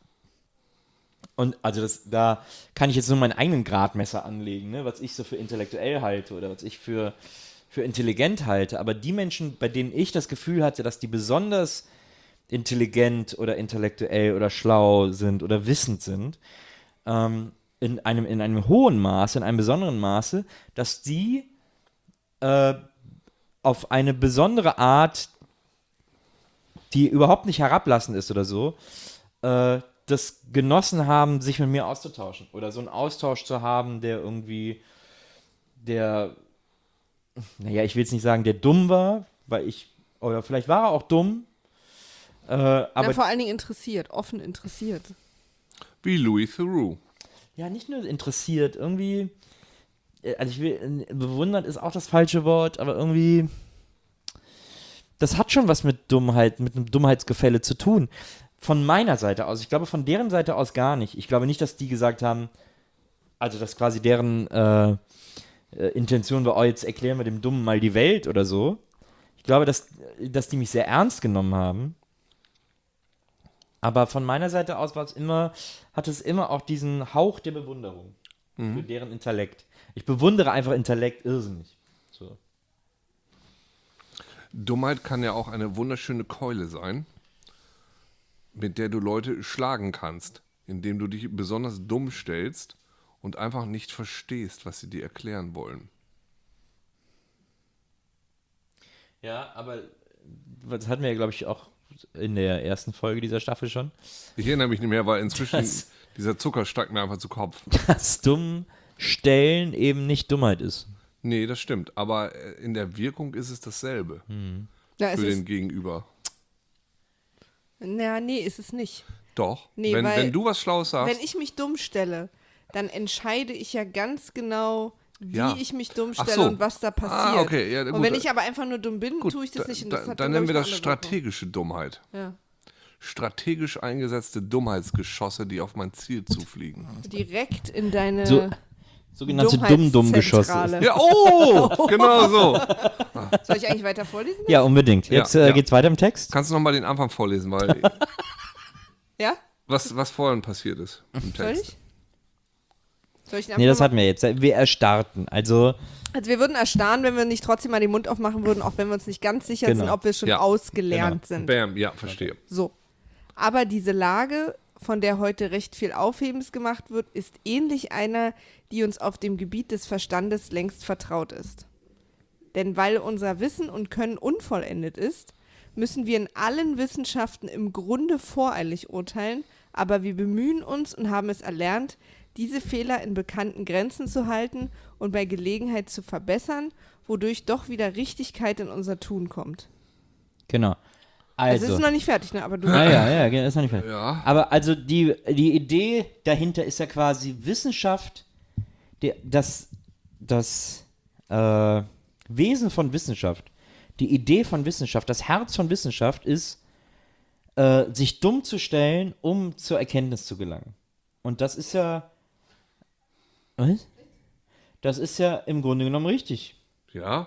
da kann ich jetzt nur meinen eigenen Gradmesser anlegen, ne, was ich so für intellektuell halte oder was ich für intelligent halte. Aber die Menschen, bei denen ich das Gefühl hatte, dass die besonders intelligent oder intellektuell oder schlau sind oder wissend sind, in einem hohen Maße, in einem besonderen Maße, dass die auf eine besondere Art, die überhaupt nicht herablassend ist oder so, das genossen haben, sich mit mir auszutauschen. Oder so einen Austausch zu haben, der irgendwie, naja, ich will jetzt nicht sagen, der dumm war, oder vielleicht war er auch dumm, aber vor allen Dingen interessiert, offen interessiert. Wie Louis Theroux. ja, nicht nur interessiert, irgendwie, also bewundert ist auch das falsche Wort, aber irgendwie, das hat schon was mit Dummheit, mit einem Dummheitsgefälle zu tun. Von meiner Seite aus. Ich glaube, von deren Seite aus gar nicht. Ich glaube nicht, dass die gesagt haben, also dass quasi deren Intention war, jetzt erklären wir dem Dummen mal die Welt oder so. Ich glaube, dass die mich sehr ernst genommen haben. Aber von meiner Seite aus hat es immer auch diesen Hauch der Bewunderung für deren Intellekt. Ich bewundere einfach Intellekt irrsinnig. So. Dummheit kann ja auch eine wunderschöne Keule sein, mit der du Leute schlagen kannst, indem du dich besonders dumm stellst und einfach nicht verstehst, was sie dir erklären wollen. Ja, aber das hatten wir ja, glaube ich, auch in der ersten Folge dieser Staffel schon. Ich erinnere mich nicht mehr, weil inzwischen dieser Zucker steigt mir einfach zu Kopf. Dass dumm stellen eben nicht Dummheit ist. Nee, das stimmt. Aber in der Wirkung ist es dasselbe Ja, für den Gegenüber. Nee, ist es nicht. Doch. Nee, wenn du was Schlaues sagst. Wenn ich mich dumm stelle, dann entscheide ich ja ganz genau, wie ich mich dumm Ach stelle so. und was da passiert. Okay. Ja, und gut. wenn ich aber einfach nur dumm bin, Gut, tue ich das nicht. Und das hat dann glaub nennen wir ich, das eine andere Wirkung. strategische Dummheit. Ja. Strategisch eingesetzte Dummheitsgeschosse, die auf mein Ziel zufliegen. Direkt in deine Sogenannte Dumm-Dumm-Geschosse. Dummheitszentrale. Ja, oh, genau so. Soll ich eigentlich weiter vorlesen? Ja, unbedingt. Jetzt Ja. geht's weiter im Text. Kannst du nochmal den Anfang vorlesen, weil Ja? was vorhin passiert ist im Soll Text. ich? Soll ich den Nee, das einfach hatten wir jetzt. Wir erstarrten. Also, Also wir würden erstarren, wenn wir nicht trotzdem mal den Mund aufmachen würden, auch wenn wir uns nicht ganz sicher Genau. sind, ob wir schon Ja. ausgelernt sind. Bam, ja, verstehe. So. Aber diese Lage, von der heute recht viel Aufhebens gemacht wird, ist ähnlich einer, die uns auf dem Gebiet des Verstandes längst vertraut ist. Denn weil unser Wissen und Können unvollendet ist, müssen wir in allen Wissenschaften im Grunde voreilig urteilen, aber wir bemühen uns und haben es erlernt, diese Fehler in bekannten Grenzen zu halten und bei Gelegenheit zu verbessern, wodurch doch wieder Richtigkeit in unser Tun kommt. genau. Also, es Also. ist noch nicht fertig, ne? Aber du. Ja, ist noch nicht fertig. Ja. Aber also die Idee dahinter ist ja quasi Wissenschaft, das Wesen von Wissenschaft, die Idee von Wissenschaft, das Herz von Wissenschaft ist, sich dumm zu stellen, um zur Erkenntnis zu gelangen. Und das ist ja. Was? Das ist ja im Grunde genommen richtig. Ja.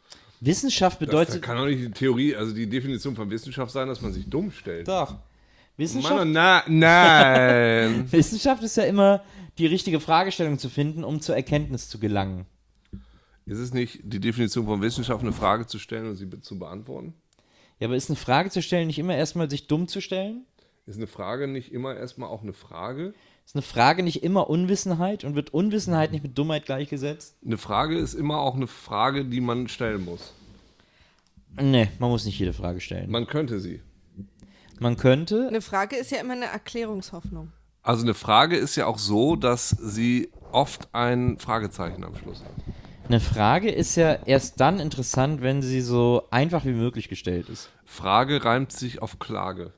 Wissenschaft Das bedeutet. kann doch nicht die Theorie, also die Definition von Wissenschaft sein, dass man sich dumm stellt. Doch. Wissenschaft, Nein. Wissenschaft ist ja immer die richtige Fragestellung zu finden, um zur Erkenntnis zu gelangen. Ist es nicht die Definition von Wissenschaft, eine Frage zu stellen und sie zu beantworten? Ja, aber ist eine Frage zu stellen nicht immer erstmal sich dumm zu stellen? Ist eine Frage nicht immer erstmal auch eine Frage? Ist eine Frage nicht immer Unwissenheit und wird Unwissenheit nicht mit Dummheit gleichgesetzt? Eine Frage ist immer auch eine Frage, die man stellen muss. Nee, man muss nicht jede Frage stellen. Man könnte sie. Man könnte, Eine Frage ist ja immer eine Erklärungshoffnung. Also eine Frage ist ja auch so, dass sie oft ein Fragezeichen am Schluss hat. eine Frage ist ja erst dann interessant, wenn sie so einfach wie möglich gestellt ist. Frage reimt sich auf Klage.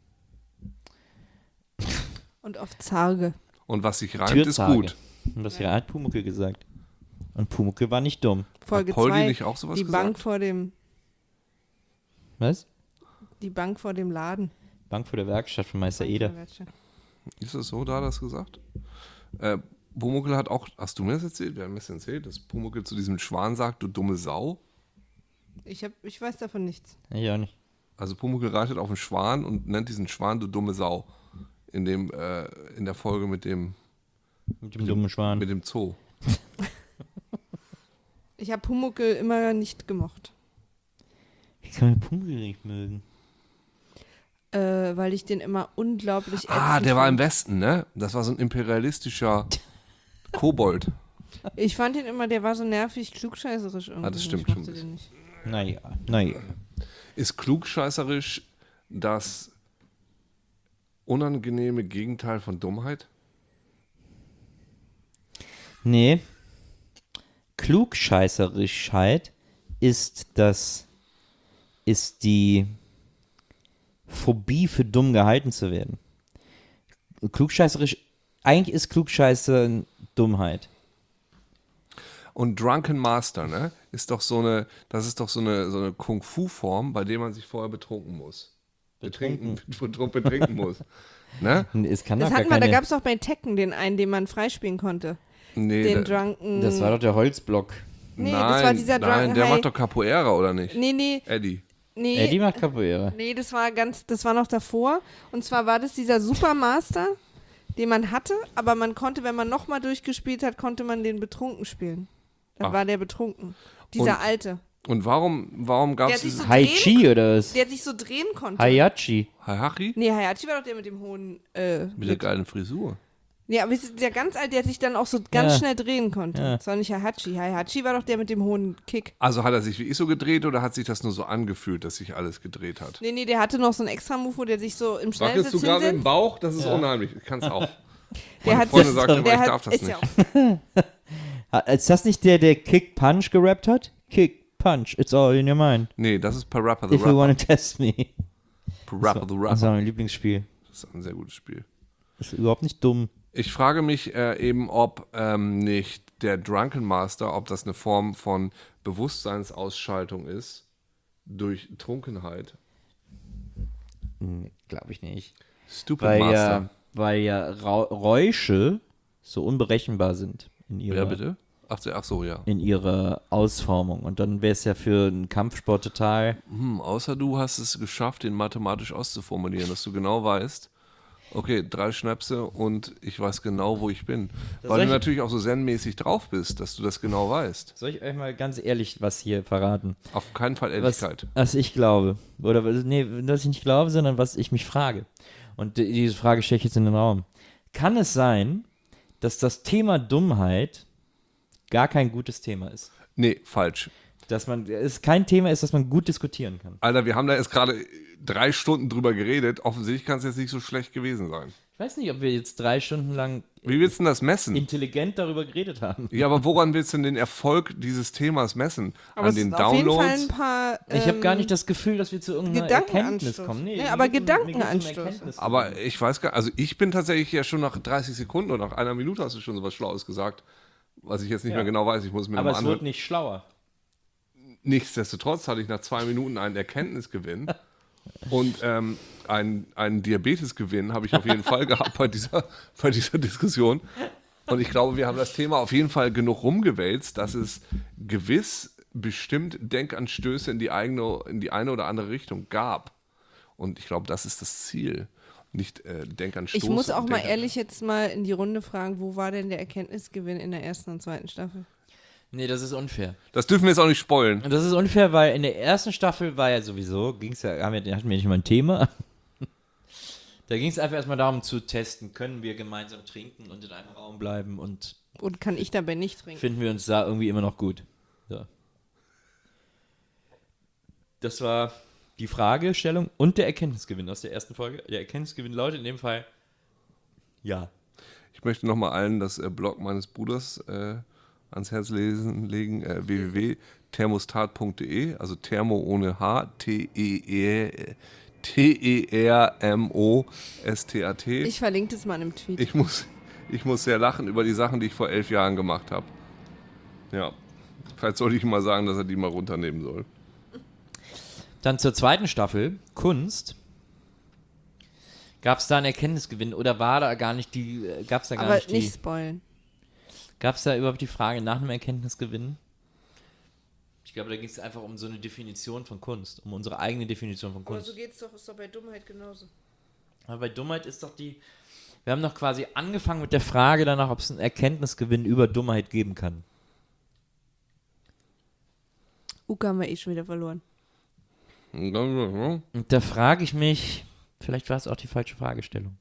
Und auf Zarge. Und was sich reimt, ist Türzage. gut. Und das hat Pumuckl gesagt. Und Pumuckl war nicht dumm. Folge Poldi 2, nicht auch sowas die gesagt? Bank vor dem Was? Die Bank vor dem Laden. Bank vor der Werkstatt von Meister Eder. Ist es so, da hat er das gesagt? Pumuckl hat auch, hast du mir das erzählt? Wir haben mir das erzählt, dass Pumuckl zu diesem Schwan sagt, du dumme Sau. Ich weiß davon nichts. Ich auch nicht. Also Pumuckl reitet auf einen Schwan und nennt diesen Schwan, du dumme Sau. In der Folge mit dem Mit dem dummen Schwan. mit dem Zoo. Ich habe Pumuckl immer nicht gemocht. Wie kann man Pumuckl nicht mögen? Weil ich den immer unglaublich ätzend Der war im fand. Westen, ne? Das war so ein imperialistischer Kobold. Ich fand ihn immer, der war so nervig, klugscheißerisch irgendwie. Das stimmt Ich mochte schon ein den nicht. Naja. Ist klugscheißerisch das unangenehme Gegenteil von Dummheit? Nee. Klugscheißerischheit ist die Phobie für dumm gehalten zu werden. Eigentlich ist Klugscheiße Dummheit. Und Drunken Master, ne? Das ist doch so eine Kung-Fu-Form, bei der man sich vorher betrunken muss. Betrinken muss. Ne? Es kann Das doch gar hatten wir, da keine, gab es auch bei Tekken den einen, den man freispielen konnte. Nee, Den Drunken. das war doch der Holzblock. Nee, nein, das war dieser nein, Drunken der High. macht doch Capoeira, oder nicht? Nee, Eddie. Die macht Capoeira. Nee, das war noch davor. Und zwar war das dieser Supermaster, den man hatte, aber man konnte, wenn man nochmal durchgespielt hat, konnte man den betrunken spielen. Dann Ach. war der betrunken. Dieser Und- alte. Und warum gab Der es hat sich so diesen Haichi oder was? Der sich so drehen konnte. Hayachi. Hayachi? Nee, Hayachi war doch der mit dem hohen. Mit der geilen Frisur. Nee, aber es ist der ganz alt, der sich dann auch so ganz Ja. schnell drehen konnte. Ja. Das war nicht Hayachi. Hayachi war doch der mit dem hohen Kick. Also hat er sich wie ich so gedreht oder hat sich das nur so angefühlt, dass sich alles gedreht hat? Nee, der hatte noch so einen extra Move, wo der sich so im Wackelst du Schnellsitz gerade im hinsetzt. Bauch? Das ist unheimlich. Ich kann es auch. Der Meine hat Freundin sich- sagt immer, der ich hat- darf das ist nicht. ja auch- Ist das nicht der Kick Punch gerappt hat? Kick Punch, it's all in your mind. Nee, das ist Parappa the If you Rapper. wanna test me. Parappa the Das ist Rapper. mein Lieblingsspiel. Das ist ein sehr gutes Spiel. Das ist überhaupt nicht dumm. Ich frage mich eben, ob nicht der Drunken Master, ob das eine Form von Bewusstseinsausschaltung ist durch Trunkenheit. Glaube ich nicht. Stupid Master. Weil ja Räusche so unberechenbar sind in Ja, ihrer, bitte? Ach so, ja. in ihrer Ausformung. Und dann wäre es ja für einen Kampfsport total. Außer du hast es geschafft, den mathematisch auszuformulieren, dass du genau weißt, okay, 3 Schnäpse und ich weiß genau, wo ich bin. Weil du ich- natürlich auch so zen-mäßig drauf bist, dass du das genau weißt. Soll ich euch mal ganz ehrlich was hier verraten? Auf keinen Fall Was Ehrlichkeit. ich glaube. Oder was ich nicht glaube, sondern was ich mich frage. Und diese Frage stelle ich jetzt in den Raum. Kann es sein, dass das Thema Dummheit gar kein gutes Thema ist? Nee, falsch. Dass es kein Thema ist, das man gut diskutieren kann. Alter, wir haben da jetzt gerade 3 Stunden drüber geredet. Offensichtlich kann es jetzt nicht so schlecht gewesen sein. Ich weiß nicht, ob wir jetzt 3 Stunden lang Wie willst du denn das messen? intelligent darüber geredet haben. Ja, aber woran willst du denn den Erfolg dieses Themas messen? Aber An es den ist auf jeden Fall Downloads? ein paar. Ich habe gar nicht das Gefühl, dass wir zu irgendeiner Gedankenanstoß. Erkenntnis kommen. Nee, mir aber geht's mir geht's Gedankenanstoß. Erkenntnis. Aber ich weiß gar nicht, also ich bin tatsächlich ja schon nach 30 Sekunden oder nach einer Minute hast du schon so was Schlaues gesagt, was ich jetzt nicht Ja. mehr genau weiß. Ich muss mir Aber nochmal es wird anhören. nicht schlauer. Nichtsdestotrotz hatte ich nach 2 Minuten einen Erkenntnisgewinn und einen Diabetesgewinn habe ich auf jeden Fall gehabt bei dieser Diskussion. Und ich glaube, wir haben das Thema auf jeden Fall genug rumgewälzt, dass es gewiss bestimmt Denkanstöße in die eine oder andere Richtung gab. Und ich glaube, das ist das Ziel. Nicht denk an Stoß. Ich muss auch mal denk ehrlich jetzt mal in die Runde fragen, wo war denn der Erkenntnisgewinn in der ersten und zweiten Staffel? Nee, das ist unfair. Das dürfen wir jetzt auch nicht spoilen. Und das ist unfair, weil in der ersten Staffel war ja sowieso, hatten wir nicht mal ein Thema. Da ging es einfach erstmal darum zu testen, können wir gemeinsam trinken und in einem Raum bleiben und Kann ich dabei nicht trinken? finden wir uns da irgendwie immer noch gut. So. Das war die Fragestellung und der Erkenntnisgewinn aus der ersten Folge. Der Erkenntnisgewinn lautet in dem Fall ja. Ich möchte nochmal allen das Blog meines Bruders ans Herz legen, www.thermostat.de, also Thermo ohne H, T-E-R-M-O-S-T-A-T. Ich verlinke das mal in einem Tweet. Ich muss sehr lachen über die Sachen, die ich vor 11 Jahren gemacht habe. Ja, vielleicht sollte ich ihm mal sagen, dass er die mal runternehmen soll. Dann zur zweiten Staffel, Kunst. Gab es da einen Erkenntnisgewinn oder war da gar nicht Aber nicht spoilen. Gab es da überhaupt die Frage nach einem Erkenntnisgewinn? Ich glaube, da ging es einfach um so eine Definition von Kunst, um unsere eigene Definition von Aber Kunst. so ist doch bei Dummheit genauso. Aber bei Dummheit ist doch wir haben doch quasi angefangen mit der Frage danach, ob es einen Erkenntnisgewinn über Dummheit geben kann. Uka haben wir schon wieder verloren. Und da frage ich mich, vielleicht war es auch die falsche Fragestellung.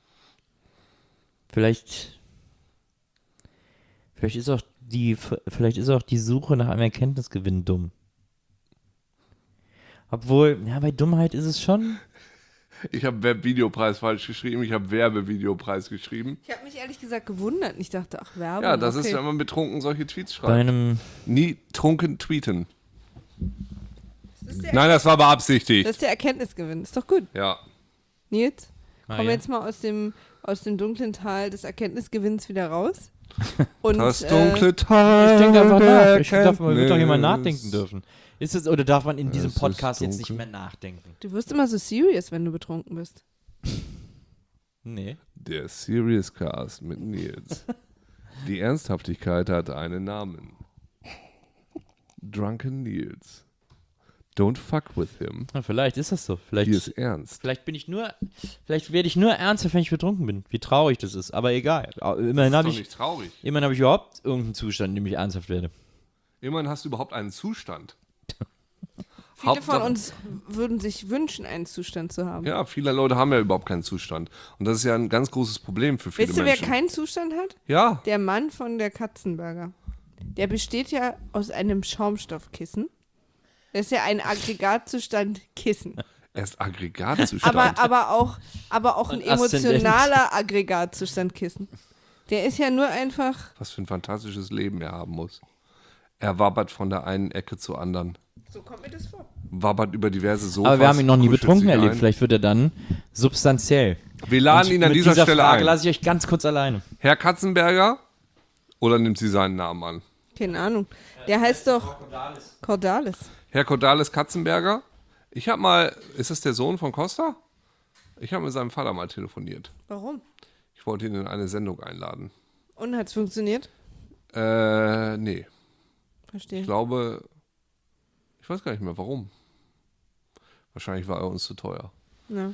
Vielleicht ist auch die Suche nach einem Erkenntnisgewinn dumm. Obwohl, ja, bei Dummheit ist es schon. Ich habe Webvideopreis falsch geschrieben, ich habe Werbevideopreis geschrieben. Ich habe mich ehrlich gesagt gewundert. Ich dachte, ach, Werbung. Ja, das ist, okay. wenn man betrunken solche Tweets Bei schreibt. einem. Nie trunken tweeten. Das ist Nein, das war beabsichtigt. das ist der Erkenntnisgewinn. Ist doch gut. Ja. Nils, Ah, kommen wir ja. jetzt mal aus dem dunklen Tal des Erkenntnisgewinns wieder raus. Und, Das dunkle Tal. Ich denke einfach der nach. Man wird doch jemand Erkenntnis. nachdenken dürfen. Ist es, oder darf man in diesem Es ist Podcast jetzt nicht dunkel. mehr nachdenken? Du wirst immer so serious, wenn du betrunken bist. Nee. Der Serious Cast mit Nils. Die Ernsthaftigkeit hat einen Namen. Drunken Nils. Don't fuck with him. Na, vielleicht ist das so. Hier ist Vielleicht ernst. werde ich nur ernsthaft, wenn ich betrunken bin. Wie traurig das ist. Aber egal. Immerhin Das habe ist doch ich, nicht traurig. immerhin hab ich überhaupt irgendeinen Zustand, in dem ich ernsthaft werde. Immerhin hast du überhaupt einen Zustand. Viele von Hauptsache- uns würden sich wünschen, einen Zustand zu haben. Ja, viele Leute haben ja überhaupt keinen Zustand. Und das ist ja ein ganz großes Problem für viele Weißt du, wer Menschen. keinen Zustand hat? Ja, Der Mann von der Katzenberger. Der besteht ja aus einem Schaumstoffkissen. Das ist ja ein Aggregatzustand Kissen. er ist Aggregatzustand. Aber auch ein Und Aszendent. emotionaler Aggregatzustand Kissen. Der ist ja nur einfach. Was für ein fantastisches Leben er haben muss. Er wabbert von der einen Ecke zur anderen. So kommt mir das vor. Wabbert über diverse Sofas. Aber wir haben ihn noch nie kuschelt betrunken sich erlebt. ein. Vielleicht wird er dann substanziell. Wir laden Und ihn an mit dieser Stelle Frage ein. lasse ich euch ganz kurz alleine. Herr Katzenberger? Oder nimmt sie seinen Namen an? Keine Ahnung. Der heißt doch Cordalis. Herr Cordalis Katzenberger? Ich habe mal, ist das der Sohn von Costa? Ich habe mit seinem Vater mal telefoniert. Warum? Ich wollte ihn in eine Sendung einladen. Und hat's funktioniert? Nee. Verstehe. Ich glaube, ich weiß gar nicht mehr warum. Wahrscheinlich war er uns zu teuer. Ja.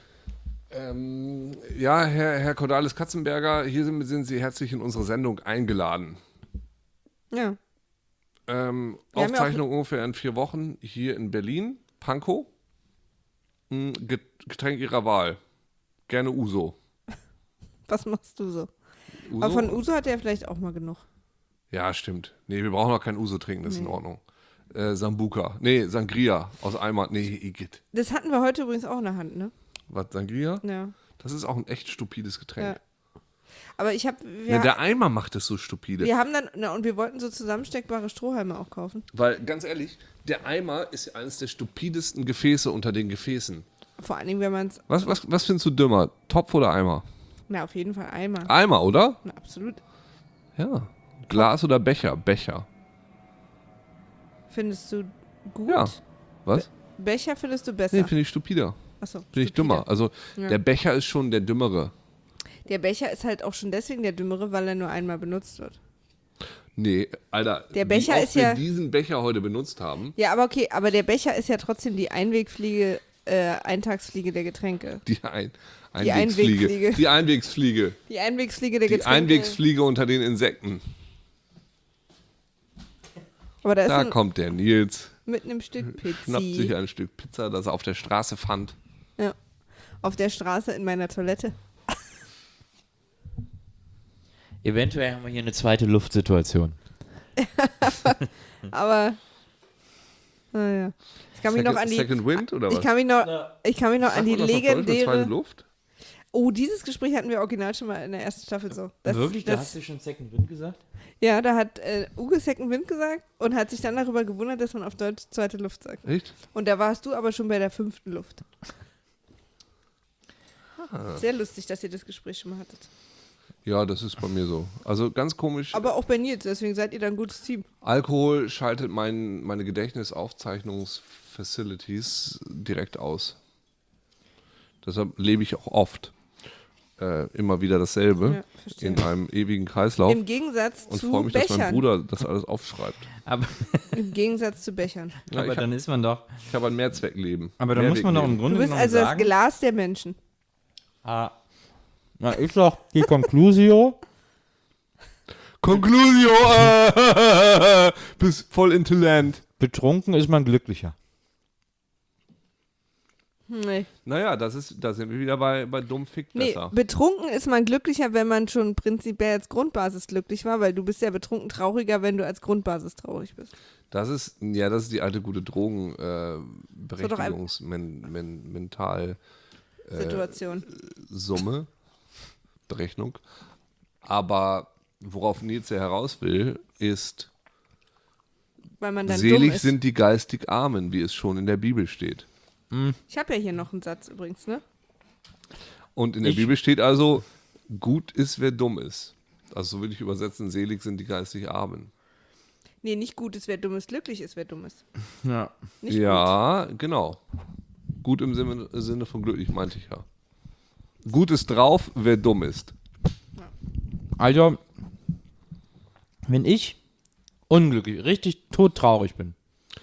Ja, Herr Cordalis Katzenberger, hier sind Sie herzlich in unsere Sendung eingeladen. Ja. haben ja Aufzeichnung ungefähr in 4 Wochen hier in Berlin, Pankow. Getränk Ihrer Wahl. Gerne Uso. Was machst du so? Uso? Aber von Uso hat er vielleicht auch mal genug. Ja, stimmt. Nee, wir brauchen auch kein Uso trinken, das ist in Ordnung. Sambuca. Nee, Sangria aus Eimer. Nee, Igitt. Das hatten wir heute übrigens auch in der Hand, ne? Was, Sangria? Ja. Das ist auch ein echt stupides Getränk. Ja. Aber ich habe. Ja, der Eimer macht es so stupide. Wir haben dann. Und wir wollten so zusammensteckbare Strohhalme auch kaufen. Weil, ganz ehrlich, der Eimer ist eines der stupidesten Gefäße unter den Gefäßen. Vor allen Dingen, wenn man es. Was findest du dümmer? Topf oder Eimer? Na, auf jeden Fall Eimer. Eimer, oder? Na, absolut. Ja. Glas oder Becher? Becher. Findest du gut? Ja. Was? Becher findest du besser? Nee, finde ich stupider. Achso. Finde ich dümmer. Also, Ja. der Becher ist schon der dümmere. Der Becher ist halt auch schon deswegen der dümmere, weil er nur einmal benutzt wird. Nee, Alter. Der Becher wie oft ist ja- wir diesen Becher heute benutzt haben. Ja, aber okay, aber der Becher ist ja trotzdem die Einwegfliege Eintagsfliege der Getränke. Die Einwegfliege. Die Einwegsfliege. Die Einwegsfliege der Die Getränke. Einwegsfliege unter den Insekten. Aber da ist Da kommt der Nils, mit einem Stück schnappt sich Pizza. ein Stück Pizza, das er auf der Straße fand. Ja. Auf der Straße in meiner Toilette. Eventuell haben wir hier eine zweite Luftsituation. Aber naja. Ich kann mich noch an die Second Wind oder was? ich kann mich noch an die Sagt man das auf Deutsch, eine zweite legendäre. Luft? Oh, dieses Gespräch hatten wir original schon mal in der ersten Staffel so. Wirklich? Da hast du schon Second Wind gesagt? Ja, da hat Uge Second Wind gesagt und hat sich dann darüber gewundert, dass man auf Deutsch zweite Luft sagt. Echt? Und da warst du aber schon bei der 5. Luft. Sehr lustig, dass ihr das Gespräch schon mal hattet. Ja, das ist bei mir so. Also ganz komisch. Aber auch bei Nils, deswegen seid ihr dann ein gutes Team. Alkohol schaltet meine Gedächtnisaufzeichnungsfacilities direkt aus. Deshalb lebe ich auch oft immer wieder dasselbe Ja, verstehe. in einem ewigen Kreislauf Im Gegensatz und zu freue mich, dass mein Bechern. Bruder das alles aufschreibt. Aber, Im Gegensatz zu Bechern. Ja, aber dann ist man doch. ich habe ein Mehrzweckleben. Aber dann muss man doch im Du Grunde bist genommen also das sagen. Glas der Menschen. Na, ist doch die Conclusio. Conclusio! Bist voll into land. Betrunken ist man glücklicher. Nee. Naja, da sind wir wieder bei dumm fickt Nee, besser. betrunken ist man glücklicher, wenn man schon prinzipiell als Grundbasis glücklich war, weil du bist ja betrunken trauriger, wenn du als Grundbasis traurig bist. Das ist die alte gute Drogenberechtigungsmental Situation. Summe, Berechnung. Aber worauf Nils ja heraus will, ist, Weil man dann dumm selig ist. sind die geistig Armen, wie es schon in der Bibel steht. Ich habe ja hier noch einen Satz übrigens, ne? Und in der Bibel steht also, gut ist, wer dumm ist. Also so will ich übersetzen, selig sind die geistig Armen. Nee, nicht gut ist, wer dumm ist, glücklich ist, wer dumm ist. Ja. Nicht Ja, genau. Gut im Sinne von glücklich, meinte ich ja. Gut ist drauf, wer dumm ist. Also, wenn ich unglücklich, richtig todtraurig bin,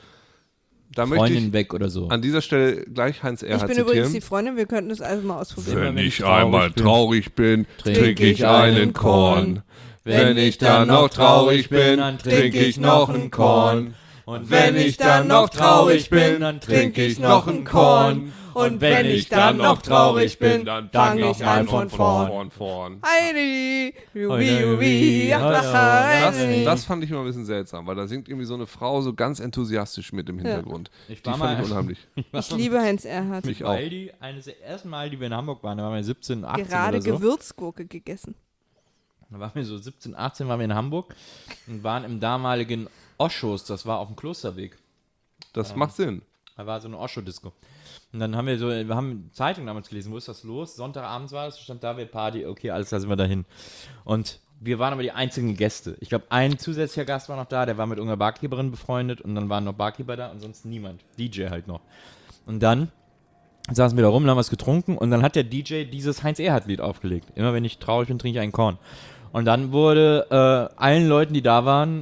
Da möchte Freundin ich weg oder so. an dieser Stelle gleich Heinz Ich Erhardt bin übrigens die zitieren. Freundin, wir könnten das also mal ausprobieren. Wenn ich einmal traurig bin, trinke ich einen Korn. Wenn ich dann noch traurig bin, dann trinke ich noch ein Korn. Und wenn ich dann noch traurig bin, dann trinke ich noch ein Korn. Und wenn ich dann noch traurig bin, dann fange ich an von vorn. Heidi, Jubi, Jubi, Heidi. Das fand ich immer ein bisschen seltsam, weil da singt irgendwie so eine Frau so ganz enthusiastisch mit im Hintergrund. Ich Die war fand mal- ich unheimlich. Ich liebe Heinz Erhardt. Ich auch. Weil die eines der ersten Mal, die wir in Hamburg waren, da waren wir 17, 18 Gerade oder so. Gewürzgurke gegessen. Da waren wir so 17, 18 waren wir in Hamburg und waren im damaligen Oschos, das war auf dem Klosterweg. Das macht Sinn. Da war so eine Oscho-Disco. Und dann haben wir haben Zeitung damals gelesen, wo ist das los? Sonntagabends war das, stand da, wir Party, okay, alles klar, sind wir dahin. Und wir waren aber die einzigen Gäste. Ich glaube, ein zusätzlicher Gast war noch da, der war mit irgendeiner Barkeeperin befreundet und dann waren noch Barkeeper da und sonst niemand. DJ halt noch. Und dann saßen wir da rum, haben was getrunken und dann hat der DJ dieses Heinz-Erhardt-Lied aufgelegt. Immer wenn ich traurig bin, trinke ich einen Korn. Und dann wurde allen Leuten, die da waren,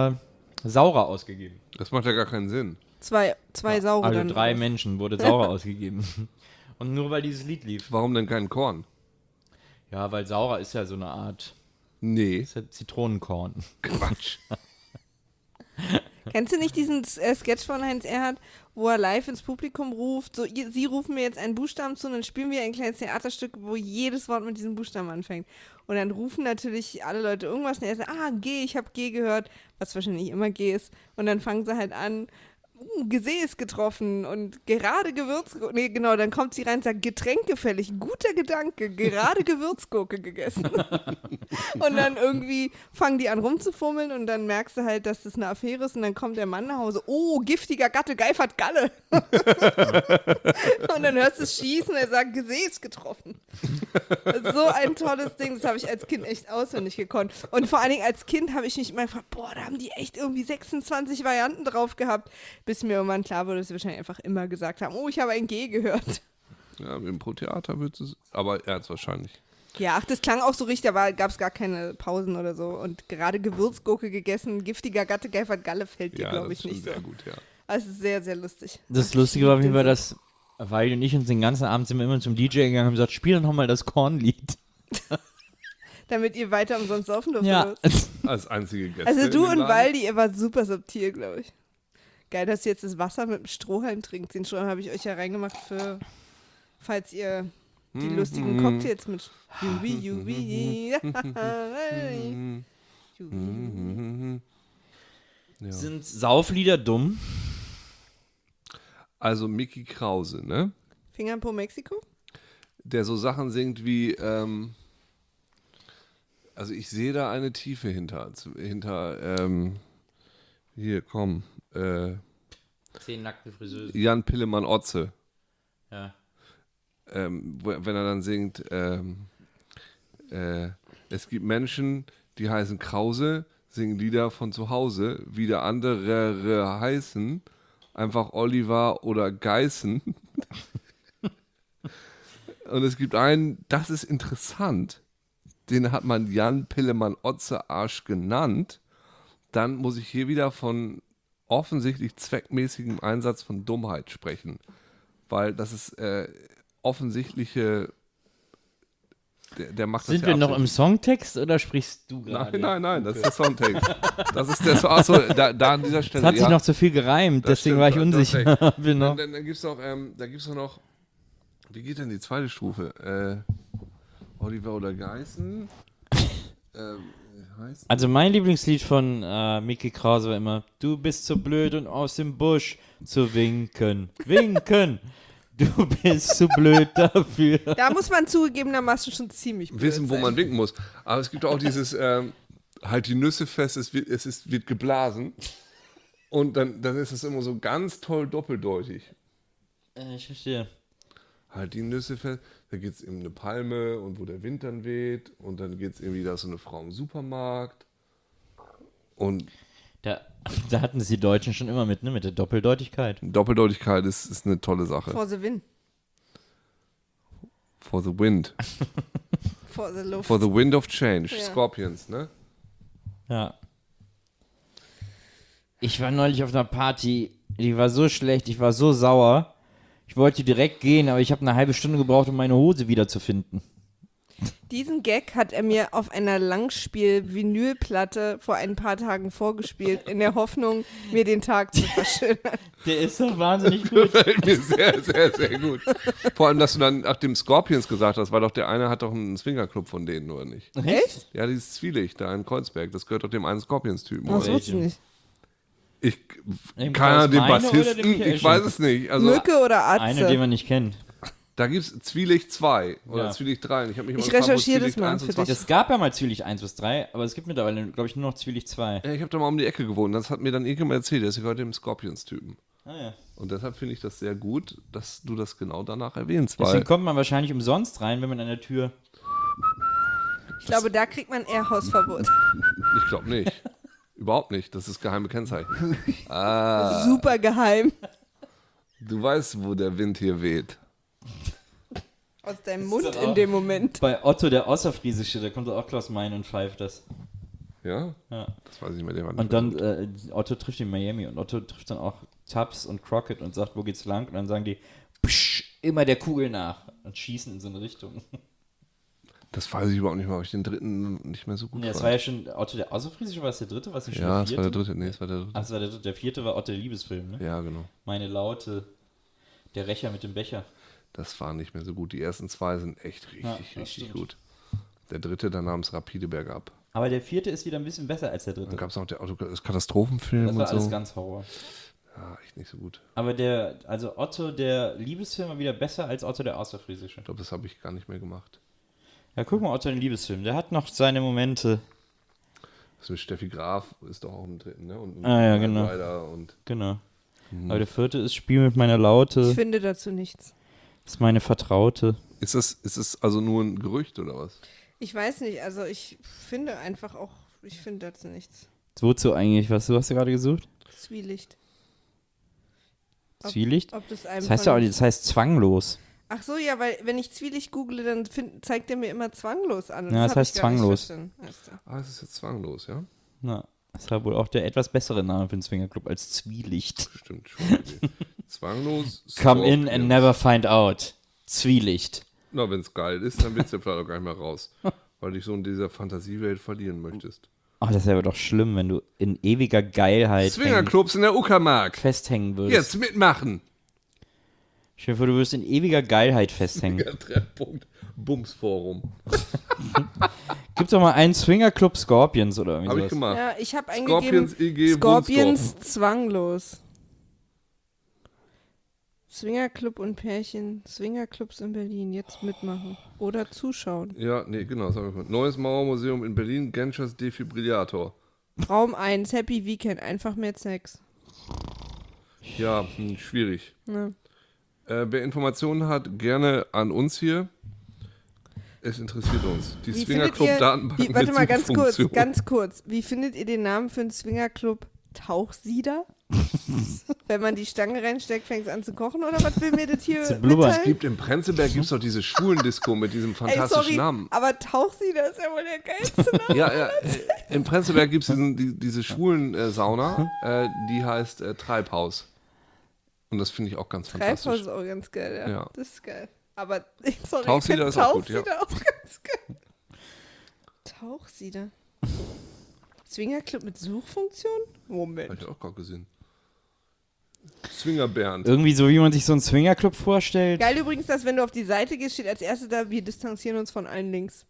Saura ausgegeben. Das macht ja gar keinen Sinn. Zwei Saure Also dann. 3 Menschen wurde Saura ausgegeben. Und nur weil dieses Lied lief. Warum denn kein Korn? Ja, weil Saura ist ja so eine Art Nee, Zitronenkorn. Quatsch. Kennst du nicht diesen Sketch von Heinz Erhardt, wo er live ins Publikum ruft, so, Sie rufen mir jetzt einen Buchstaben zu und dann spielen wir ein kleines Theaterstück, wo jedes Wort mit diesem Buchstaben anfängt. Und dann rufen natürlich alle Leute irgendwas und er sagt, G, ich habe G gehört, was wahrscheinlich immer G ist. Und dann fangen sie halt an, Gesäß getroffen und gerade Gewürzgurke, nee genau, dann kommt sie rein und sagt, getränkefällig, guter Gedanke, gerade Gewürzgurke gegessen. Und dann irgendwie fangen die an rumzufummeln und dann merkst du halt, dass das eine Affäre ist und dann kommt der Mann nach Hause, oh, giftiger Gatte, Geifert Galle. Und dann hörst du es schießen und er sagt, Gesäß getroffen. So ein tolles Ding, das habe ich als Kind echt auswendig gekonnt. Und vor allen Dingen als Kind habe ich mich immer gefragt, boah, da haben die echt irgendwie 26 Varianten drauf gehabt, bis mir irgendwann klar wurde, dass sie wahrscheinlich einfach immer gesagt haben, oh, ich habe ein G gehört. Ja, im Impro-Theater wird es, aber er hat es wahrscheinlich. Ja, ach, das klang auch so richtig, aber gab es gar keine Pausen oder so. Und gerade Gewürzgurke gegessen, giftiger Gatte, Geifert Galle fällt dir, Ja, glaube das ich, ist nicht schon so. sehr gut, ja. Also es ist sehr, sehr lustig. Das Lustige war auf jeden Fall, dass Weil und ich uns den ganzen Abend sind wir immer zum DJ gegangen und haben gesagt, spiel doch nochmal das Kornlied. Damit ihr weiter umsonst saufen dürft. Ja. oder was? Als einzige Gäste. Also du in dem und Laden. Waldi, ihr wart super subtil, glaube ich. Geil, dass ihr jetzt das Wasser mit dem Strohhalm trinkt. Den Strohhalm habe ich euch ja reingemacht für, falls ihr die lustigen Cocktails mit Ja. Sind Sauflieder dumm? Also Mickey Krause, ne? Finger Po Mexiko? Der so Sachen singt wie, also ich sehe da eine Tiefe hinter, hier, komm, 10 nackte Friseusen. Jan Pillemann-Otze, Ja. wenn er dann singt, es gibt Menschen, die heißen Krause, singen Lieder von zu Hause, wieder andere heißen, einfach Oliver oder Geißen. Und es gibt einen, das ist interessant, den hat man Jan Pillemann-Otze Arsch genannt. Dann muss ich hier wieder von offensichtlich zweckmäßigem Einsatz von Dummheit sprechen. Weil das ist offensichtliche, der macht das Sind ja wir noch im absichtlich. Songtext oder sprichst du gerade? Nein, das ist der Songtext. Das ist der Achso, da an dieser Es Stelle. hat sich noch zu viel gereimt, Das deswegen stimmt, war ich du hast unsicher. recht. Wir noch. Dann gibt es noch, wie geht denn die zweite Strophe? Oliver oder Geißen? Heißt Also mein Lieblingslied von Mickey Krause war immer: Du bist so blöd und aus dem Busch zu winken. Winken! Du bist zu blöd dafür. Da muss man zugegebenermaßen schon ziemlich blöd wissen, wo sein. man winken muss. Aber es gibt auch dieses, halt die Nüsse fest, wird geblasen. Und dann ist es immer so ganz toll doppeldeutig. Ich verstehe. Halt die Nüsse fest, da geht es um eine Palme und wo der Wind dann weht. Und dann geht es irgendwie, da ist so eine Frau im Supermarkt. Und Da hatten es die Deutschen schon immer mit, ne? Mit der Doppeldeutigkeit. Doppeldeutigkeit ist eine tolle Sache. For the win. For the wind. For the luft. For the wind of change. Ja. Scorpions, ne? Ja. Ich war neulich auf einer Party, die war so schlecht, ich war so sauer. Ich wollte direkt gehen, aber ich habe eine halbe Stunde gebraucht, um meine Hose wiederzufinden. Diesen Gag hat er mir auf einer Langspiel-Vinylplatte vor ein paar Tagen vorgespielt, in der Hoffnung, mir den Tag zu verschönern. Der ist doch wahnsinnig gut. Gefällt mir sehr, sehr, sehr gut. Vor allem, dass du dann nach dem Scorpions gesagt hast, weil doch der eine hat doch einen Swingerclub von denen, oder nicht? Echt? Ja, dieses Zwielicht da in Kreuzberg, das gehört doch dem einen Scorpions-Typen. Das oder? wusste ich nicht. Ich, Dem keiner, Klaus den Meine oder Bassisten, dem Michael ich weiß es nicht. Also, Mücke oder Eine, den Atze? man nicht kennt. da gibt es Zwielicht 2 oder Ja. Zwielicht 3. Und ich habe mich Ich immer gefragt, wo recherchiere das Zwielicht mal 1 und für 2 dich. Es gab ja mal Zwielicht 1 bis 3, aber es gibt mittlerweile, glaube ich, nur noch Zwielicht 2. Ja, ich habe da mal um die Ecke gewohnt. Das hat mir dann irgendjemand erzählt. Der gehört dem Scorpions-Typen. Ah, ja. Und deshalb finde ich das sehr gut, dass du das genau danach erwähnst. Deswegen Weil kommt man wahrscheinlich umsonst rein, wenn man an der Tür. Ich glaube, da kriegt man eher Hausverbot. ich glaube nicht. Überhaupt nicht. Das ist geheime Kennzeichen. Super geheim. Du weißt, wo der Wind hier weht. Aus deinem Mund doch in auch- dem Moment. Bei Otto, der Außerfriesische, da kommt auch Klaus Meine und pfeift das. Ja? Ja. Das weiß ich mit dem Und dann, Otto trifft in Miami und Otto trifft dann auch Tubbs und Crockett und sagt, wo geht's lang? Und dann sagen die, psch, immer der Kugel nach und schießen in so eine Richtung. Das weiß ich überhaupt nicht mehr, ob ich den dritten nicht mehr so gut Nee, das fand. war ja schon Otto der Außerfriesische, war es der dritte? Was nicht schon Ja, der es vierte? war der dritte. Nee, es war der dritte. Ach, es war der dritte. Der vierte war Otto der Liebesfilm, ne? Ja, genau. Meine Laute, der Rächer mit dem Becher. Das war nicht mehr so gut. Die ersten zwei sind echt Ja, richtig, das richtig stimmt. gut. Der dritte, dann nahm es rapide bergab. Aber der vierte ist wieder ein bisschen besser als der Dann dritte. gab es noch das Katastrophenfilm Das war und alles so. ganz Horror. Ja, echt nicht so gut. Aber also Otto der Liebesfilm war wieder besser als Otto der Außerfriesische. Ich glaube, das habe ich gar nicht mehr gemacht. Ja, guck mal, Otto den Liebesfilm, der hat noch seine Momente. Das mit Steffi Graf ist doch auch im dritten, ne? Und Ja, Knight genau. Rider und Genau. Aber der vierte ist Spiel mit meiner Laute, Ich finde dazu nichts. ist meine Vertraute. Ist es also nur ein Gerücht oder was? Ich weiß nicht, also ich finde einfach auch, ich finde dazu nichts. Wozu eigentlich? Was du hast du gerade gesucht? Zwielicht. Zwielicht? Ob das einem Das heißt ja auch von- nicht, das heißt zwanglos. Ach so, ja, weil wenn ich Zwielicht google, dann zeigt er mir immer zwanglos an. Ja, das hab heißt ich gar nicht zwanglos. verstanden. Weißt du. Ah, es ist jetzt zwanglos, ja? Na, das war wohl auch der etwas bessere Name für den Swingerclub als Zwielicht. Stimmt schon. Zwanglos. Come in Scorpions. and never find out. Zwielicht. Na, wenn es geil ist, dann wird es ja vielleicht auch gar nicht mehr raus. Weil du dich so in dieser Fantasiewelt verlieren möchtest. Oh, das wäre doch schlimm, wenn du in ewiger Geilheit Swingerclubs in der Uckermark. festhängen würdest. Jetzt mitmachen. Stell dir vor, du wirst in ewiger Geilheit festhängen. Treffpunkt. Bumsforum. Gibt's doch mal einen Swingerclub Scorpions oder irgendwie Habe ich sowas. gemacht. Ja, ich habe eingegeben Scorpions EG Scorpions zwanglos. Swingerclub und Pärchen, Swingerclubs in Berlin, jetzt mitmachen oder zuschauen. Ja, nee, genau. Das hab ich gemacht. Neues Mauermuseum in Berlin, Genschers Defibrillator. Raum 1, Happy Weekend, einfach mehr Sex. Ja, schwierig. Ja. Wer Informationen hat, gerne an uns hier. Es interessiert uns. Die Wie findet ihr, Swingerclub-Datenbank warte mit mal Suchfunktion. ganz kurz. Wie findet ihr den Namen für einen Swingerclub? Tauchsieder? Wenn man die Stange reinsteckt, fängt es an zu kochen oder was will mir das hier Zu blubbern. Es gibt im Prenzlberg gibt's doch diese Schwulendisco mit diesem Ey, fantastischen sorry, Namen. aber Tauchsieder ist ja wohl der geilste Name. Ja, im Prenzlberg gibt es diese schwulen Sauna, die heißt Treibhaus. Und das finde ich auch ganz Treibhaus fantastisch. ist auch ganz geil, ja. Ja. Das ist geil. Aber, sorry, Tauchsieder ich ist auch gut, Tauchsieder ja. auch ganz geil. Tauchsieder. Swingerclub mit Suchfunktion? Moment. Habe ich auch gerade gesehen. Swinger Bernd. Irgendwie so, wie man sich so einen Swingerclub vorstellt. Geil übrigens, dass wenn du auf die Seite gehst, steht als erstes da, wir distanzieren uns von allen Links.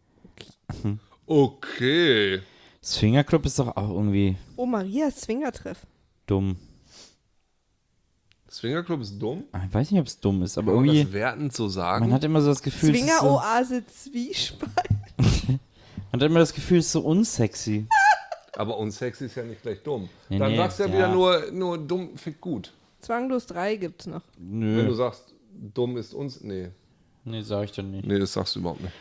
Okay. Swingerclub ist doch auch irgendwie Oh, Marias Swingertreff. dumm. Swingerclub ist dumm. Ich weiß nicht, ob es dumm ist, aber Kann man irgendwie, das wertend so sagen? man hat immer so das Gefühl, es ist so, Swingeroase Zwiespalt. man hat immer das Gefühl, es ist so unsexy. Aber unsexy ist ja nicht gleich dumm. Nee, Dann nee, sagst du ja wieder nur dumm fickt gut. Zwanglos 3 gibt's noch. Wenn Nö. du sagst, dumm ist uns. Nee. Nee, sag ich dann nicht. Nee, das sagst du überhaupt nicht.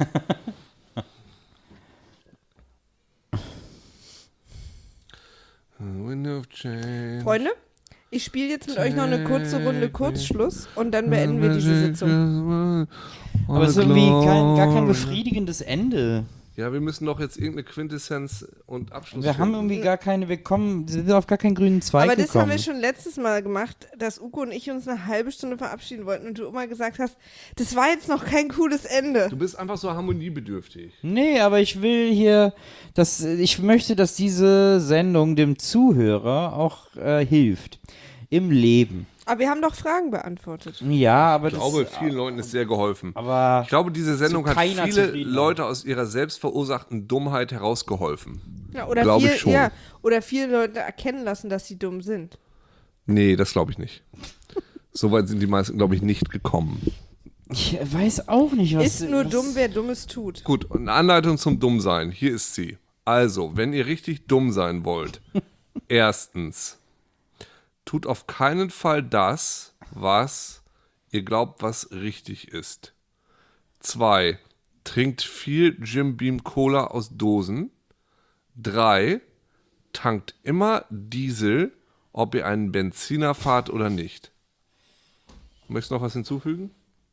Wind of change. Freunde, ich spiele jetzt mit euch noch eine kurze Runde Kurzschluss und dann beenden wir diese Sitzung. Aber es ist irgendwie gar kein befriedigendes Ende. Ja, wir müssen doch jetzt irgendeine Quintessenz und Abschluss Wir haben irgendwie gar keine, wir sind auf gar keinen grünen Zweig Aber das gekommen. haben wir schon letztes Mal gemacht, dass Uko und ich uns eine halbe Stunde verabschieden wollten und du immer gesagt hast, das war jetzt noch kein cooles Ende. Du bist einfach so harmoniebedürftig. Nee, aber ich will hier, ich möchte, dass diese Sendung dem Zuhörer auch hilft. Im Leben. Aber wir haben doch Fragen beantwortet. Ja, aber Ich glaube, vielen Leuten ist sehr geholfen. aber Ich glaube, diese Sendung zu hat keiner viele Zufriedenheit. Leute aus ihrer selbstverursachten Dummheit herausgeholfen. Ja, oder, Glaube ich schon. oder viele Leute erkennen lassen, dass sie dumm sind. Nee, das glaube ich nicht. Soweit sind die meisten, glaube ich, nicht gekommen. ich weiß auch nicht, was... Ist nur was, dumm, wer Dummes tut. Gut, und eine Anleitung zum Dummsein. Hier ist sie. Also, wenn ihr richtig dumm sein wollt, erstens, tut auf keinen Fall das, was ihr glaubt, was richtig ist. 2, trinkt viel Jim Beam Cola aus Dosen. 3, tankt immer Diesel, ob ihr einen Benziner fahrt oder nicht. Möchtest du noch was hinzufügen?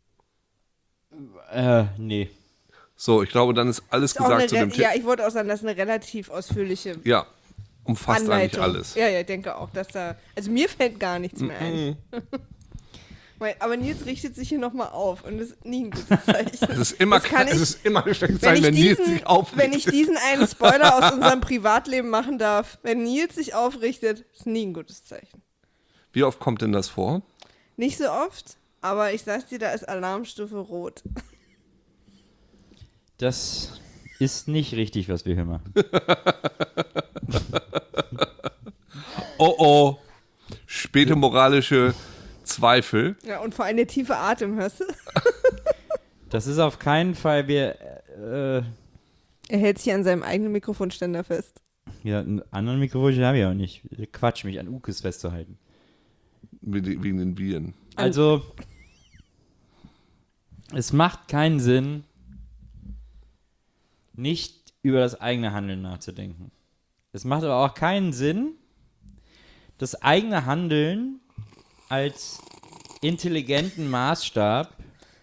Nee. So, ich glaube, dann ist alles Ist auch gesagt zu dem Thema. ja, ich wollte auch sagen, das ist eine relativ ausführliche Ja, umfasst eigentlich Anleitung. alles. Ja, ich denke auch, dass da. Also mir fällt gar nichts mehr ein. Aber Nils richtet sich hier nochmal auf und das ist nie ein gutes Zeichen. Es ist immer, Das kann es ich- ist immer ein schlechtes Wenn Zeichen, wenn Nils sich wenn aufregt. ich diesen einen Spoiler aus unserem Privatleben machen darf, wenn Nils sich aufrichtet, ist nie ein gutes Zeichen. Wie oft kommt denn das vor? Nicht so oft, aber ich sag's dir, da ist Alarmstufe rot. Das ist nicht richtig, was wir hier machen. Oh oh, späte moralische Zweifel. Ja, und vor allem der tiefe Atem, hörst du? Das ist auf keinen Fall, Er hält sich an seinem eigenen Mikrofonständer fest. ja, einen anderen Mikrofon habe ich auch nicht. Quatsch, mich an Ukes festzuhalten. Wegen den Viren. Also, es macht keinen Sinn, nicht über das eigene Handeln nachzudenken. Es macht aber auch keinen Sinn, das eigene Handeln als intelligenten Maßstab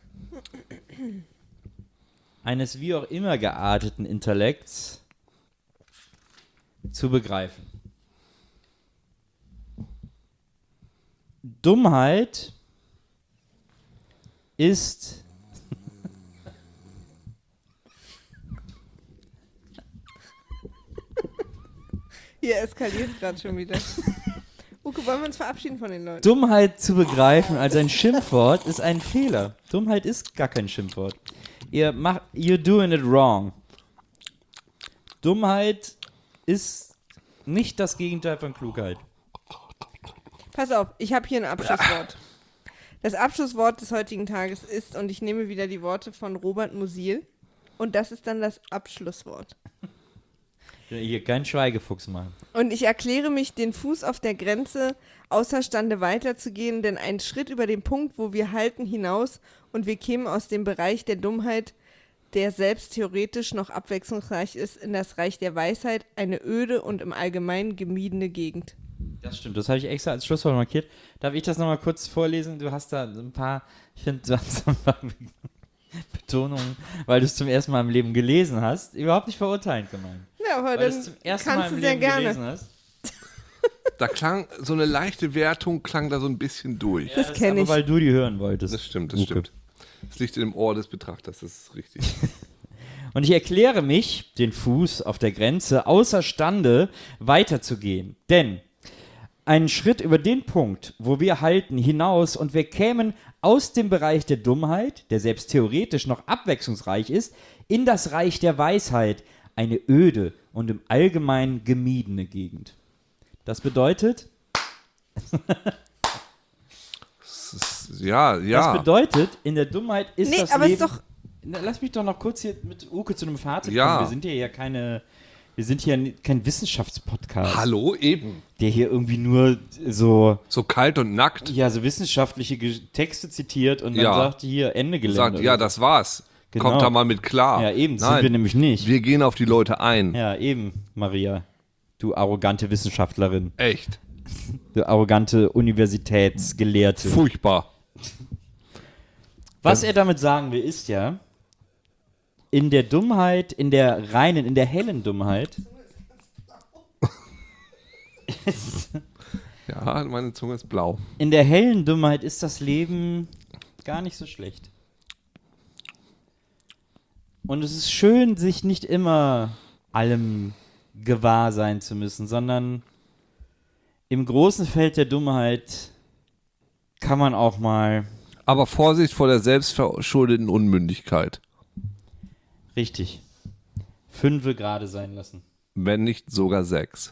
eines wie auch immer gearteten Intellekts zu begreifen. Dummheit ist Hier eskaliert es gerade schon wieder. Uke, wollen wir uns verabschieden von den Leuten? Dummheit zu begreifen als ein Schimpfwort ist ein Fehler. Dummheit ist gar kein Schimpfwort. You're doing it wrong. Dummheit ist nicht das Gegenteil von Klugheit. Pass auf, ich habe hier ein Abschlusswort. Das Abschlusswort des heutigen Tages ist, und ich nehme wieder die Worte von Robert Musil, und das ist dann das Abschlusswort. Hier kein Schweigefuchs machen. Und ich erkläre mich, den Fuß auf der Grenze außerstande weiterzugehen, denn ein Schritt über den Punkt, wo wir halten, hinaus und wir kämen aus dem Bereich der Dummheit, der selbst theoretisch noch abwechslungsreich ist, in das Reich der Weisheit, eine öde und im Allgemeinen gemiedene Gegend. Das stimmt, das habe ich extra als Schlusswort markiert. Darf ich das nochmal kurz vorlesen? Du hast da so ein paar, ich finde, du hast so ein paar Betonungen, weil du es zum ersten Mal im Leben gelesen hast, überhaupt nicht verurteilend gemeint. Ja, aber Weil dann du es zum ersten kannst Mal du im sehr Leben gerne. gelesen hast. Da klang so eine leichte Wertung, klang da so ein bisschen durch. Das kenne ich. Aber weil du die hören wolltest. Das stimmt, das Uke. stimmt. Das liegt im Ohr des Betrachters, das ist richtig. Und ich erkläre mich, den Fuß auf der Grenze, außerstande weiterzugehen. Denn einen Schritt über den Punkt, wo wir halten, hinaus und wir kämen aus dem Bereich der Dummheit, der selbst theoretisch noch abwechslungsreich ist, in das Reich der Weisheit, eine öde und im Allgemeinen gemiedene Gegend. Das bedeutet, Ja. das bedeutet, in der Dummheit ist Nee, das aber Leben... ist doch. Na, lass mich doch noch kurz hier mit Uke zu einem Fazit Ja. kommen. Wir sind hier kein Wissenschaftspodcast, Hallo, eben. der hier irgendwie nur so, So kalt und nackt. ja, so wissenschaftliche Texte zitiert und dann Ja. sagt, hier, Ende Gelände. Sagt, ja, das war's. Genau. Kommt da mal mit klar. Ja, eben, sind Nein, wir nämlich nicht. wir gehen auf die Leute ein. Ja, eben, Maria. Du arrogante Wissenschaftlerin. Echt. Du arrogante Universitätsgelehrte. Furchtbar. Was er damit sagen will, ist ja, in der Dummheit, in der hellen Dummheit, Ja, meine Zunge ist blau. in der hellen Dummheit ist das Leben gar nicht so schlecht. Und es ist schön, sich nicht immer allem gewahr sein zu müssen, sondern im großen Feld der Dummheit kann man auch mal Aber Vorsicht vor der selbstverschuldeten Unmündigkeit. richtig 5 gerade sein lassen. Wenn nicht sogar 6.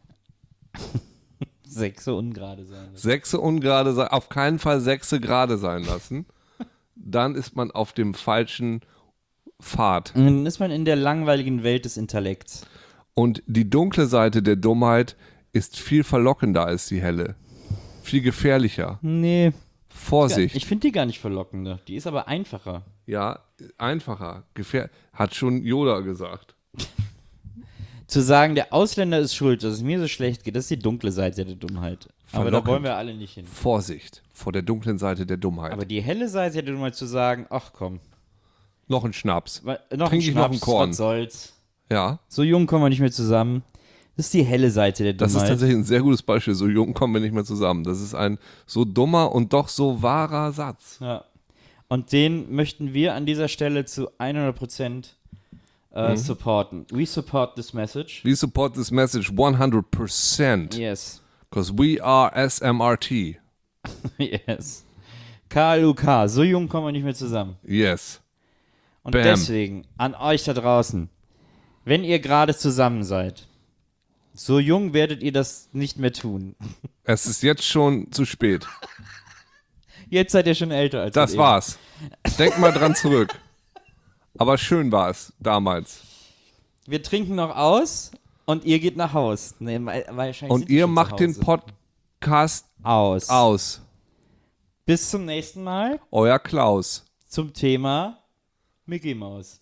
6 ungerade sein lassen. 6 ungerade sein, auf keinen Fall 6 gerade sein lassen. Dann ist man auf dem falschen Pfad. Und dann ist man in der langweiligen Welt des Intellekts. Und die dunkle Seite der Dummheit ist viel verlockender als die helle. Viel gefährlicher. Nee, Vorsicht. ich finde die gar nicht verlockender. Die ist aber einfacher. Ja, einfacher. Hat schon Yoda gesagt. Zu sagen, der Ausländer ist schuld, dass es mir so schlecht geht, das ist die dunkle Seite der Dummheit. Aber da Verlockend. wollen wir alle nicht hin. Vorsicht vor der dunklen Seite der Dummheit. Aber die helle Seite der Dummheit zu sagen, ach komm, Noch ein Schnaps. noch Trink ein ich noch Schnaps, einen Korn. was soll's. Ja, So jung kommen wir nicht mehr zusammen. Das ist die helle Seite der das ist Dummheit. tatsächlich ein sehr gutes Beispiel. So jung kommen wir nicht mehr zusammen. Das ist ein so dummer und doch so wahrer Satz. Ja. Und den möchten wir an dieser Stelle zu 100% supporten. We support this message. We support this message 100%. Yes. Because we are SMRT. Yes. KLUK, so jung kommen wir nicht mehr zusammen. Yes. Und Bam. deswegen an euch da draußen, wenn ihr gerade zusammen seid, so jung werdet ihr das nicht mehr tun. Es ist jetzt schon zu spät. Jetzt seid ihr schon älter als Das eben. war's. Denk mal dran zurück. Aber schön war es damals. Wir trinken noch aus und ihr geht nach Haus. Nee, wahrscheinlich sind Und wir ihr schon macht zu den Hause. Podcast aus. aus. Bis zum nächsten Mal Euer Klaus. zum Thema Mickey Mouse.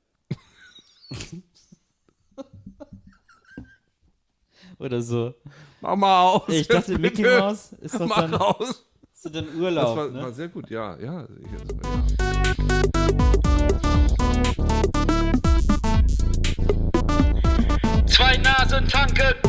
Oder so. Mach mal aus. Ich dachte, jetzt Mickey bitte. Mouse ist doch Mach dann, aus. ist doch dann Das Urlaub. war Ne? sehr gut, ja. Ja. Zwei Nasen tanken.